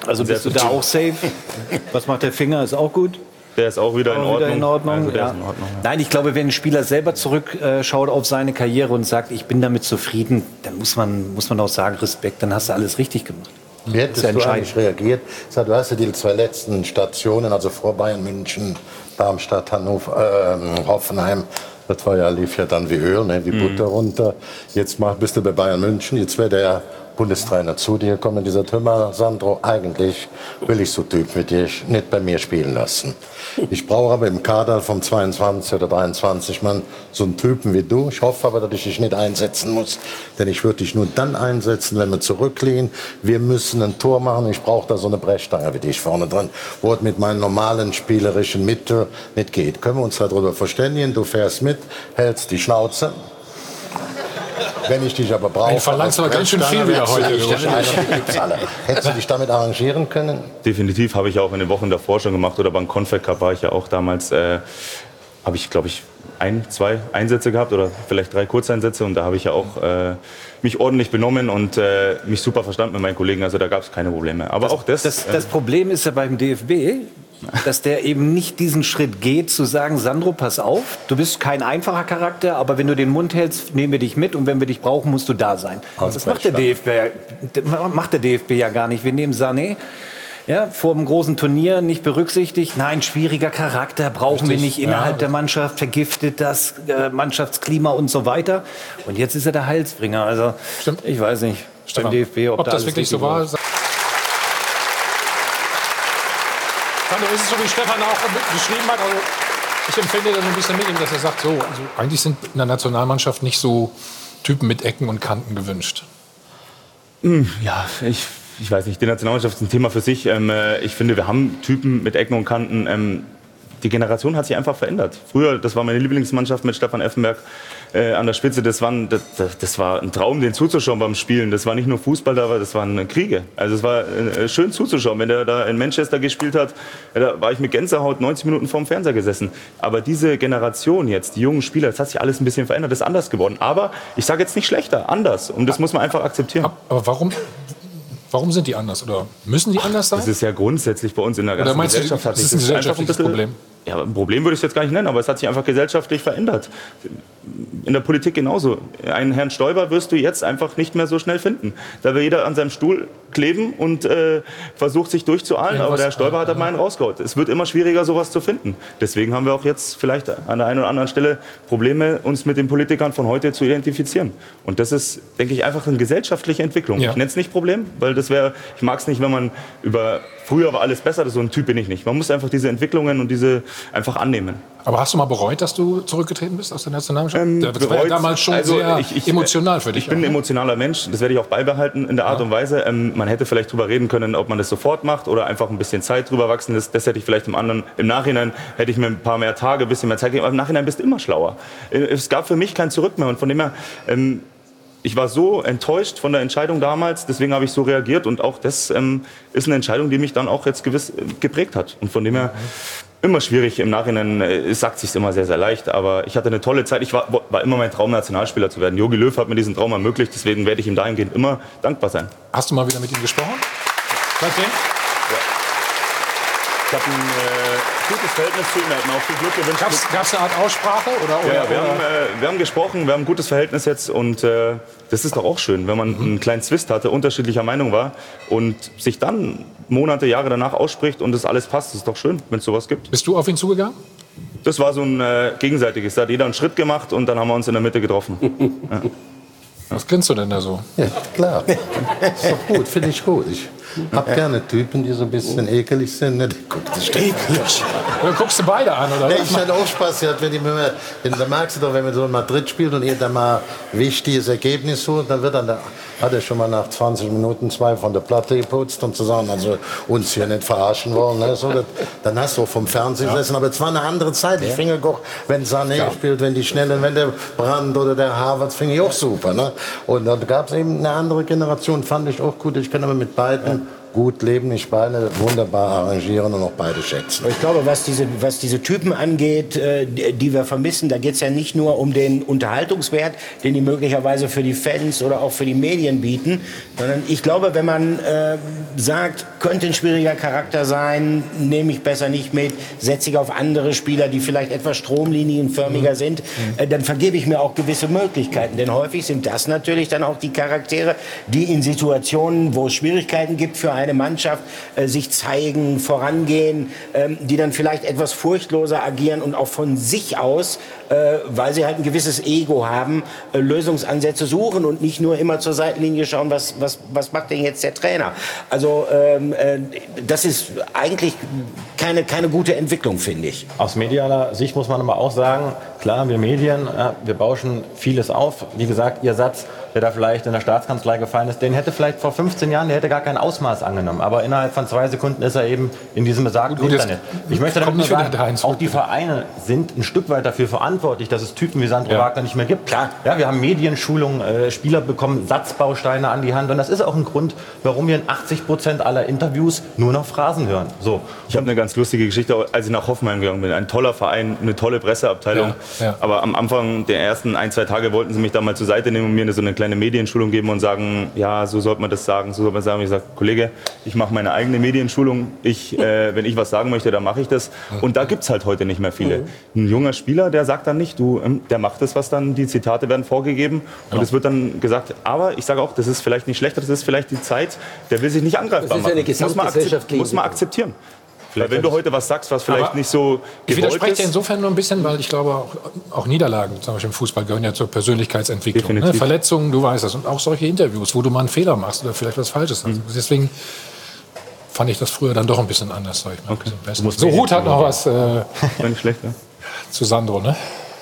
Also bist du da auch safe? Was macht der Finger? Ist auch gut? Der ist auch wieder in Auch Ordnung. wieder in Ordnung, Also der ja. ist in Ordnung. Nein, ich glaube, wenn ein Spieler selber zurückschaut auf seine Karriere und sagt, ich bin damit zufrieden, dann muss man, muss man auch sagen, Respekt, dann hast du alles richtig gemacht. Wie hättest Das ist du eigentlich reagiert? Sag, du hast ja die zwei letzten Stationen, also vor Bayern München, Darmstadt, Hannover, äh, Hoffenheim. Das war ja, lief ja dann wie Öl, ne, wie Butter runter. Jetzt mach, bist du bei Bayern München, jetzt wäre der Bundestrainer zu dir gekommen, dieser Tümmer, Sandro, eigentlich will ich so Typen wie dich nicht bei mir spielen lassen. Ich brauche aber im Kader vom zweiundzwanzig oder dreiundzwanzig Mann so einen Typen wie du. Ich hoffe aber, dass ich dich nicht einsetzen muss, denn ich würde dich nur dann einsetzen, wenn wir zurückliegen. Wir müssen ein Tor machen, ich brauche da so eine Brechstange wie dich vorne dran, wo es mit meinen normalen spielerischen Mitteln nicht geht. Können wir uns darüber verständigen, du fährst mit, hältst die Schnauze. Wenn ich dich aber brauche... Du verlangst aber ganz schön viel wieder heute. Hättest du dich damit arrangieren können? Definitiv, habe ich auch in den Wochen davor schon gemacht. Oder beim Confed Cup war ich ja auch damals, äh, habe ich glaube ich ein, zwei Einsätze gehabt oder vielleicht drei Kurzeinsätze. Und da habe ich ja auch äh, mich ordentlich benommen und äh, mich super verstanden mit meinen Kollegen. Also da gab es keine Probleme. Aber das, auch das... Das, das Problem ist ja beim D F B, dass der eben nicht diesen Schritt geht, zu sagen, Sandro, pass auf, du bist kein einfacher Charakter, aber wenn du den Mund hältst, nehmen wir dich mit und wenn wir dich brauchen, musst du da sein. Das macht der D F B, macht der D F B ja gar nicht. Wir nehmen Sané, ja, vor einem großen Turnier nicht berücksichtigt. Nein, schwieriger Charakter, brauchen Richtig, wir nicht innerhalb ja. der Mannschaft, vergiftet das äh, Mannschaftsklima und so weiter. Und jetzt ist er der Heilsbringer. Also, Stimmt. ich weiß nicht, beim D F B, ob, ob da das wirklich so war. Sandro, ist es so, wie Stefan auch beschrieben hat? Also ich empfinde das ein bisschen mit ihm, dass er sagt, so, also eigentlich sind in der Nationalmannschaft nicht so Typen mit Ecken und Kanten gewünscht. Ja, ich, ich weiß nicht, die Nationalmannschaft ist ein Thema für sich. Ähm, ich finde, wir haben Typen mit Ecken und Kanten. Ähm, die Generation hat sich einfach verändert. Früher, das war meine Lieblingsmannschaft mit Stefan Effenberg äh, an der Spitze. Das, waren, das, das war ein Traum, den zuzuschauen beim Spielen. Das war nicht nur Fußball, das waren Kriege. Also es war äh, schön zuzuschauen. Wenn der da in Manchester gespielt hat, ja, da war ich mit Gänsehaut neunzig Minuten vorm Fernseher gesessen. Aber diese Generation jetzt, die jungen Spieler, das hat sich alles ein bisschen verändert. Das ist anders geworden. Aber ich sage jetzt nicht schlechter, anders. Und das muss man einfach akzeptieren. Aber warum? Warum sind die anders? Oder müssen die anders sein? Das ist ja grundsätzlich bei uns in der ganzen Oder meinst Gesellschaft. Du, hat das sich ist ein das gesellschaftliches ein bisschen, Problem? Ja, ein Problem würde ich es jetzt gar nicht nennen, aber es hat sich einfach gesellschaftlich verändert. In der Politik genauso. Einen Herrn Stoiber wirst du jetzt einfach nicht mehr so schnell finden. Da will jeder an seinem Stuhl kleben und äh, versucht sich durchzuahlen, ja, aber der Herr Stoiber hat halt mal einen rausgehaut. Es wird immer schwieriger, sowas zu finden. Deswegen haben wir auch jetzt vielleicht an der einen oder anderen Stelle Probleme, uns mit den Politikern von heute zu identifizieren. Und das ist, denke ich, einfach eine gesellschaftliche Entwicklung. Ja. Ich nenne es nicht Problem, weil das wäre, ich mag es nicht, wenn man über früher war alles besser, so ein Typ bin ich nicht. Man muss einfach diese Entwicklungen und diese einfach annehmen. Aber hast du mal bereut, dass du zurückgetreten bist aus der Nationalmannschaft? Ähm, das bereut, war ja damals schon also sehr ich, ich, emotional für dich. Ich bin ein emotionaler Mensch, das werde ich auch beibehalten in der Art ja. und Weise. Ähm, man hätte vielleicht drüber reden können, ob man das sofort macht oder einfach ein bisschen Zeit drüber wachsen lässt. Das hätte ich vielleicht im anderen, im Nachhinein hätte ich mir ein paar mehr Tage, ein bisschen mehr Zeit gegeben. Aber im Nachhinein bist du immer schlauer. Es gab für mich kein Zurück mehr und von dem her, ähm, ich war so enttäuscht von der Entscheidung damals, deswegen habe ich so reagiert und auch das ähm, ist eine Entscheidung, die mich dann auch jetzt gewiss äh, geprägt hat. Und von dem her immer schwierig im Nachhinein, äh, es sagt sich immer sehr, sehr leicht, aber ich hatte eine tolle Zeit. Ich war, war immer mein Traum, Nationalspieler zu werden. Jogi Löw hat mir diesen Traum ermöglicht, deswegen werde ich ihm dahingehend immer dankbar sein. Hast du mal wieder mit ihm gesprochen? Seitdem? Ja. Ich habe ein äh, gutes Verhältnis zu ihm, er hat mir auch viel Glück gewünscht. Gab es eine Art Aussprache? Oder, oder, ja, ja, wir, oder? Haben, äh, wir haben gesprochen, wir haben ein gutes Verhältnis jetzt und äh, das ist doch auch schön, wenn man mhm. einen kleinen Zwist hatte, unterschiedlicher Meinung war und sich dann Monate, Jahre danach ausspricht und das alles passt. Das ist doch schön, wenn es sowas gibt. Bist du auf ihn zugegangen? Das war so ein äh, gegenseitiges. Da hat jeder einen Schritt gemacht und dann haben wir uns in der Mitte getroffen. Ja. Was grinst du denn da so? Ja, klar. Ist doch gut, finde ich gut. Ich hab gerne Typen, die so ein bisschen ekelig sind. Ne? Die guckt sich ekelig. Oder guckst du beide an, oder? Nee, ich hatte auch Spaß gehabt, wenn die mir, da magst du doch, wenn man so in Madrid spielt und ihr dann mal wichtiges Ergebnis holt, dann wird dann der, hat er schon mal nach zwanzig Minuten zwei von der Platte geputzt und zu sagen, also uns hier nicht verarschen wollen. Ne? So, das, dann hast du auch vom Fernsehen gesessen. Ja. Aber es war eine andere Zeit. Ich finde auch, wenn Sané ja. spielt, wenn die Schnellen, wenn der Brandt oder der Havertz, finde ich auch super. Ne? Und da gab es eben eine andere Generation, fand ich auch gut. Ich kann aber mit beiden ja. gut leben, die Beine wunderbar arrangieren und auch beide schätzen. Ich glaube, was diese, was diese Typen angeht, äh, die, die wir vermissen, da geht es ja nicht nur um den Unterhaltungswert, den die möglicherweise für die Fans oder auch für die Medien bieten, sondern ich glaube, wenn man äh, sagt, könnte ein schwieriger Charakter sein, nehme ich besser nicht mit, setze ich auf andere Spieler, die vielleicht etwas stromlinienförmiger mhm. sind, äh, dann vergebe ich mir auch gewisse Möglichkeiten. Denn häufig sind das natürlich dann auch die Charaktere, die in Situationen, wo es Schwierigkeiten gibt für eine Mannschaft, äh, sich zeigen, vorangehen, ähm, die dann vielleicht etwas furchtloser agieren und auch von sich aus, äh, weil sie halt ein gewisses Ego haben, äh, Lösungsansätze suchen und nicht nur immer zur Seitenlinie schauen, was, was, was macht denn jetzt der Trainer. Also ähm, äh, das ist eigentlich keine, keine gute Entwicklung, finde ich. Aus medialer Sicht muss man aber auch sagen, klar, wir Medien, äh, wir bauschen vieles auf. Wie gesagt, Ihr Satz, der da vielleicht in der Staatskanzlei gefallen ist, den hätte vielleicht vor fünfzehn Jahren, der hätte gar kein Ausmaß angenommen. Aber innerhalb von zwei Sekunden ist er eben in diesem besagten Gut, Internet. Ich möchte damit nur sagen, auch die Vereine sind ein Stück weit dafür verantwortlich, dass es Typen wie Sandro ja. Wagner nicht mehr gibt. Klar, ja, wir haben Medienschulungen, äh, Spieler bekommen Satzbausteine an die Hand. Und das ist auch ein Grund, warum wir in achtzig Prozent aller Interviews nur noch Phrasen hören. So. Ich habe eine ganz lustige Geschichte, als ich nach Hoffenheim gegangen bin. Ein toller Verein, eine tolle Presseabteilung. Ja. Ja. Aber am Anfang der ersten ein, zwei Tage wollten sie mich da mal zur Seite nehmen und mir so eine kleine Medienschulung geben und sagen, ja, so sollte man das sagen, so sollte man sagen. Ich sage, Kollege, ich mache meine eigene Medienschulung. Ich, äh, wenn ich was sagen möchte, dann mache ich das. Und da gibt es halt heute nicht mehr viele. Ein junger Spieler, der sagt dann nicht, du, der macht das, was dann, die Zitate werden vorgegeben. Und es wird dann gesagt, aber ich sage auch, das ist vielleicht nicht schlecht, das ist vielleicht die Zeit, der will sich nicht angreifbar machen. Das muss man, akzept, muss man akzeptieren. Weil wenn du heute was sagst, was vielleicht aber nicht so ich widerspreche dir insofern nur ein bisschen, weil ich glaube, auch, auch Niederlagen, zum Beispiel im Fußball, gehören ja zur Persönlichkeitsentwicklung. Ne? Verletzungen, du weißt das. Und auch solche Interviews, wo du mal einen Fehler machst oder vielleicht was Falsches hast. Mhm. Deswegen fand ich das früher dann doch ein bisschen anders. Sag ich mal. Okay. Bisschen so, Ruth hat noch was äh, nicht schlecht, ne? zu Sandro, ne?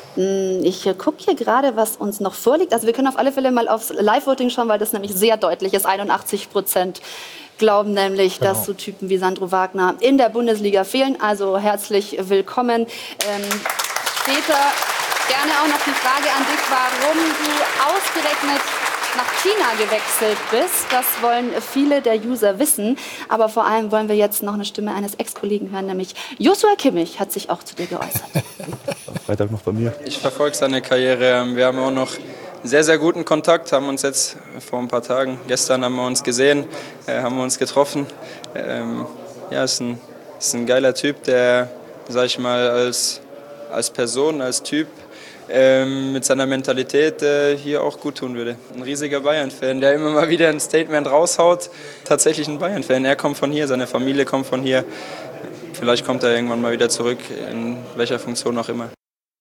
Ich gucke hier gerade, was uns noch vorliegt. Also wir können auf alle Fälle mal aufs Live-Voting schauen, weil das nämlich sehr deutlich ist. einundachtzig Prozent glauben nämlich, genau. dass so Typen wie Sandro Wagner in der Bundesliga fehlen. Also herzlich willkommen. Ähm, später gerne auch noch die Frage an dich, warum du ausgerechnet nach China gewechselt bist. Das wollen viele der User wissen. Aber vor allem wollen wir jetzt noch eine Stimme eines Ex-Kollegen hören, nämlich Joshua Kimmich hat sich auch zu dir geäußert. Freitag noch bei mir. Ich verfolge seine Karriere. Wir haben auch noch sehr, sehr guten Kontakt, haben uns jetzt vor ein paar Tagen, gestern haben wir uns gesehen, äh, haben wir uns getroffen. Ähm, ja, ist ein, ist ein geiler Typ, der, sag ich mal, als, als Person, als Typ ähm, mit seiner Mentalität äh, hier auch gut tun würde. Ein riesiger Bayern-Fan, der immer mal wieder ein Statement raushaut. Tatsächlich ein Bayern-Fan. Er kommt von hier, seine Familie kommt von hier. Vielleicht kommt er irgendwann mal wieder zurück, in welcher Funktion auch immer.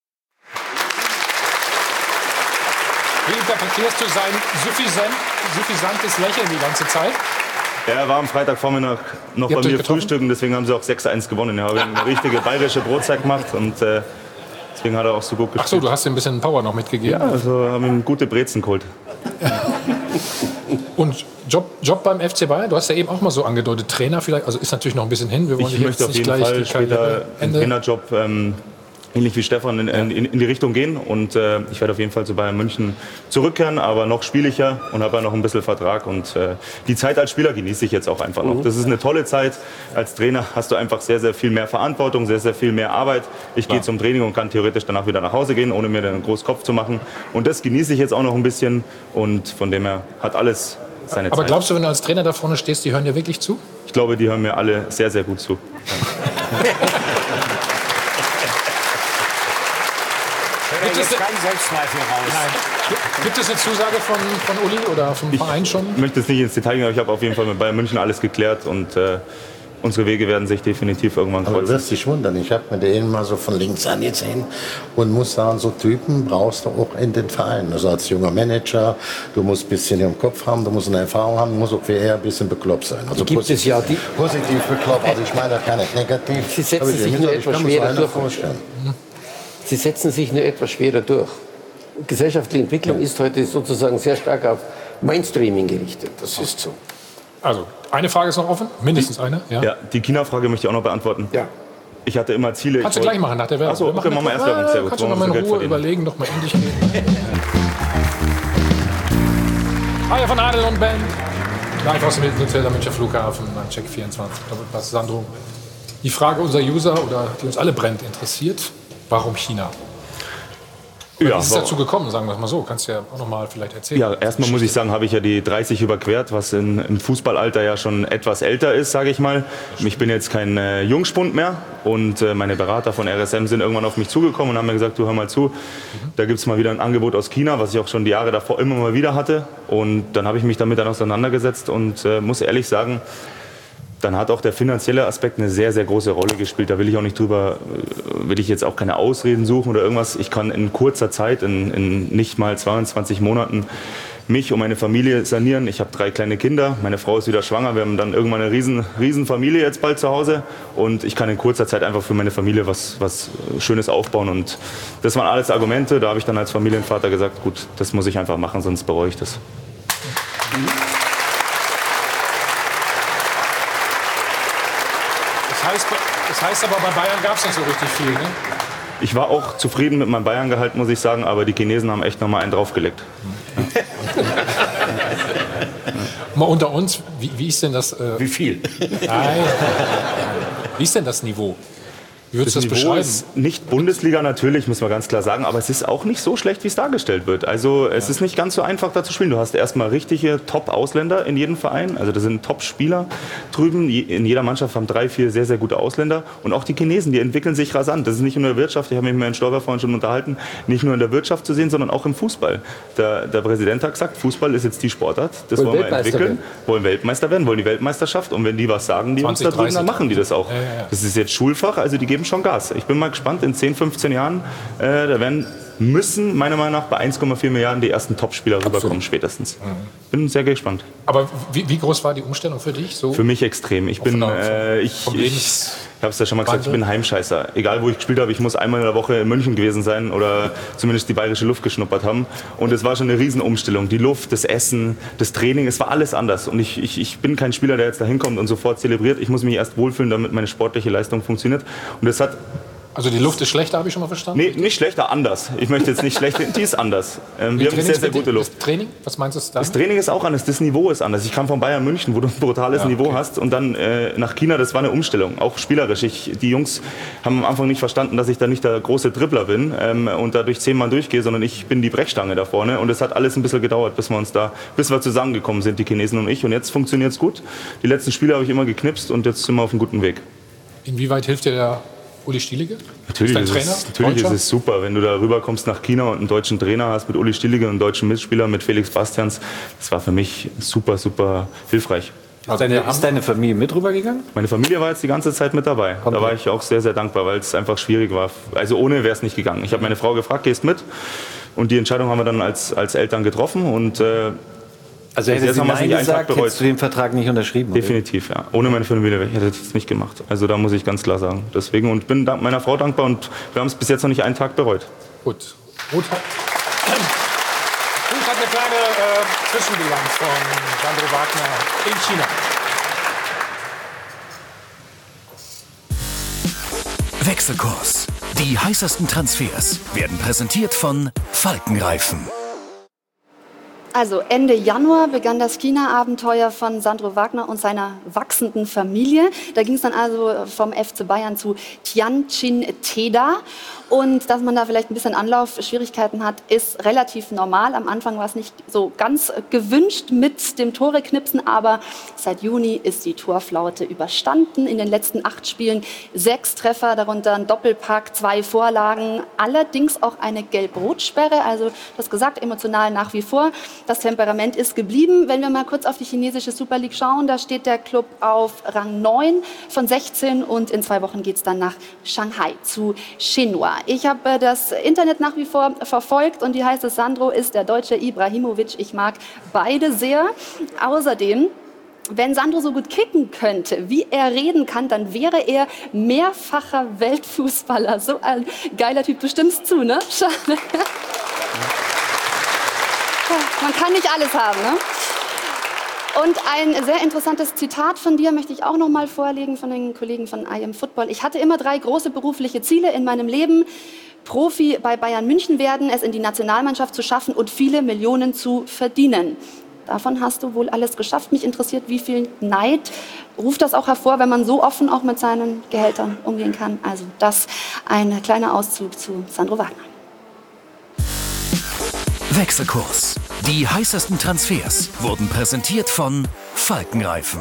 Wie interpretierst du sein suffisant, suffisantes Lächeln die ganze Zeit? Er war am Freitagvormittag noch bei mir frühstücken, deswegen haben sie auch sechs eins gewonnen. Er hat eine richtige bayerische Brotzeit gemacht und äh, deswegen hat er auch so gut gespielt. Ach so, du hast ihm ein bisschen Power noch mitgegeben? Ja, also haben ihm gute Brezen geholt. Und Job, Job beim F C Bayern, du hast ja eben auch mal so angedeutet, Trainer vielleicht, also ist natürlich noch ein bisschen hin. Wir wollen ich möchte auf jeden Fall später einen Trainerjob ähm, ähnlich wie Stefan in, in, in die Richtung gehen und äh, ich werde auf jeden Fall zu Bayern München zurückkehren, aber noch spiele ich ja und habe ja noch ein bisschen Vertrag und äh, die Zeit als Spieler genieße ich jetzt auch einfach noch. Mhm. Das ist eine tolle Zeit. Als Trainer hast du einfach sehr, sehr viel mehr Verantwortung, sehr, sehr viel mehr Arbeit. Ich gehe zum Training und kann theoretisch danach wieder nach Hause gehen, ohne mir einen großen Kopf zu machen und das genieße ich jetzt auch noch ein bisschen und von dem her hat alles seine Aber Zeit. Glaubst du, wenn du als Trainer da vorne stehst, die hören dir wirklich zu? Ich glaube, die hören mir alle sehr, sehr gut zu. Gibt es keinen Selbstzweifel raus? Nein. Gibt es eine Zusage von, von Uli oder vom Verein schon? Ich möchte jetzt nicht ins Detail gehen, aber ich habe auf jeden Fall mit Bayern München alles geklärt und äh, unsere Wege werden sich definitiv irgendwann kreuzen. Aber du wirst dich wundern, ich habe mir den mal so von links angesehen und muss sagen, so Typen brauchst du auch in den Vereinen. Also als junger Manager, du musst ein bisschen im Kopf haben, du musst eine Erfahrung haben, du musst auch eher ein bisschen bekloppt sein. Also gibt es ja die positiv bekloppt, also ich meine da kann ich negativ. Sie setzen sich nur etwas schwerer durch. Sie setzen sich nur etwas schwerer durch. Gesellschaftliche Entwicklung ja. ist heute sozusagen sehr stark auf Mainstreaming gerichtet. Das ist so. Also, eine Frage ist noch offen, mindestens eine. Ja, ja die China-Frage möchte ich auch noch beantworten. Ja. Ich hatte immer Ziele. Kannst du gleich machen nach der Werbung. Achso, okay, machen wir erst Werbung. Sehr gut. Kannst du noch mal in Ruhe überlegen, noch mal endlich gehen. Haie von Adel und Band. Live aus dem Hilton Münchner Flughafen beim Check vierundzwanzig. Doppelpass Sandro. Die Frage unserer User, oder die uns alle brennt, interessiert: Warum China? Oder Ja, wie ist es warum- dazu gekommen, sagen wir es mal so? Kannst du ja auch noch mal vielleicht erzählen. Ja, erstmal muss ich sagen, habe ich ja die dreißig überquert, was in, im Fußballalter ja schon etwas älter ist, sage ich mal. Ich bin jetzt kein äh, Jungspund mehr und äh, meine Berater von R S M sind irgendwann auf mich zugekommen und haben mir gesagt, du hör mal zu, da gibt es mal wieder ein Angebot aus China, was ich auch schon die Jahre davor immer mal wieder hatte. Und dann habe ich mich damit dann auseinandergesetzt und äh, muss ehrlich sagen, dann hat auch der finanzielle Aspekt eine sehr, sehr große Rolle gespielt. Da will ich auch nicht drüber, äh, will ich jetzt auch keine Ausreden suchen oder irgendwas. Ich kann in kurzer Zeit, in, in nicht mal zweiundzwanzig Monaten, mich und meine Familie sanieren. Ich habe drei kleine Kinder, meine Frau ist wieder schwanger. Wir haben dann irgendwann eine riesen, riesen Familie jetzt bald zu Hause. Und ich kann in kurzer Zeit einfach für meine Familie was, was Schönes aufbauen. Und das waren alles Argumente. Da habe ich dann als Familienvater gesagt, gut, das muss ich einfach machen, sonst bereue ich das. Das heißt, das heißt aber, bei Bayern gab es nicht so richtig viel, ne? Ich war auch zufrieden mit meinem Bayern-Gehalt, muss ich sagen, aber die Chinesen haben echt noch mal einen draufgelegt. Mal unter uns, wie, wie ist denn das? Äh, wie viel? Nein. Wie ist denn das Niveau? Wie würdest du das Niveau beschreiben? ist nicht Bundesliga natürlich, muss man ganz klar sagen, aber es ist auch nicht so schlecht, wie es dargestellt wird. Also es ist nicht ganz so einfach, da zu spielen. Du hast erstmal richtige Top-Ausländer in jedem Verein, also das sind Top-Spieler drüben. In jeder Mannschaft haben drei, vier sehr, sehr gute Ausländer. Und auch die Chinesen, die entwickeln sich rasant. Das ist nicht nur in der Wirtschaft, ich habe mich mit Herrn Stolber vorhin schon unterhalten, nicht nur in der Wirtschaft zu sehen, sondern auch im Fußball. Der, der Präsident hat gesagt, Fußball ist jetzt die Sportart, das Wollen wollen wir Weltmeister entwickeln, werden. wollen Weltmeister werden, wollen die Weltmeisterschaft. Und wenn die was sagen, die uns da drüben, dann machen die das auch. Ja, ja, ja. Das ist jetzt Schulfach, also die geben schon Gas. Ich bin mal gespannt, in zehn, fünfzehn Jahren, äh, da werden, müssen meiner Meinung nach bei eins Komma vier Milliarden die ersten Topspieler rüberkommen spätestens. Bin sehr gespannt. Aber wie, wie groß war die Umstellung für dich? So? Für mich extrem. Ich Auch bin, von der- äh, ich, vom ich, Lebens- ich habe es ja schon mal gesagt, ich Wandel? bin Heimscheißer. Egal wo ich gespielt habe, ich muss einmal in der Woche in München gewesen sein oder zumindest die bayerische Luft geschnuppert haben. Und es war schon eine Riesenumstellung. Die Luft, das Essen, das Training, es war alles anders. Und ich, ich, ich bin kein Spieler, der jetzt da hinkommt und sofort zelebriert. Ich muss mich erst wohlfühlen, damit meine sportliche Leistung funktioniert. Und das hat Also die Luft ist schlechter, habe ich schon mal verstanden? Nee, nicht schlechter, anders. Ich möchte jetzt nicht schlecht, die ist anders. Ähm, wir haben sehr, sehr gute Luft. Das Training, was meinst du da? Das Training ist auch anders, das Niveau ist anders. Ich kam von Bayern München, wo du ein brutales Ja, Niveau okay. hast und dann äh, nach China, das war eine Umstellung, auch spielerisch. Ich, die Jungs haben am Anfang nicht verstanden, dass ich da nicht der große Dribbler bin ähm, und dadurch zehnmal durchgehe, sondern ich bin die Brechstange da vorne und es hat alles ein bisschen gedauert, bis wir uns da, bis wir zusammengekommen sind, die Chinesen und ich, und jetzt funktioniert es gut. Die letzten Spiele habe ich immer geknipst und jetzt sind wir auf einem guten Weg. Inwieweit hilft dir der Uli Stielige? Natürlich, ist ist dein Trainer? es, natürlich ist Deutscher? es super, wenn du da rüberkommst nach China und einen deutschen Trainer hast mit Uli Stielige und einen deutschen Mitspieler mit Felix Bastians. Das war für mich super, super hilfreich. Ist deine, ist deine Familie mit rübergegangen? Meine Familie war jetzt die ganze Zeit mit dabei. Da war ich auch sehr, sehr dankbar, weil es einfach schwierig war. Also ohne wäre es nicht gegangen. Ich habe meine Frau gefragt, gehst mit? Und die Entscheidung haben wir dann als, als Eltern getroffen. Und, äh, Also hätte sie Nein gesagt, hättest du den Vertrag nicht unterschrieben? Oder? Definitiv, ja. Ohne meine Familie hätte ich das nicht gemacht. Also da muss ich ganz klar sagen. Deswegen, und bin dank meiner Frau dankbar und wir haben es bis jetzt noch nicht einen Tag bereut. Gut. Ruth hat, Ruth hat eine kleine äh, Zwischenbilanz von Sandro Wagner in China. Wechselkurs. Die heißesten Transfers werden präsentiert von Falkenreifen. Also Ende Januar begann das China-Abenteuer von Sandro Wagner und seiner wachsenden Familie. Da ging es dann also vom F C Bayern zu Tianjin Teda. Und dass man da vielleicht ein bisschen Anlaufschwierigkeiten hat, ist relativ normal. Am Anfang war es nicht so ganz gewünscht mit dem Tore-Knipsen, aber seit Juni ist die Torflaute überstanden. In den letzten acht Spielen sechs Treffer, darunter ein Doppelpack, zwei Vorlagen, allerdings auch eine Gelb-Rot-Sperre. Also das gesagt, emotional nach wie vor. Das Temperament ist geblieben. Wenn wir mal kurz auf die chinesische Super League schauen, da steht der Club auf Rang neun von sechzehn und in zwei Wochen geht es dann nach Shanghai zu Shenhua. Ich habe äh, das Internet nach wie vor verfolgt und die heißt es, Sandro ist der deutsche Ibrahimovic. Ich mag beide sehr. Außerdem, wenn Sandro so gut kicken könnte, wie er reden kann, dann wäre er mehrfacher Weltfußballer. So ein geiler Typ. Du stimmst zu, ne? Schade. Man kann nicht alles haben, ne? Und ein sehr interessantes Zitat von dir möchte ich auch noch mal vorlegen von den Kollegen von I Am Football. Ich hatte immer drei große berufliche Ziele in meinem Leben. Profi bei Bayern München werden, es in die Nationalmannschaft zu schaffen und viele Millionen zu verdienen. Davon hast du wohl alles geschafft. Mich interessiert, wie viel Neid ruft das auch hervor, wenn man so offen auch mit seinen Gehältern umgehen kann. Also das ein kleiner Auszug zu Sandro Wagner. Wechselkurs. Die heißesten Transfers wurden präsentiert von Falkenreifen.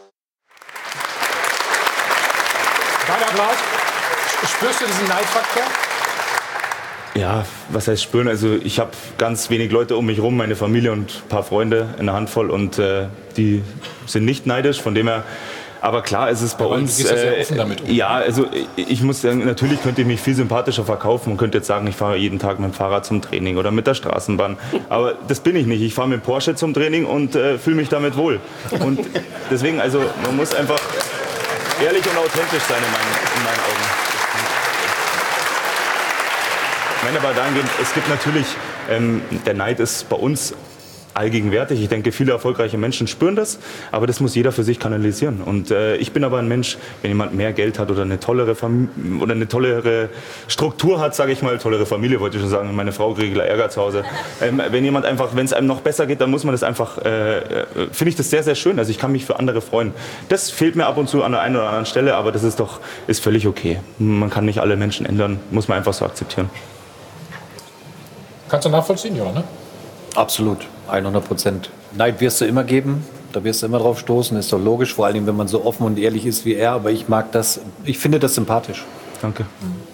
Dein Applaus. Spürst du diesen Neidfaktor? Ja, was heißt spüren? Also ich habe ganz wenig Leute um mich rum, meine Familie und ein paar Freunde in der Handvoll und äh, die sind nicht neidisch, von dem her. Aber klar, es ist bei aber uns. Du gehst ja sehr offen damit um. Ja, also ich muss sagen, natürlich könnte ich mich viel sympathischer verkaufen und könnte jetzt sagen, ich fahre jeden Tag mit dem Fahrrad zum Training oder mit der Straßenbahn. Aber das bin ich nicht. Ich fahre mit Porsche zum Training und äh, fühle mich damit wohl. Und deswegen, also man muss einfach ehrlich und authentisch sein in meinen, in meinen Augen. Ich meine aber dahingehend, es gibt natürlich, ähm, der Neid ist bei uns allgegenwärtig. Ich denke, viele erfolgreiche Menschen spüren das, aber das muss jeder für sich kanalisieren. Und äh, ich bin aber ein Mensch, wenn jemand mehr Geld hat oder eine tollere, Fam oder eine tollere Struktur hat, sage ich mal, tollere Familie, wollte ich schon sagen, meine Frau kriegt Ärger zu Hause. Ähm, wenn jemand einfach, wenn es einem noch besser geht, dann muss man das einfach, äh, finde ich das sehr, sehr schön. Also ich kann mich für andere freuen. Das fehlt mir ab und zu an der einen oder anderen Stelle, aber das ist doch, ist völlig okay. Man kann nicht alle Menschen ändern, muss man einfach so akzeptieren. Kannst du nachvollziehen, ja, ne? Absolut, hundert Prozent. Neid wirst du immer geben, da wirst du immer drauf stoßen, ist doch logisch, vor allem wenn man so offen und ehrlich ist wie er, aber ich mag das, ich finde das sympathisch. Danke.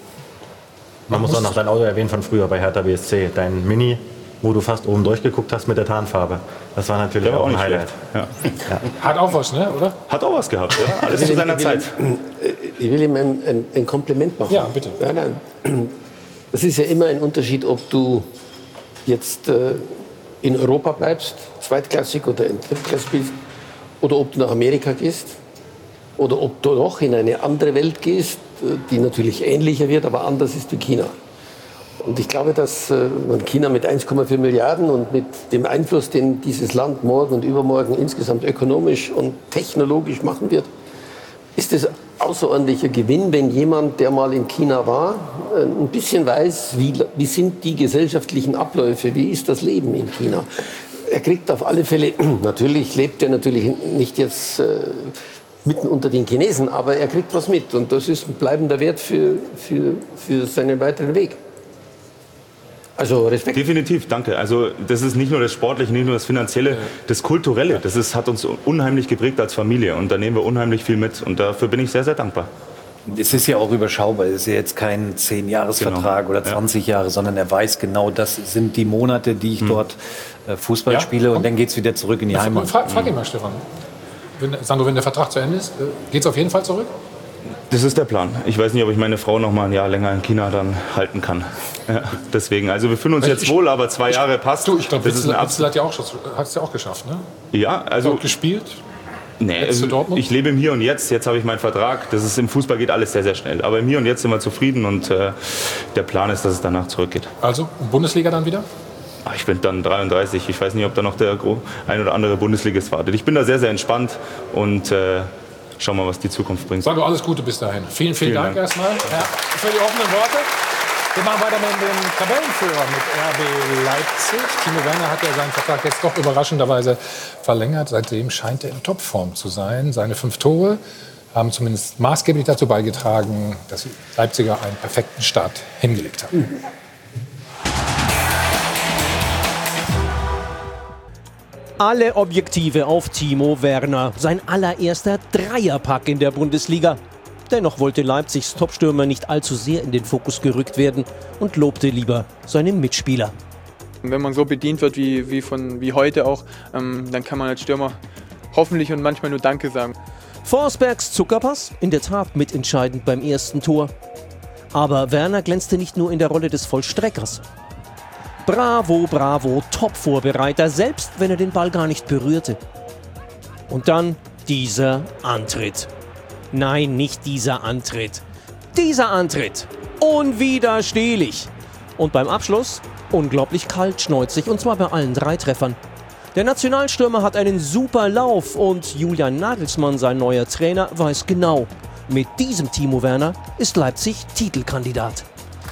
Man muss auch noch dein Auto erwähnen von früher bei Hertha B S C, dein Mini, wo du fast oben durchgeguckt hast mit der Tarnfarbe. Das war natürlich war auch auch ein Highlight. Ja. Ja. Hat auch was, ne? Oder? Hat auch was gehabt, ja? Alles zu seiner Zeit. Ich will ihm ein, ein, ein Kompliment machen. Ja, bitte. Ja, nein. Das ist ja immer ein Unterschied, ob du jetzt äh, in Europa bleibst, zweitklassig oder in Drittklasse bist, oder ob du nach Amerika gehst, oder ob du doch in eine andere Welt gehst, die natürlich ähnlicher wird, aber anders ist wie China. Und ich glaube, dass äh, man China mit eins Komma vier Milliarden und mit dem Einfluss, den dieses Land morgen und übermorgen insgesamt ökonomisch und technologisch machen wird, ist es außerordentlicher Gewinn, wenn jemand, der mal in China war, ein bisschen weiß, wie, wie sind die gesellschaftlichen Abläufe, wie ist das Leben in China. Er kriegt auf alle Fälle, natürlich lebt er natürlich nicht jetzt äh, mitten unter den Chinesen, aber er kriegt was mit und das ist ein bleibender Wert für, für, für seinen weiteren Weg. Also Respekt. Definitiv, danke. Also das ist nicht nur das Sportliche, nicht nur das Finanzielle, ja. Das Kulturelle. Das ist, hat uns unheimlich geprägt als Familie und da nehmen wir unheimlich viel mit und dafür bin ich sehr, sehr dankbar. Es ist ja auch überschaubar. Es ist ja jetzt kein zehn-Jahres-Vertrag genau. oder zwanzig ja. Jahre, sondern er weiß genau, das sind die Monate, die ich hm. dort äh, Fußball ja? spiele und dann geht es wieder zurück in die ja, Heimat. Frag, frag ihn mal, Stefan. Wenn, Sandro, wenn der Vertrag zu Ende ist, geht es auf jeden Fall zurück? Das ist der Plan. Ich weiß nicht, ob ich meine Frau noch mal ein Jahr länger in China dann halten kann. Ja, deswegen, also wir fühlen uns jetzt wohl, aber zwei Jahre passt. Du, ich glaube, Witzel hat ja auch schon, hat es ja auch geschafft, ne? Ja, also dort gespielt. Nee, also ich lebe im Hier und Jetzt. Jetzt habe ich meinen Vertrag. Das ist im Fußball geht alles sehr, sehr schnell. Aber im Hier und Jetzt sind wir zufrieden und äh, der Plan ist, dass es danach zurückgeht. Also Bundesliga dann wieder? Ach, ich bin dann dreiunddreißig. Ich weiß nicht, ob da noch der ein oder andere Bundesligist wartet. Ich bin da sehr, sehr entspannt und äh, schauen wir mal, was die Zukunft bringt. Sag doch alles Gute bis dahin. Vielen, vielen, vielen Dank, Dank erstmal ja, für die offenen Worte. Wir machen weiter mit dem Tabellenführer, mit R B Leipzig. Timo Werner hat ja seinen Vertrag jetzt doch überraschenderweise verlängert. Seitdem scheint er in Topform zu sein. Seine fünf Tore haben zumindest maßgeblich dazu beigetragen, dass die Leipziger einen perfekten Start hingelegt haben. Mhm. Alle Objektive auf Timo Werner. Sein allererster Dreierpack in der Bundesliga. Dennoch wollte Leipzigs Topstürmer nicht allzu sehr in den Fokus gerückt werden und lobte lieber seine Mitspieler. Wenn man so bedient wird wie, wie, von, wie heute auch, ähm, dann kann man als Stürmer hoffentlich und manchmal nur Danke sagen. Forsbergs Zuckerpass, in der Tat mitentscheidend beim ersten Tor. Aber Werner glänzte nicht nur in der Rolle des Vollstreckers. Bravo, bravo, Top-Vorbereiter, selbst wenn er den Ball gar nicht berührte. Und dann dieser Antritt. Nein, nicht dieser Antritt. Dieser Antritt. Unwiderstehlich. Und beim Abschluss unglaublich kaltschnäuzig, und zwar bei allen drei Treffern. Der Nationalstürmer hat einen super Lauf und Julian Nagelsmann, sein neuer Trainer, weiß genau, mit diesem Timo Werner ist Leipzig Titelkandidat.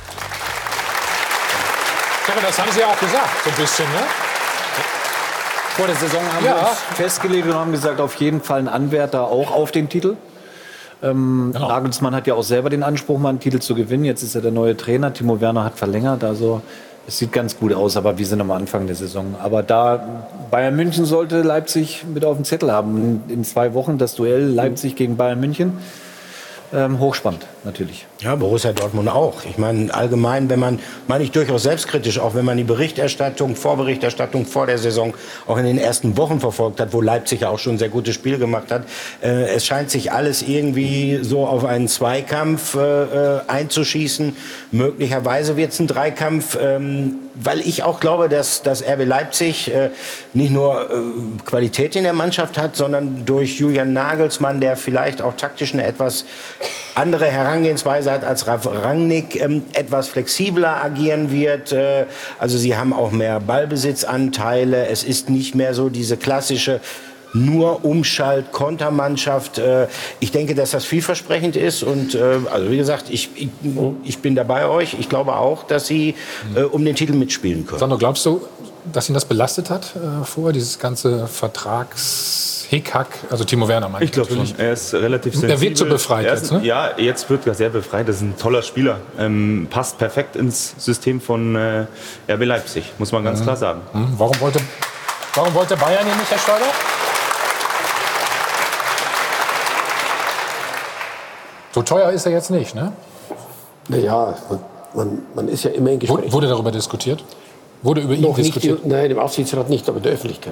Aber das haben Sie ja auch gesagt, so ein bisschen, ne? Vor der Saison haben Ja. wir uns festgelegt und haben gesagt, auf jeden Fall ein Anwärter auch auf den Titel. Ähm, Genau. Nagelsmann hat ja auch selber den Anspruch, mal einen Titel zu gewinnen. Jetzt ist er der neue Trainer. Timo Werner hat verlängert. Also es sieht ganz gut aus, aber wir sind am Anfang der Saison. Aber da Bayern München sollte Leipzig mit auf dem Zettel haben. In, in zwei Wochen das Duell Leipzig gegen Bayern München. Ähm, hochspannend, natürlich. Ja, Borussia Dortmund auch. Ich meine, allgemein, wenn man, meine ich durchaus selbstkritisch, auch wenn man die Berichterstattung, Vorberichterstattung vor der Saison auch in den ersten Wochen verfolgt hat, wo Leipzig ja auch schon ein sehr gutes Spiel gemacht hat. Äh, es scheint sich alles irgendwie so auf einen Zweikampf äh, einzuschießen. Möglicherweise wird es ein Dreikampf, ähm, weil ich auch glaube, dass das R B Leipzig äh, nicht nur äh, Qualität in der Mannschaft hat, sondern durch Julian Nagelsmann, der vielleicht auch taktisch eine etwas andere Herangehensweise hat als Ralf Rangnick, ähm, etwas flexibler agieren wird. Äh, also sie haben auch mehr Ballbesitzanteile. Es ist nicht mehr so diese klassische nur Umschalt-Kontermannschaft. Äh, ich denke, dass das vielversprechend ist. Und äh, also wie gesagt, ich, ich, ich bin da bei euch. Ich glaube auch, dass sie äh, um den Titel mitspielen können. Sandro, glaubst du, dass ihn das belastet hat äh, vorher, dieses ganze Vertrags-Hickhack? Also Timo Werner meinte ich glaube schon. Er ist relativ sensibel. Er wird so befreit Er ist, jetzt, ne? Ja, jetzt wird er sehr befreit. Das ist ein toller Spieler. Ähm, passt perfekt ins System von äh, R B Leipzig, muss man ganz Mhm. klar sagen. Mhm. Warum, wollte, warum wollte Bayern ihn nicht, Herr Stoiber? So teuer ist er jetzt nicht, ne? Naja, man, man ist ja immer in Gespräch. Wurde darüber diskutiert? Wurde über ihn Noch nicht, diskutiert? die, nein, im Aufsichtsrat nicht, aber in der Öffentlichkeit.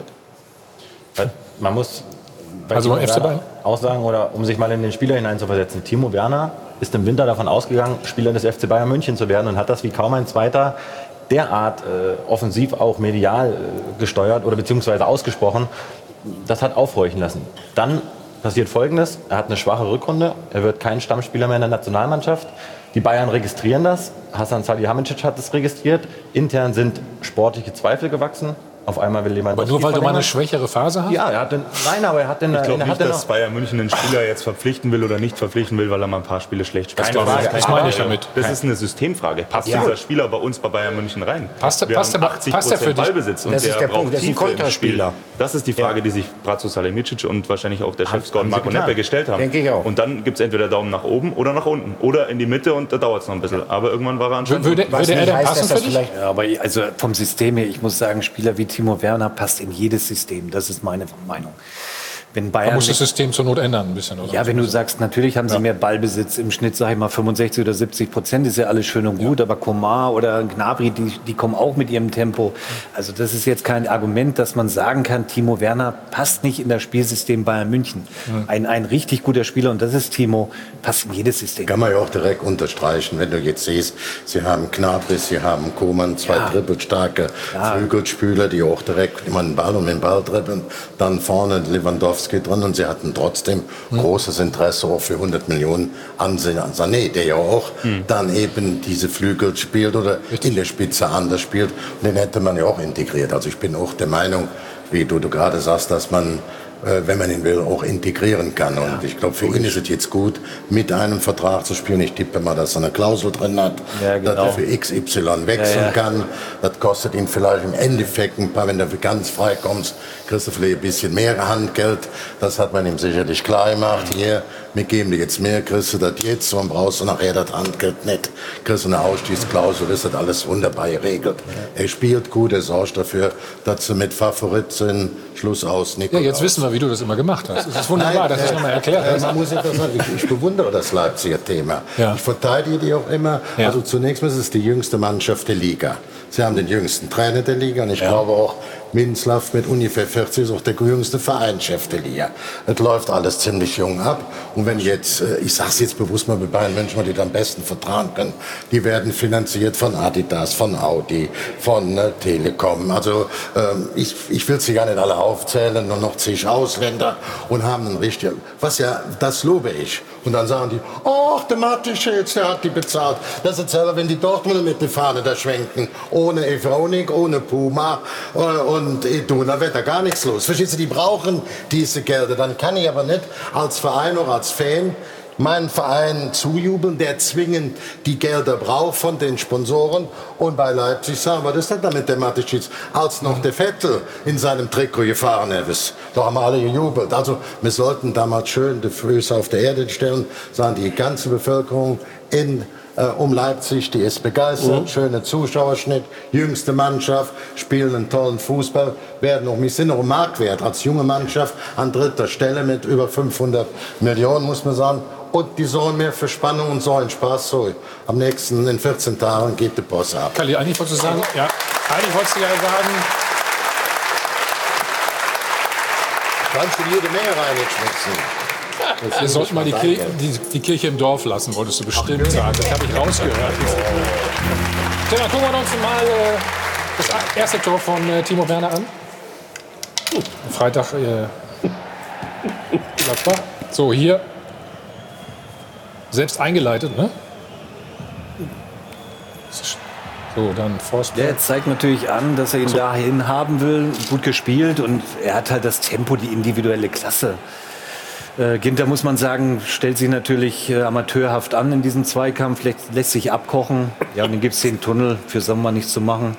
Man muss bei Also Timo beim F C Werner Bayern? auch sagen, oder um sich mal in den Spieler hineinzuversetzen, Timo Werner ist im Winter davon ausgegangen, Spieler des F C Bayern München zu werden und hat das wie kaum ein zweiter derart äh, offensiv auch medial äh, gesteuert oder beziehungsweise ausgesprochen. Das hat aufhorchen lassen. Dann passiert Folgendes, er hat eine schwache Rückrunde, er wird kein Stammspieler mehr in der Nationalmannschaft. Die Bayern registrieren das, Hasan Salihamidzic hat es registriert, intern sind sportliche Zweifel gewachsen. Auf einmal will jemand. Aber nur weil du mal eine schwächere Phase hast? Ja, er hat den, nein, aber er hat den. Ich glaube er nicht, hat dass noch, Bayern München einen Spieler jetzt verpflichten will oder nicht verpflichten will, weil er mal ein paar Spiele schlecht spielt. Keine Frage. Das, Das meine ich damit. Das ist eine Systemfrage. Passt Ja. dieser Spieler bei uns bei Bayern München rein? Passt- Wir passt haben er- achtzig passt er für Prozent dich? Ballbesitz und Das ist der der braucht Punkt, das ist ein Tiefe im Konterspieler. Spiel. Das ist die Frage, die sich Bratzo Salihamidzic und wahrscheinlich auch der Chef Gordon Marco getan. Neppe gestellt haben. Denke ich auch. Und dann gibt es entweder Daumen nach oben oder nach unten oder in die Mitte und da dauert es noch ein bisschen. Aber irgendwann war er anscheinend. Würde, Was würde er nicht denn heißt, passen dass für das dich? vielleicht Ja, aber also vom System her, ich muss sagen, Spieler wie Timo Werner passt in jedes System. Das ist meine Meinung. Wenn Man Bayern muss das mit, System zur Not ändern ein bisschen, oder? ja, wenn du sagst, natürlich haben sie mehr Ballbesitz im Schnitt, sage ich mal fünfundsechzig oder siebzig Prozent, ist ja alles schön und gut, aber Komar oder Gnabry, die, die kommen auch mit ihrem Tempo. Also das ist jetzt kein Argument, dass man sagen kann, Timo Werner passt nicht in das Spielsystem Bayern München. Ein, ein richtig guter Spieler, und das ist Timo, passt in jedes System. Kann man ja auch direkt unterstreichen, wenn du jetzt siehst, sie haben Gnabry, sie haben Koman, zwei Ja. trippelstarke Ja. Flügelspieler, die auch direkt immer den Ball und den Ball trippeln. Dann vorne Lewandowski drin und sie hatten trotzdem Hm. großes Interesse auch für hundert Millionen an Sané, der ja auch Hm. dann eben diese Flügel spielt oder in der Spitze anders spielt. Und den hätte man ja auch integriert. Also ich bin auch der Meinung, wie du, du gerade sagst, dass man, äh, wenn man ihn will, auch integrieren kann. Und ich glaube, für ihn ist es jetzt gut, mit einem Vertrag zu spielen. Ich tippe mal, dass er eine Klausel drin hat, Ja, genau. dass er für X Y wechseln Ja, ja. kann. Das kostet ihn vielleicht im Endeffekt ein paar, wenn du ganz frei kommst, kriegst du vielleicht ein bisschen mehr Handgeld. Das hat man ihm sicherlich klar gemacht. Hier, wir geben dir jetzt mehr, kriegst du das jetzt, und brauchst du nachher das Handgeld nicht. Kriegst du eine Ausstiegsklausel, ist das alles wunderbar geregelt. Er spielt gut, er sorgt dafür, dass sie mit Favorit sind. Schluss aus, Ja, Nikolaus. jetzt wissen wir, wie du das immer gemacht hast. Es ist wunderbar, dass du es nochmal erklärt Äh, hast. man muss etwas sagen. Ich, ich bewundere das Leipziger Thema. Ja. Ich verteidige die auch immer. Ja. Also zunächst mal ist es die jüngste Mannschaft der Liga. Sie haben den jüngsten Trainer der Liga und ich glaube auch, Minslav mit ungefähr vierzig ist auch der jüngste Vereinschef der Liga. Es läuft alles ziemlich jung ab. Und wenn jetzt, äh, ich sage es jetzt bewusst mal bei Bayern München, weil die da am besten vertragen können, die werden finanziert von Adidas, von Audi, von äh, Telekom. Also ähm, ich, ich will sie gar nicht alle aufzählen, nur noch zig Ausländer und haben einen richtigen, was ja, das lobe ich. Und dann sagen die, ach, der Matischitz, der hat die bezahlt. Das ist selber, wenn die Dortmunder mit der Fahne da schwenken, ohne Evronik, ohne Puma äh, und Iduna wird da gar nichts los. Verstehst du, die brauchen diese Gelder. Dann kann ich aber nicht als Verein oder als Fan meinen Verein zujubeln, der zwingend die Gelder braucht von den Sponsoren. Und bei Leipzig sagen wir, das hat damit der Mateschitz, als noch der Vettel in seinem Trikot gefahren ist. Da haben alle gejubelt. Also wir sollten damals schön die Füße auf der Erde stellen, sagen die ganze Bevölkerung in Äh, um Leipzig, die ist begeistert, mhm. schöner Zuschauerschnitt, jüngste Mannschaft, spielen einen tollen Fußball, werden auch, wir sind auch Marktwert als junge Mannschaft an dritter Stelle mit über fünfhundert Millionen, muss man sagen. Und die sollen mehr für Spannung und sollen Spaß. So, am nächsten, in vierzehn Tagen geht der Boss ab. Kalli, eigentlich wolltest du sagen, ja, eigentlich wolltest du ja sagen, kannst du jede Menge reinschmeißen. Wir sollten mal die, Kir die, die Kirche im Dorf lassen, wolltest du bestimmt sagen. Das habe ich rausgehört. So, dann gucken wir uns mal äh, das erste Tor von äh, Timo Werner an. Freitag äh, Gladbach. So, hier selbst eingeleitet, ne? So, dann Forsberg. Der zeigt natürlich an, dass er ihn so dahin haben will. Gut gespielt und er hat halt das Tempo, die individuelle Klasse. Äh, Ginter, muss man sagen, stellt sich natürlich äh, amateurhaft an in diesem Zweikampf, lässt, lässt sich abkochen. Ja, und dann gibt es den Tunnel, für Sommer nichts zu machen.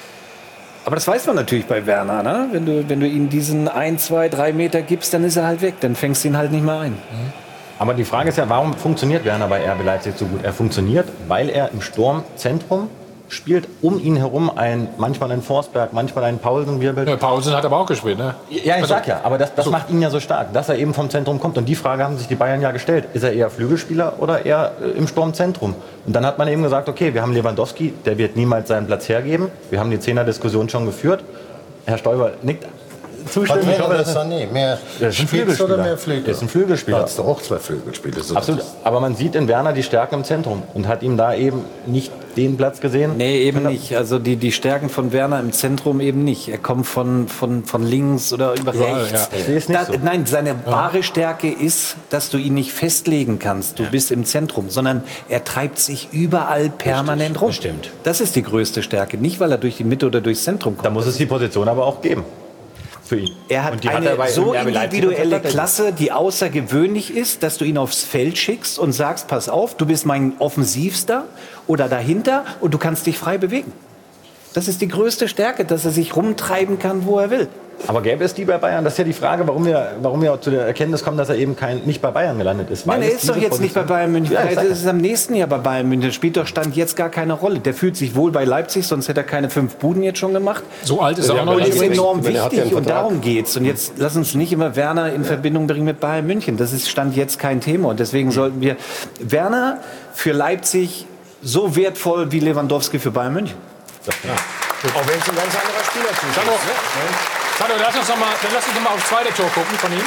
Aber das weiß man natürlich bei Werner, ne? Wenn du, wenn du ihm diesen ein, zwei, drei Meter gibst, dann ist er halt weg. Dann fängst du ihn halt nicht mehr ein. Mhm. Aber die Frage ist ja, warum funktioniert Werner bei R B Leipzig so gut? Er funktioniert, weil er im Sturmzentrum spielt, um ihn herum ein, manchmal ein Forsberg, manchmal ein Paulsen. Ja, Paulsen hat aber auch gespielt, ne? Ja, ich also, sag ja, aber das, das so. macht ihn ja so stark, dass er eben vom Zentrum kommt. Und die Frage haben sich die Bayern ja gestellt. Ist er eher Flügelspieler oder eher äh, im Sturmzentrum? Und dann hat man eben gesagt, okay, wir haben Lewandowski, der wird niemals seinen Platz hergeben. Wir haben die Zehner-Diskussion schon geführt. Herr Stoiber nickt zustimmend. Ich glaube, das ist nee, mehr Spitz oder mehr Flügel? Ist ein Flügelspieler. Hat auch zwei Flügelspieler. So Absolut. Aber man sieht in Werner die Stärke im Zentrum und hat ihm da eben nicht den Platz gesehen. Nee, eben nicht. Also die, die Stärken von Werner im Zentrum eben nicht. Er kommt von, von, von links oder über rechts. Ja, ja. Ich da, so. Nein, seine wahre Stärke ist, dass du ihn nicht festlegen kannst. Du ja. bist im Zentrum, sondern er treibt sich überall permanent Richtig. rum. Stimmt. Das ist die größte Stärke. Nicht, weil er durch die Mitte oder durchs Zentrum kommt. Da muss es die Position aber auch geben. Für ihn. Er hat eine hat er so individuelle Klasse, die außergewöhnlich ist, dass du ihn aufs Feld schickst und sagst, pass auf, du bist mein Offensivster oder dahinter und du kannst dich frei bewegen. Das ist die größte Stärke, dass er sich rumtreiben kann, wo er will. Aber gäbe es die bei Bayern? Das ist ja die Frage, warum wir, warum wir zu der Erkenntnis kommen, dass er eben kein, nicht bei Bayern gelandet ist. Nein, er ist doch jetzt Position nicht bei Bayern München. Ja, er ist am nächsten Jahr bei Bayern München. Spielt doch Stand jetzt gar keine Rolle. Der fühlt sich wohl bei Leipzig, sonst hätte er keine fünf Buden jetzt schon gemacht. So alt ist er auch noch nicht. Das ist enorm wichtig und darum geht's. Und jetzt lass uns nicht immer Werner in Verbindung bringen mit Bayern München. Das ist Stand jetzt kein Thema. Und deswegen sollten wir Werner für Leipzig so wertvoll wie Lewandowski für Bayern München. Ja. Auch wenn es ein ganz anderer Spieler ist. Sandro, lass uns noch mal, dann lass uns noch mal aufs zweite Tor gucken von ihm.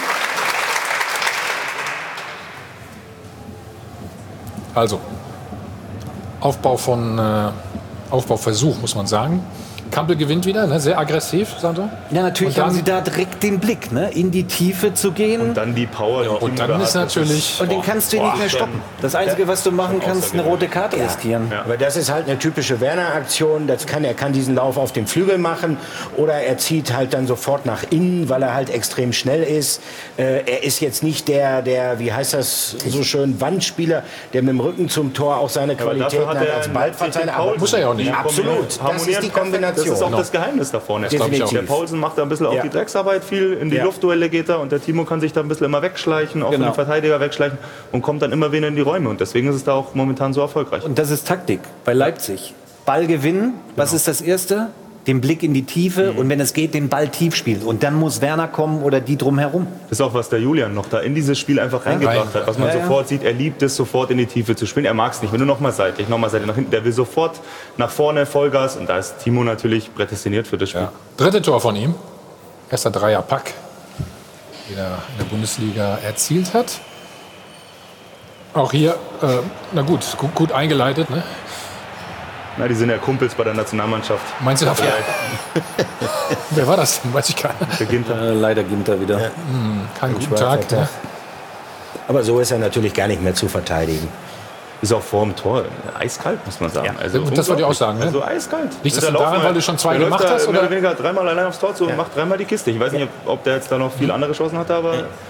Also, Aufbau von äh, Aufbauversuch, muss man sagen. Kampel gewinnt wieder, ne? Sehr aggressiv, Sandro. Ja, natürlich dann, haben sie da direkt den Blick, ne? In die Tiefe zu gehen. Und dann die Power. Ja, und dann ist natürlich... Und den kannst du boah, nicht mehr stoppen. Das Einzige, was du machen kannst, ist eine rote Karte ja. riskieren. Ja. Aber das ist halt eine typische Werner-Aktion. Das kann, er kann diesen Lauf auf dem Flügel machen oder er zieht halt dann sofort nach innen, weil er halt extrem schnell ist. Äh, er ist jetzt nicht der, der, wie heißt das so schön, Wandspieler, der mit dem Rücken zum Tor auch seine Qualitäten hat als Ballverteidiger. Aber muss er ja auch nicht. Absolut. Das ist die Kombination. Das ist auch genau. das Geheimnis da vorne. Der Paulsen macht da ein bisschen ja. auch die Drecksarbeit viel, in die ja. Luftduelle geht er und der Timo kann sich da ein bisschen immer wegschleichen, auch genau. von den Verteidiger wegschleichen und kommt dann immer wieder in die Räume und deswegen ist es da auch momentan so erfolgreich. Und das ist Taktik bei Leipzig. Ball gewinnen, was genau. ist das Erste? Den Blick in die Tiefe mhm. und wenn es geht, den Ball tief spielen. Und dann muss Werner kommen oder die drumherum. Das ist auch, was der Julian noch da in dieses Spiel einfach reingebracht ja, hat. Was man ja, sofort ja. sieht, er liebt es, sofort in die Tiefe zu spielen. Er mag es nicht, wenn du nochmal seitlich, nochmal seitlich nach hinten. Der will sofort nach vorne, Vollgas. Und da ist Timo natürlich prädestiniert für das Spiel. Ja. Dritte Tor von ihm. Erster Dreierpack, den er in der Bundesliga erzielt hat. Auch hier, äh, na gut, gut, gut eingeleitet, ne? Na, die sind ja Kumpels bei der Nationalmannschaft. Meinst du das? Ja. Wer war das denn? Weiß ich gar nicht. Der Ginter. Äh, leider Ginter wieder. Ja. Hm, kein guten Tag. Ne? Aber so ist er natürlich gar nicht mehr zu verteidigen. Ist auch vor dem Tor eiskalt, muss man sagen. Ja. Also das wollte ich auch sagen. Ne? Also eiskalt. Liegt das daran, weil du schon zwei gemacht hast? Mehr oder weniger dreimal allein aufs Tor zu und ja. macht dreimal die Kiste. Ich weiß nicht, ob der jetzt da noch viele andere Chancen hatte, aber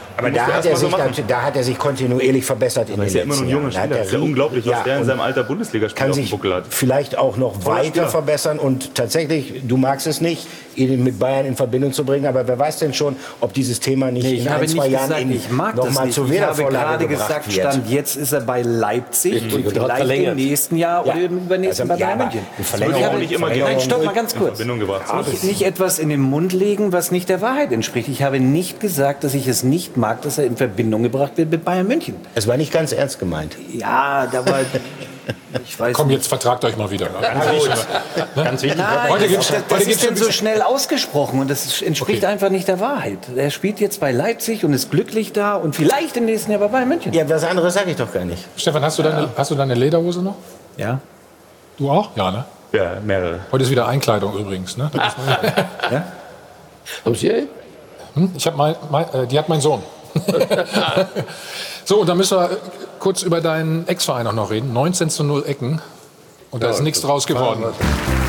Aber da hat, er sich, da, da hat er sich kontinuierlich verbessert in den letzten Jahren. Er ist ja immer noch ein junger Spieler. Das ist ja unglaublich, was ja, der in seinem Alter Bundesligaspiel auf dem Buckel hat. Vielleicht auch noch Voller weiter Spieler. verbessern. Und tatsächlich, du magst es nicht, ihn mit Bayern in Verbindung zu bringen. Aber wer weiß denn schon, ob dieses Thema nicht Nee, in ich ein, habe zwei nicht Jahren gesagt, in, ich mag noch das mal nicht. zur Ich habe Wiedervorlage gerade gebracht gesagt, wird. Stand jetzt ist er bei Leipzig Richtig. und Und hat vielleicht verlängert. im nächsten Jahr Ja. oder im übernächsten Also, bei ja, Bayern aber München. die Verlängerung- Ich habe nicht immer Nein, stopp mal in ganz kurz. Verbindung gebracht. Nicht, nicht etwas in den Mund legen, was nicht der Wahrheit entspricht. Ich habe nicht gesagt, dass ich es nicht mag, dass er in Verbindung gebracht wird mit Bayern München. Es war nicht ganz ernst gemeint. Ja, da war... Ich weiß Komm, nicht. jetzt vertragt euch mal wieder. Ganz wichtig. Nein, Heute das, gibt's- das, heute das gibt's ist denn ein so bisschen- schnell ausgesprochen und das entspricht Okay. einfach nicht der Wahrheit. Er spielt jetzt bei Leipzig und ist glücklich da und vielleicht im nächsten Jahr bei Bayern München. Ja, was anderes sage ich doch gar nicht. Stefan, hast du, deine, hast du deine Lederhose noch? Ja. Du auch? Ja, ne? Ja, mehrere. Heute ist wieder Einkleidung übrigens, ne? Haben Sie einen? Hm? Ich hab mein, mein, äh, die hat mein Sohn. So, und dann müssen wir äh, kurz über deinen Ex-Verein auch noch reden. neunzehn zu null Ecken. Und da Ja, ist nichts das draus geworden. war-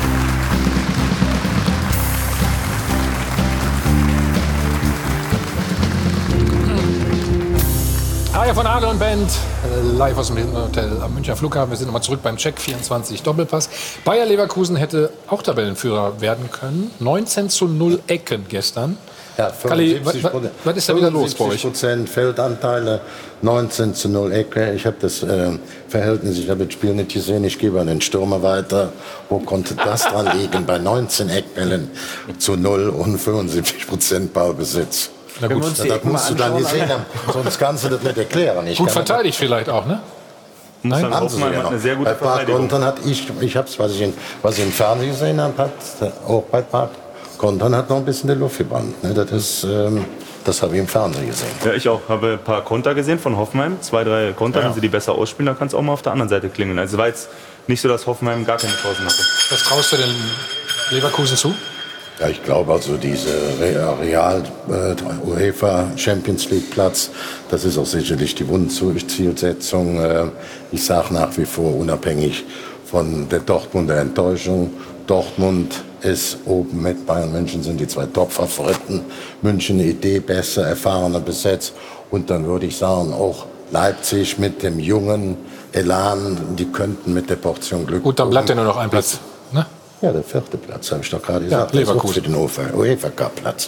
Hajo von Adel und Band, äh, live aus dem Hilton Hotel am Münchner Flughafen. Wir sind nochmal zurück beim Check vierundzwanzig Doppelpass. Bayer Leverkusen hätte auch Tabellenführer werden können. neunzehn zu null Ecken gestern. Ja, Kalli, was, was, was ist da wieder los bei euch? Prozent Feldanteile, neunzehn zu null Ecke. Ich habe das äh, Verhältnis, ich habe das Spiel nicht gesehen, ich gebe an den Stürmer weiter. Wo konnte das dran liegen? Bei neunzehn Eckbällen zu null und fünfundsiebzig Prozent Ballbesitz. Na gut. Ja, das musst du dann gesehen haben, sonst kannst du das nicht erklären. Ich Gut kann- verteidigt vielleicht auch, ne? Nein, Haben sie Hoffenheim ja hat eine noch. sehr gute Bei Park Verteidigung. Konton hat ich, ich habe es, was ich in, was ich im Fernsehen gesehen habe, hat auch bei Park Konton hat noch ein bisschen die Luft gebrannt. Ne? Das ist, ähm, das habe ich im Fernsehen gesehen. Ja, ich auch. Habe ein paar Konter gesehen von Hoffenheim. Zwei, drei Konter, Ja. wenn sie die besser ausspielen, dann kann es auch mal auf der anderen Seite klingeln. Also war jetzt nicht so, dass Hoffenheim gar keine Chancen hatte. Was traust du denn Leverkusen zu? Ja, ich glaube also diese Re- Real äh, UEFA Champions League Platz, das ist auch sicherlich die Wunschzielsetzung. Äh, ich sage nach wie vor unabhängig von der Dortmunder Enttäuschung. Dortmund ist oben mit Bayern München sind die zwei Top-Favoriten. München eine Idee besser, erfahrener besetzt. Und dann würde ich sagen, auch Leipzig mit dem jungen Elan, die könnten mit der Portion Glück. Gut, dann bleibt ja nur noch ein Platz. Ne? Ja, der vierte Platz, habe ich doch gerade Ja, gesagt. Das ist auch Leverkusen. für den UEFA Cup Platz.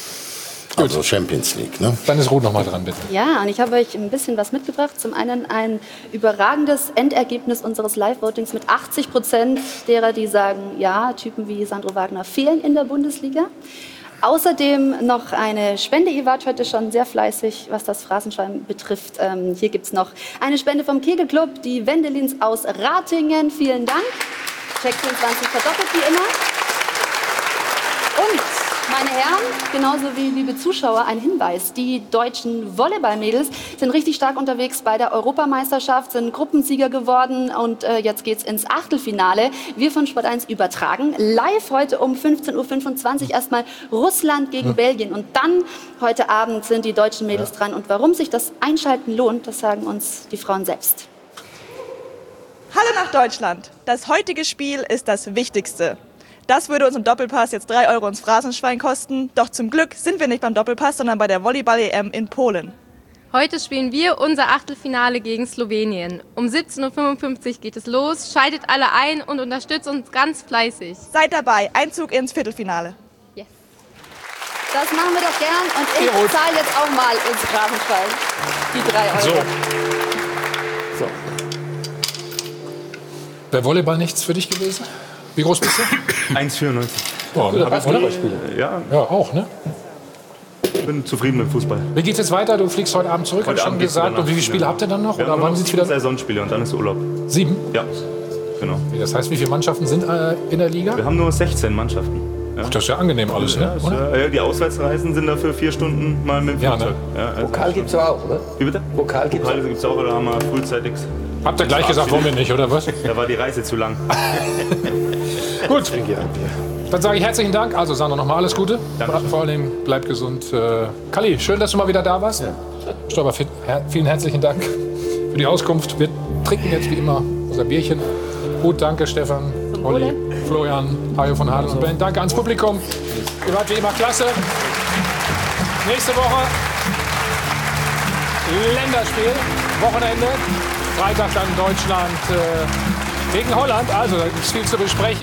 Also Champions League, ne? Dann ist Ruth noch mal dran, bitte. Ja, und ich habe euch ein bisschen was mitgebracht. Zum einen ein überragendes Endergebnis unseres Live-Votings mit achtzig Prozent derer, die sagen, ja, Typen wie Sandro Wagner fehlen in der Bundesliga. Außerdem noch eine Spende. Ihr wart heute schon sehr fleißig, was das Phrasenschwein betrifft. Ähm, hier gibt es noch eine Spende vom Kegelclub, die Wendelins aus Ratingen. Vielen Dank. Check vierundzwanzig verdoppelt wie immer. Und, meine Herren, genauso wie liebe Zuschauer, ein Hinweis. Die deutschen Volleyballmädels sind richtig stark unterwegs bei der Europameisterschaft, sind Gruppensieger geworden und äh, jetzt geht's ins Achtelfinale. Wir von Sport eins übertragen live heute um fünfzehn Uhr fünfundzwanzig erstmal Russland gegen Hm. Belgien. Und dann, heute Abend, sind die deutschen Mädels dran. Und warum sich das Einschalten lohnt, das sagen uns die Frauen selbst. Hallo nach Deutschland. Das heutige Spiel ist das Wichtigste. Das würde uns im Doppelpass jetzt drei Euro ins Phrasenschwein kosten. Doch zum Glück sind wir nicht beim Doppelpass, sondern bei der Volleyball-E M in Polen. Heute spielen wir unser Achtelfinale gegen Slowenien. Um siebzehn Uhr fünfundfünfzig geht es los. Schaltet alle ein und unterstützt uns ganz fleißig. Seid dabei. Einzug ins Viertelfinale. Das machen wir doch gern und ich zahle jetzt auch mal ins Phrasenschwein die drei Euro. So. So. Wäre Volleyball nichts für dich gewesen? Wie groß bist du? eins Komma vierundneunzig. Boah, Guter oder? Basketballspieler. Ja. Ja, auch, ne? Ich bin zufrieden mit Fußball. Wie geht's jetzt weiter? Du fliegst heute Abend zurück, Heute hast schon Abend geht's gesagt. wieder Und wie viele nach Spiele China. habt ihr dann noch? Wir Oder haben wann noch sind's sieben wieder? Saisonspiele und dann ist Urlaub. Sieben? Ja, genau. Das heißt, wie viele Mannschaften sind äh, in der Liga? Wir haben nur sechzehn Mannschaften. Ja. Ach, das ist ja angenehm alles, Ja, ne? ist, Oder? ja, die Auswärtsreisen sind dafür vier Stunden mal mit dem Ja, Flugzeug. ne? Ja, also Pokal gibt's doch auch, oder? Wie bitte? Pokal gibt's Pokal gibt's auch, oder haben wir frühzeitig. Habt ihr gleich gesagt, wollen wir nicht, oder was? Da war die Reise zu lang. Gut. Dann sage ich herzlichen Dank. Also Sandro, nochmal alles Gute. Danke. Vor allem bleib gesund. Äh, Kalli, schön, dass du mal wieder da warst. Ja. Stauber, vielen herzlichen Dank für die Auskunft. Wir trinken jetzt wie immer unser Bierchen. Gut, danke Stefan, Olli, Florian, Hajo von Hadel und Ben. Danke ans Publikum. Ihr wart wie immer klasse. Nächste Woche Länderspiel. Wochenende. Freitag dann Deutschland äh, gegen Holland. Also, da gibt es viel zu besprechen.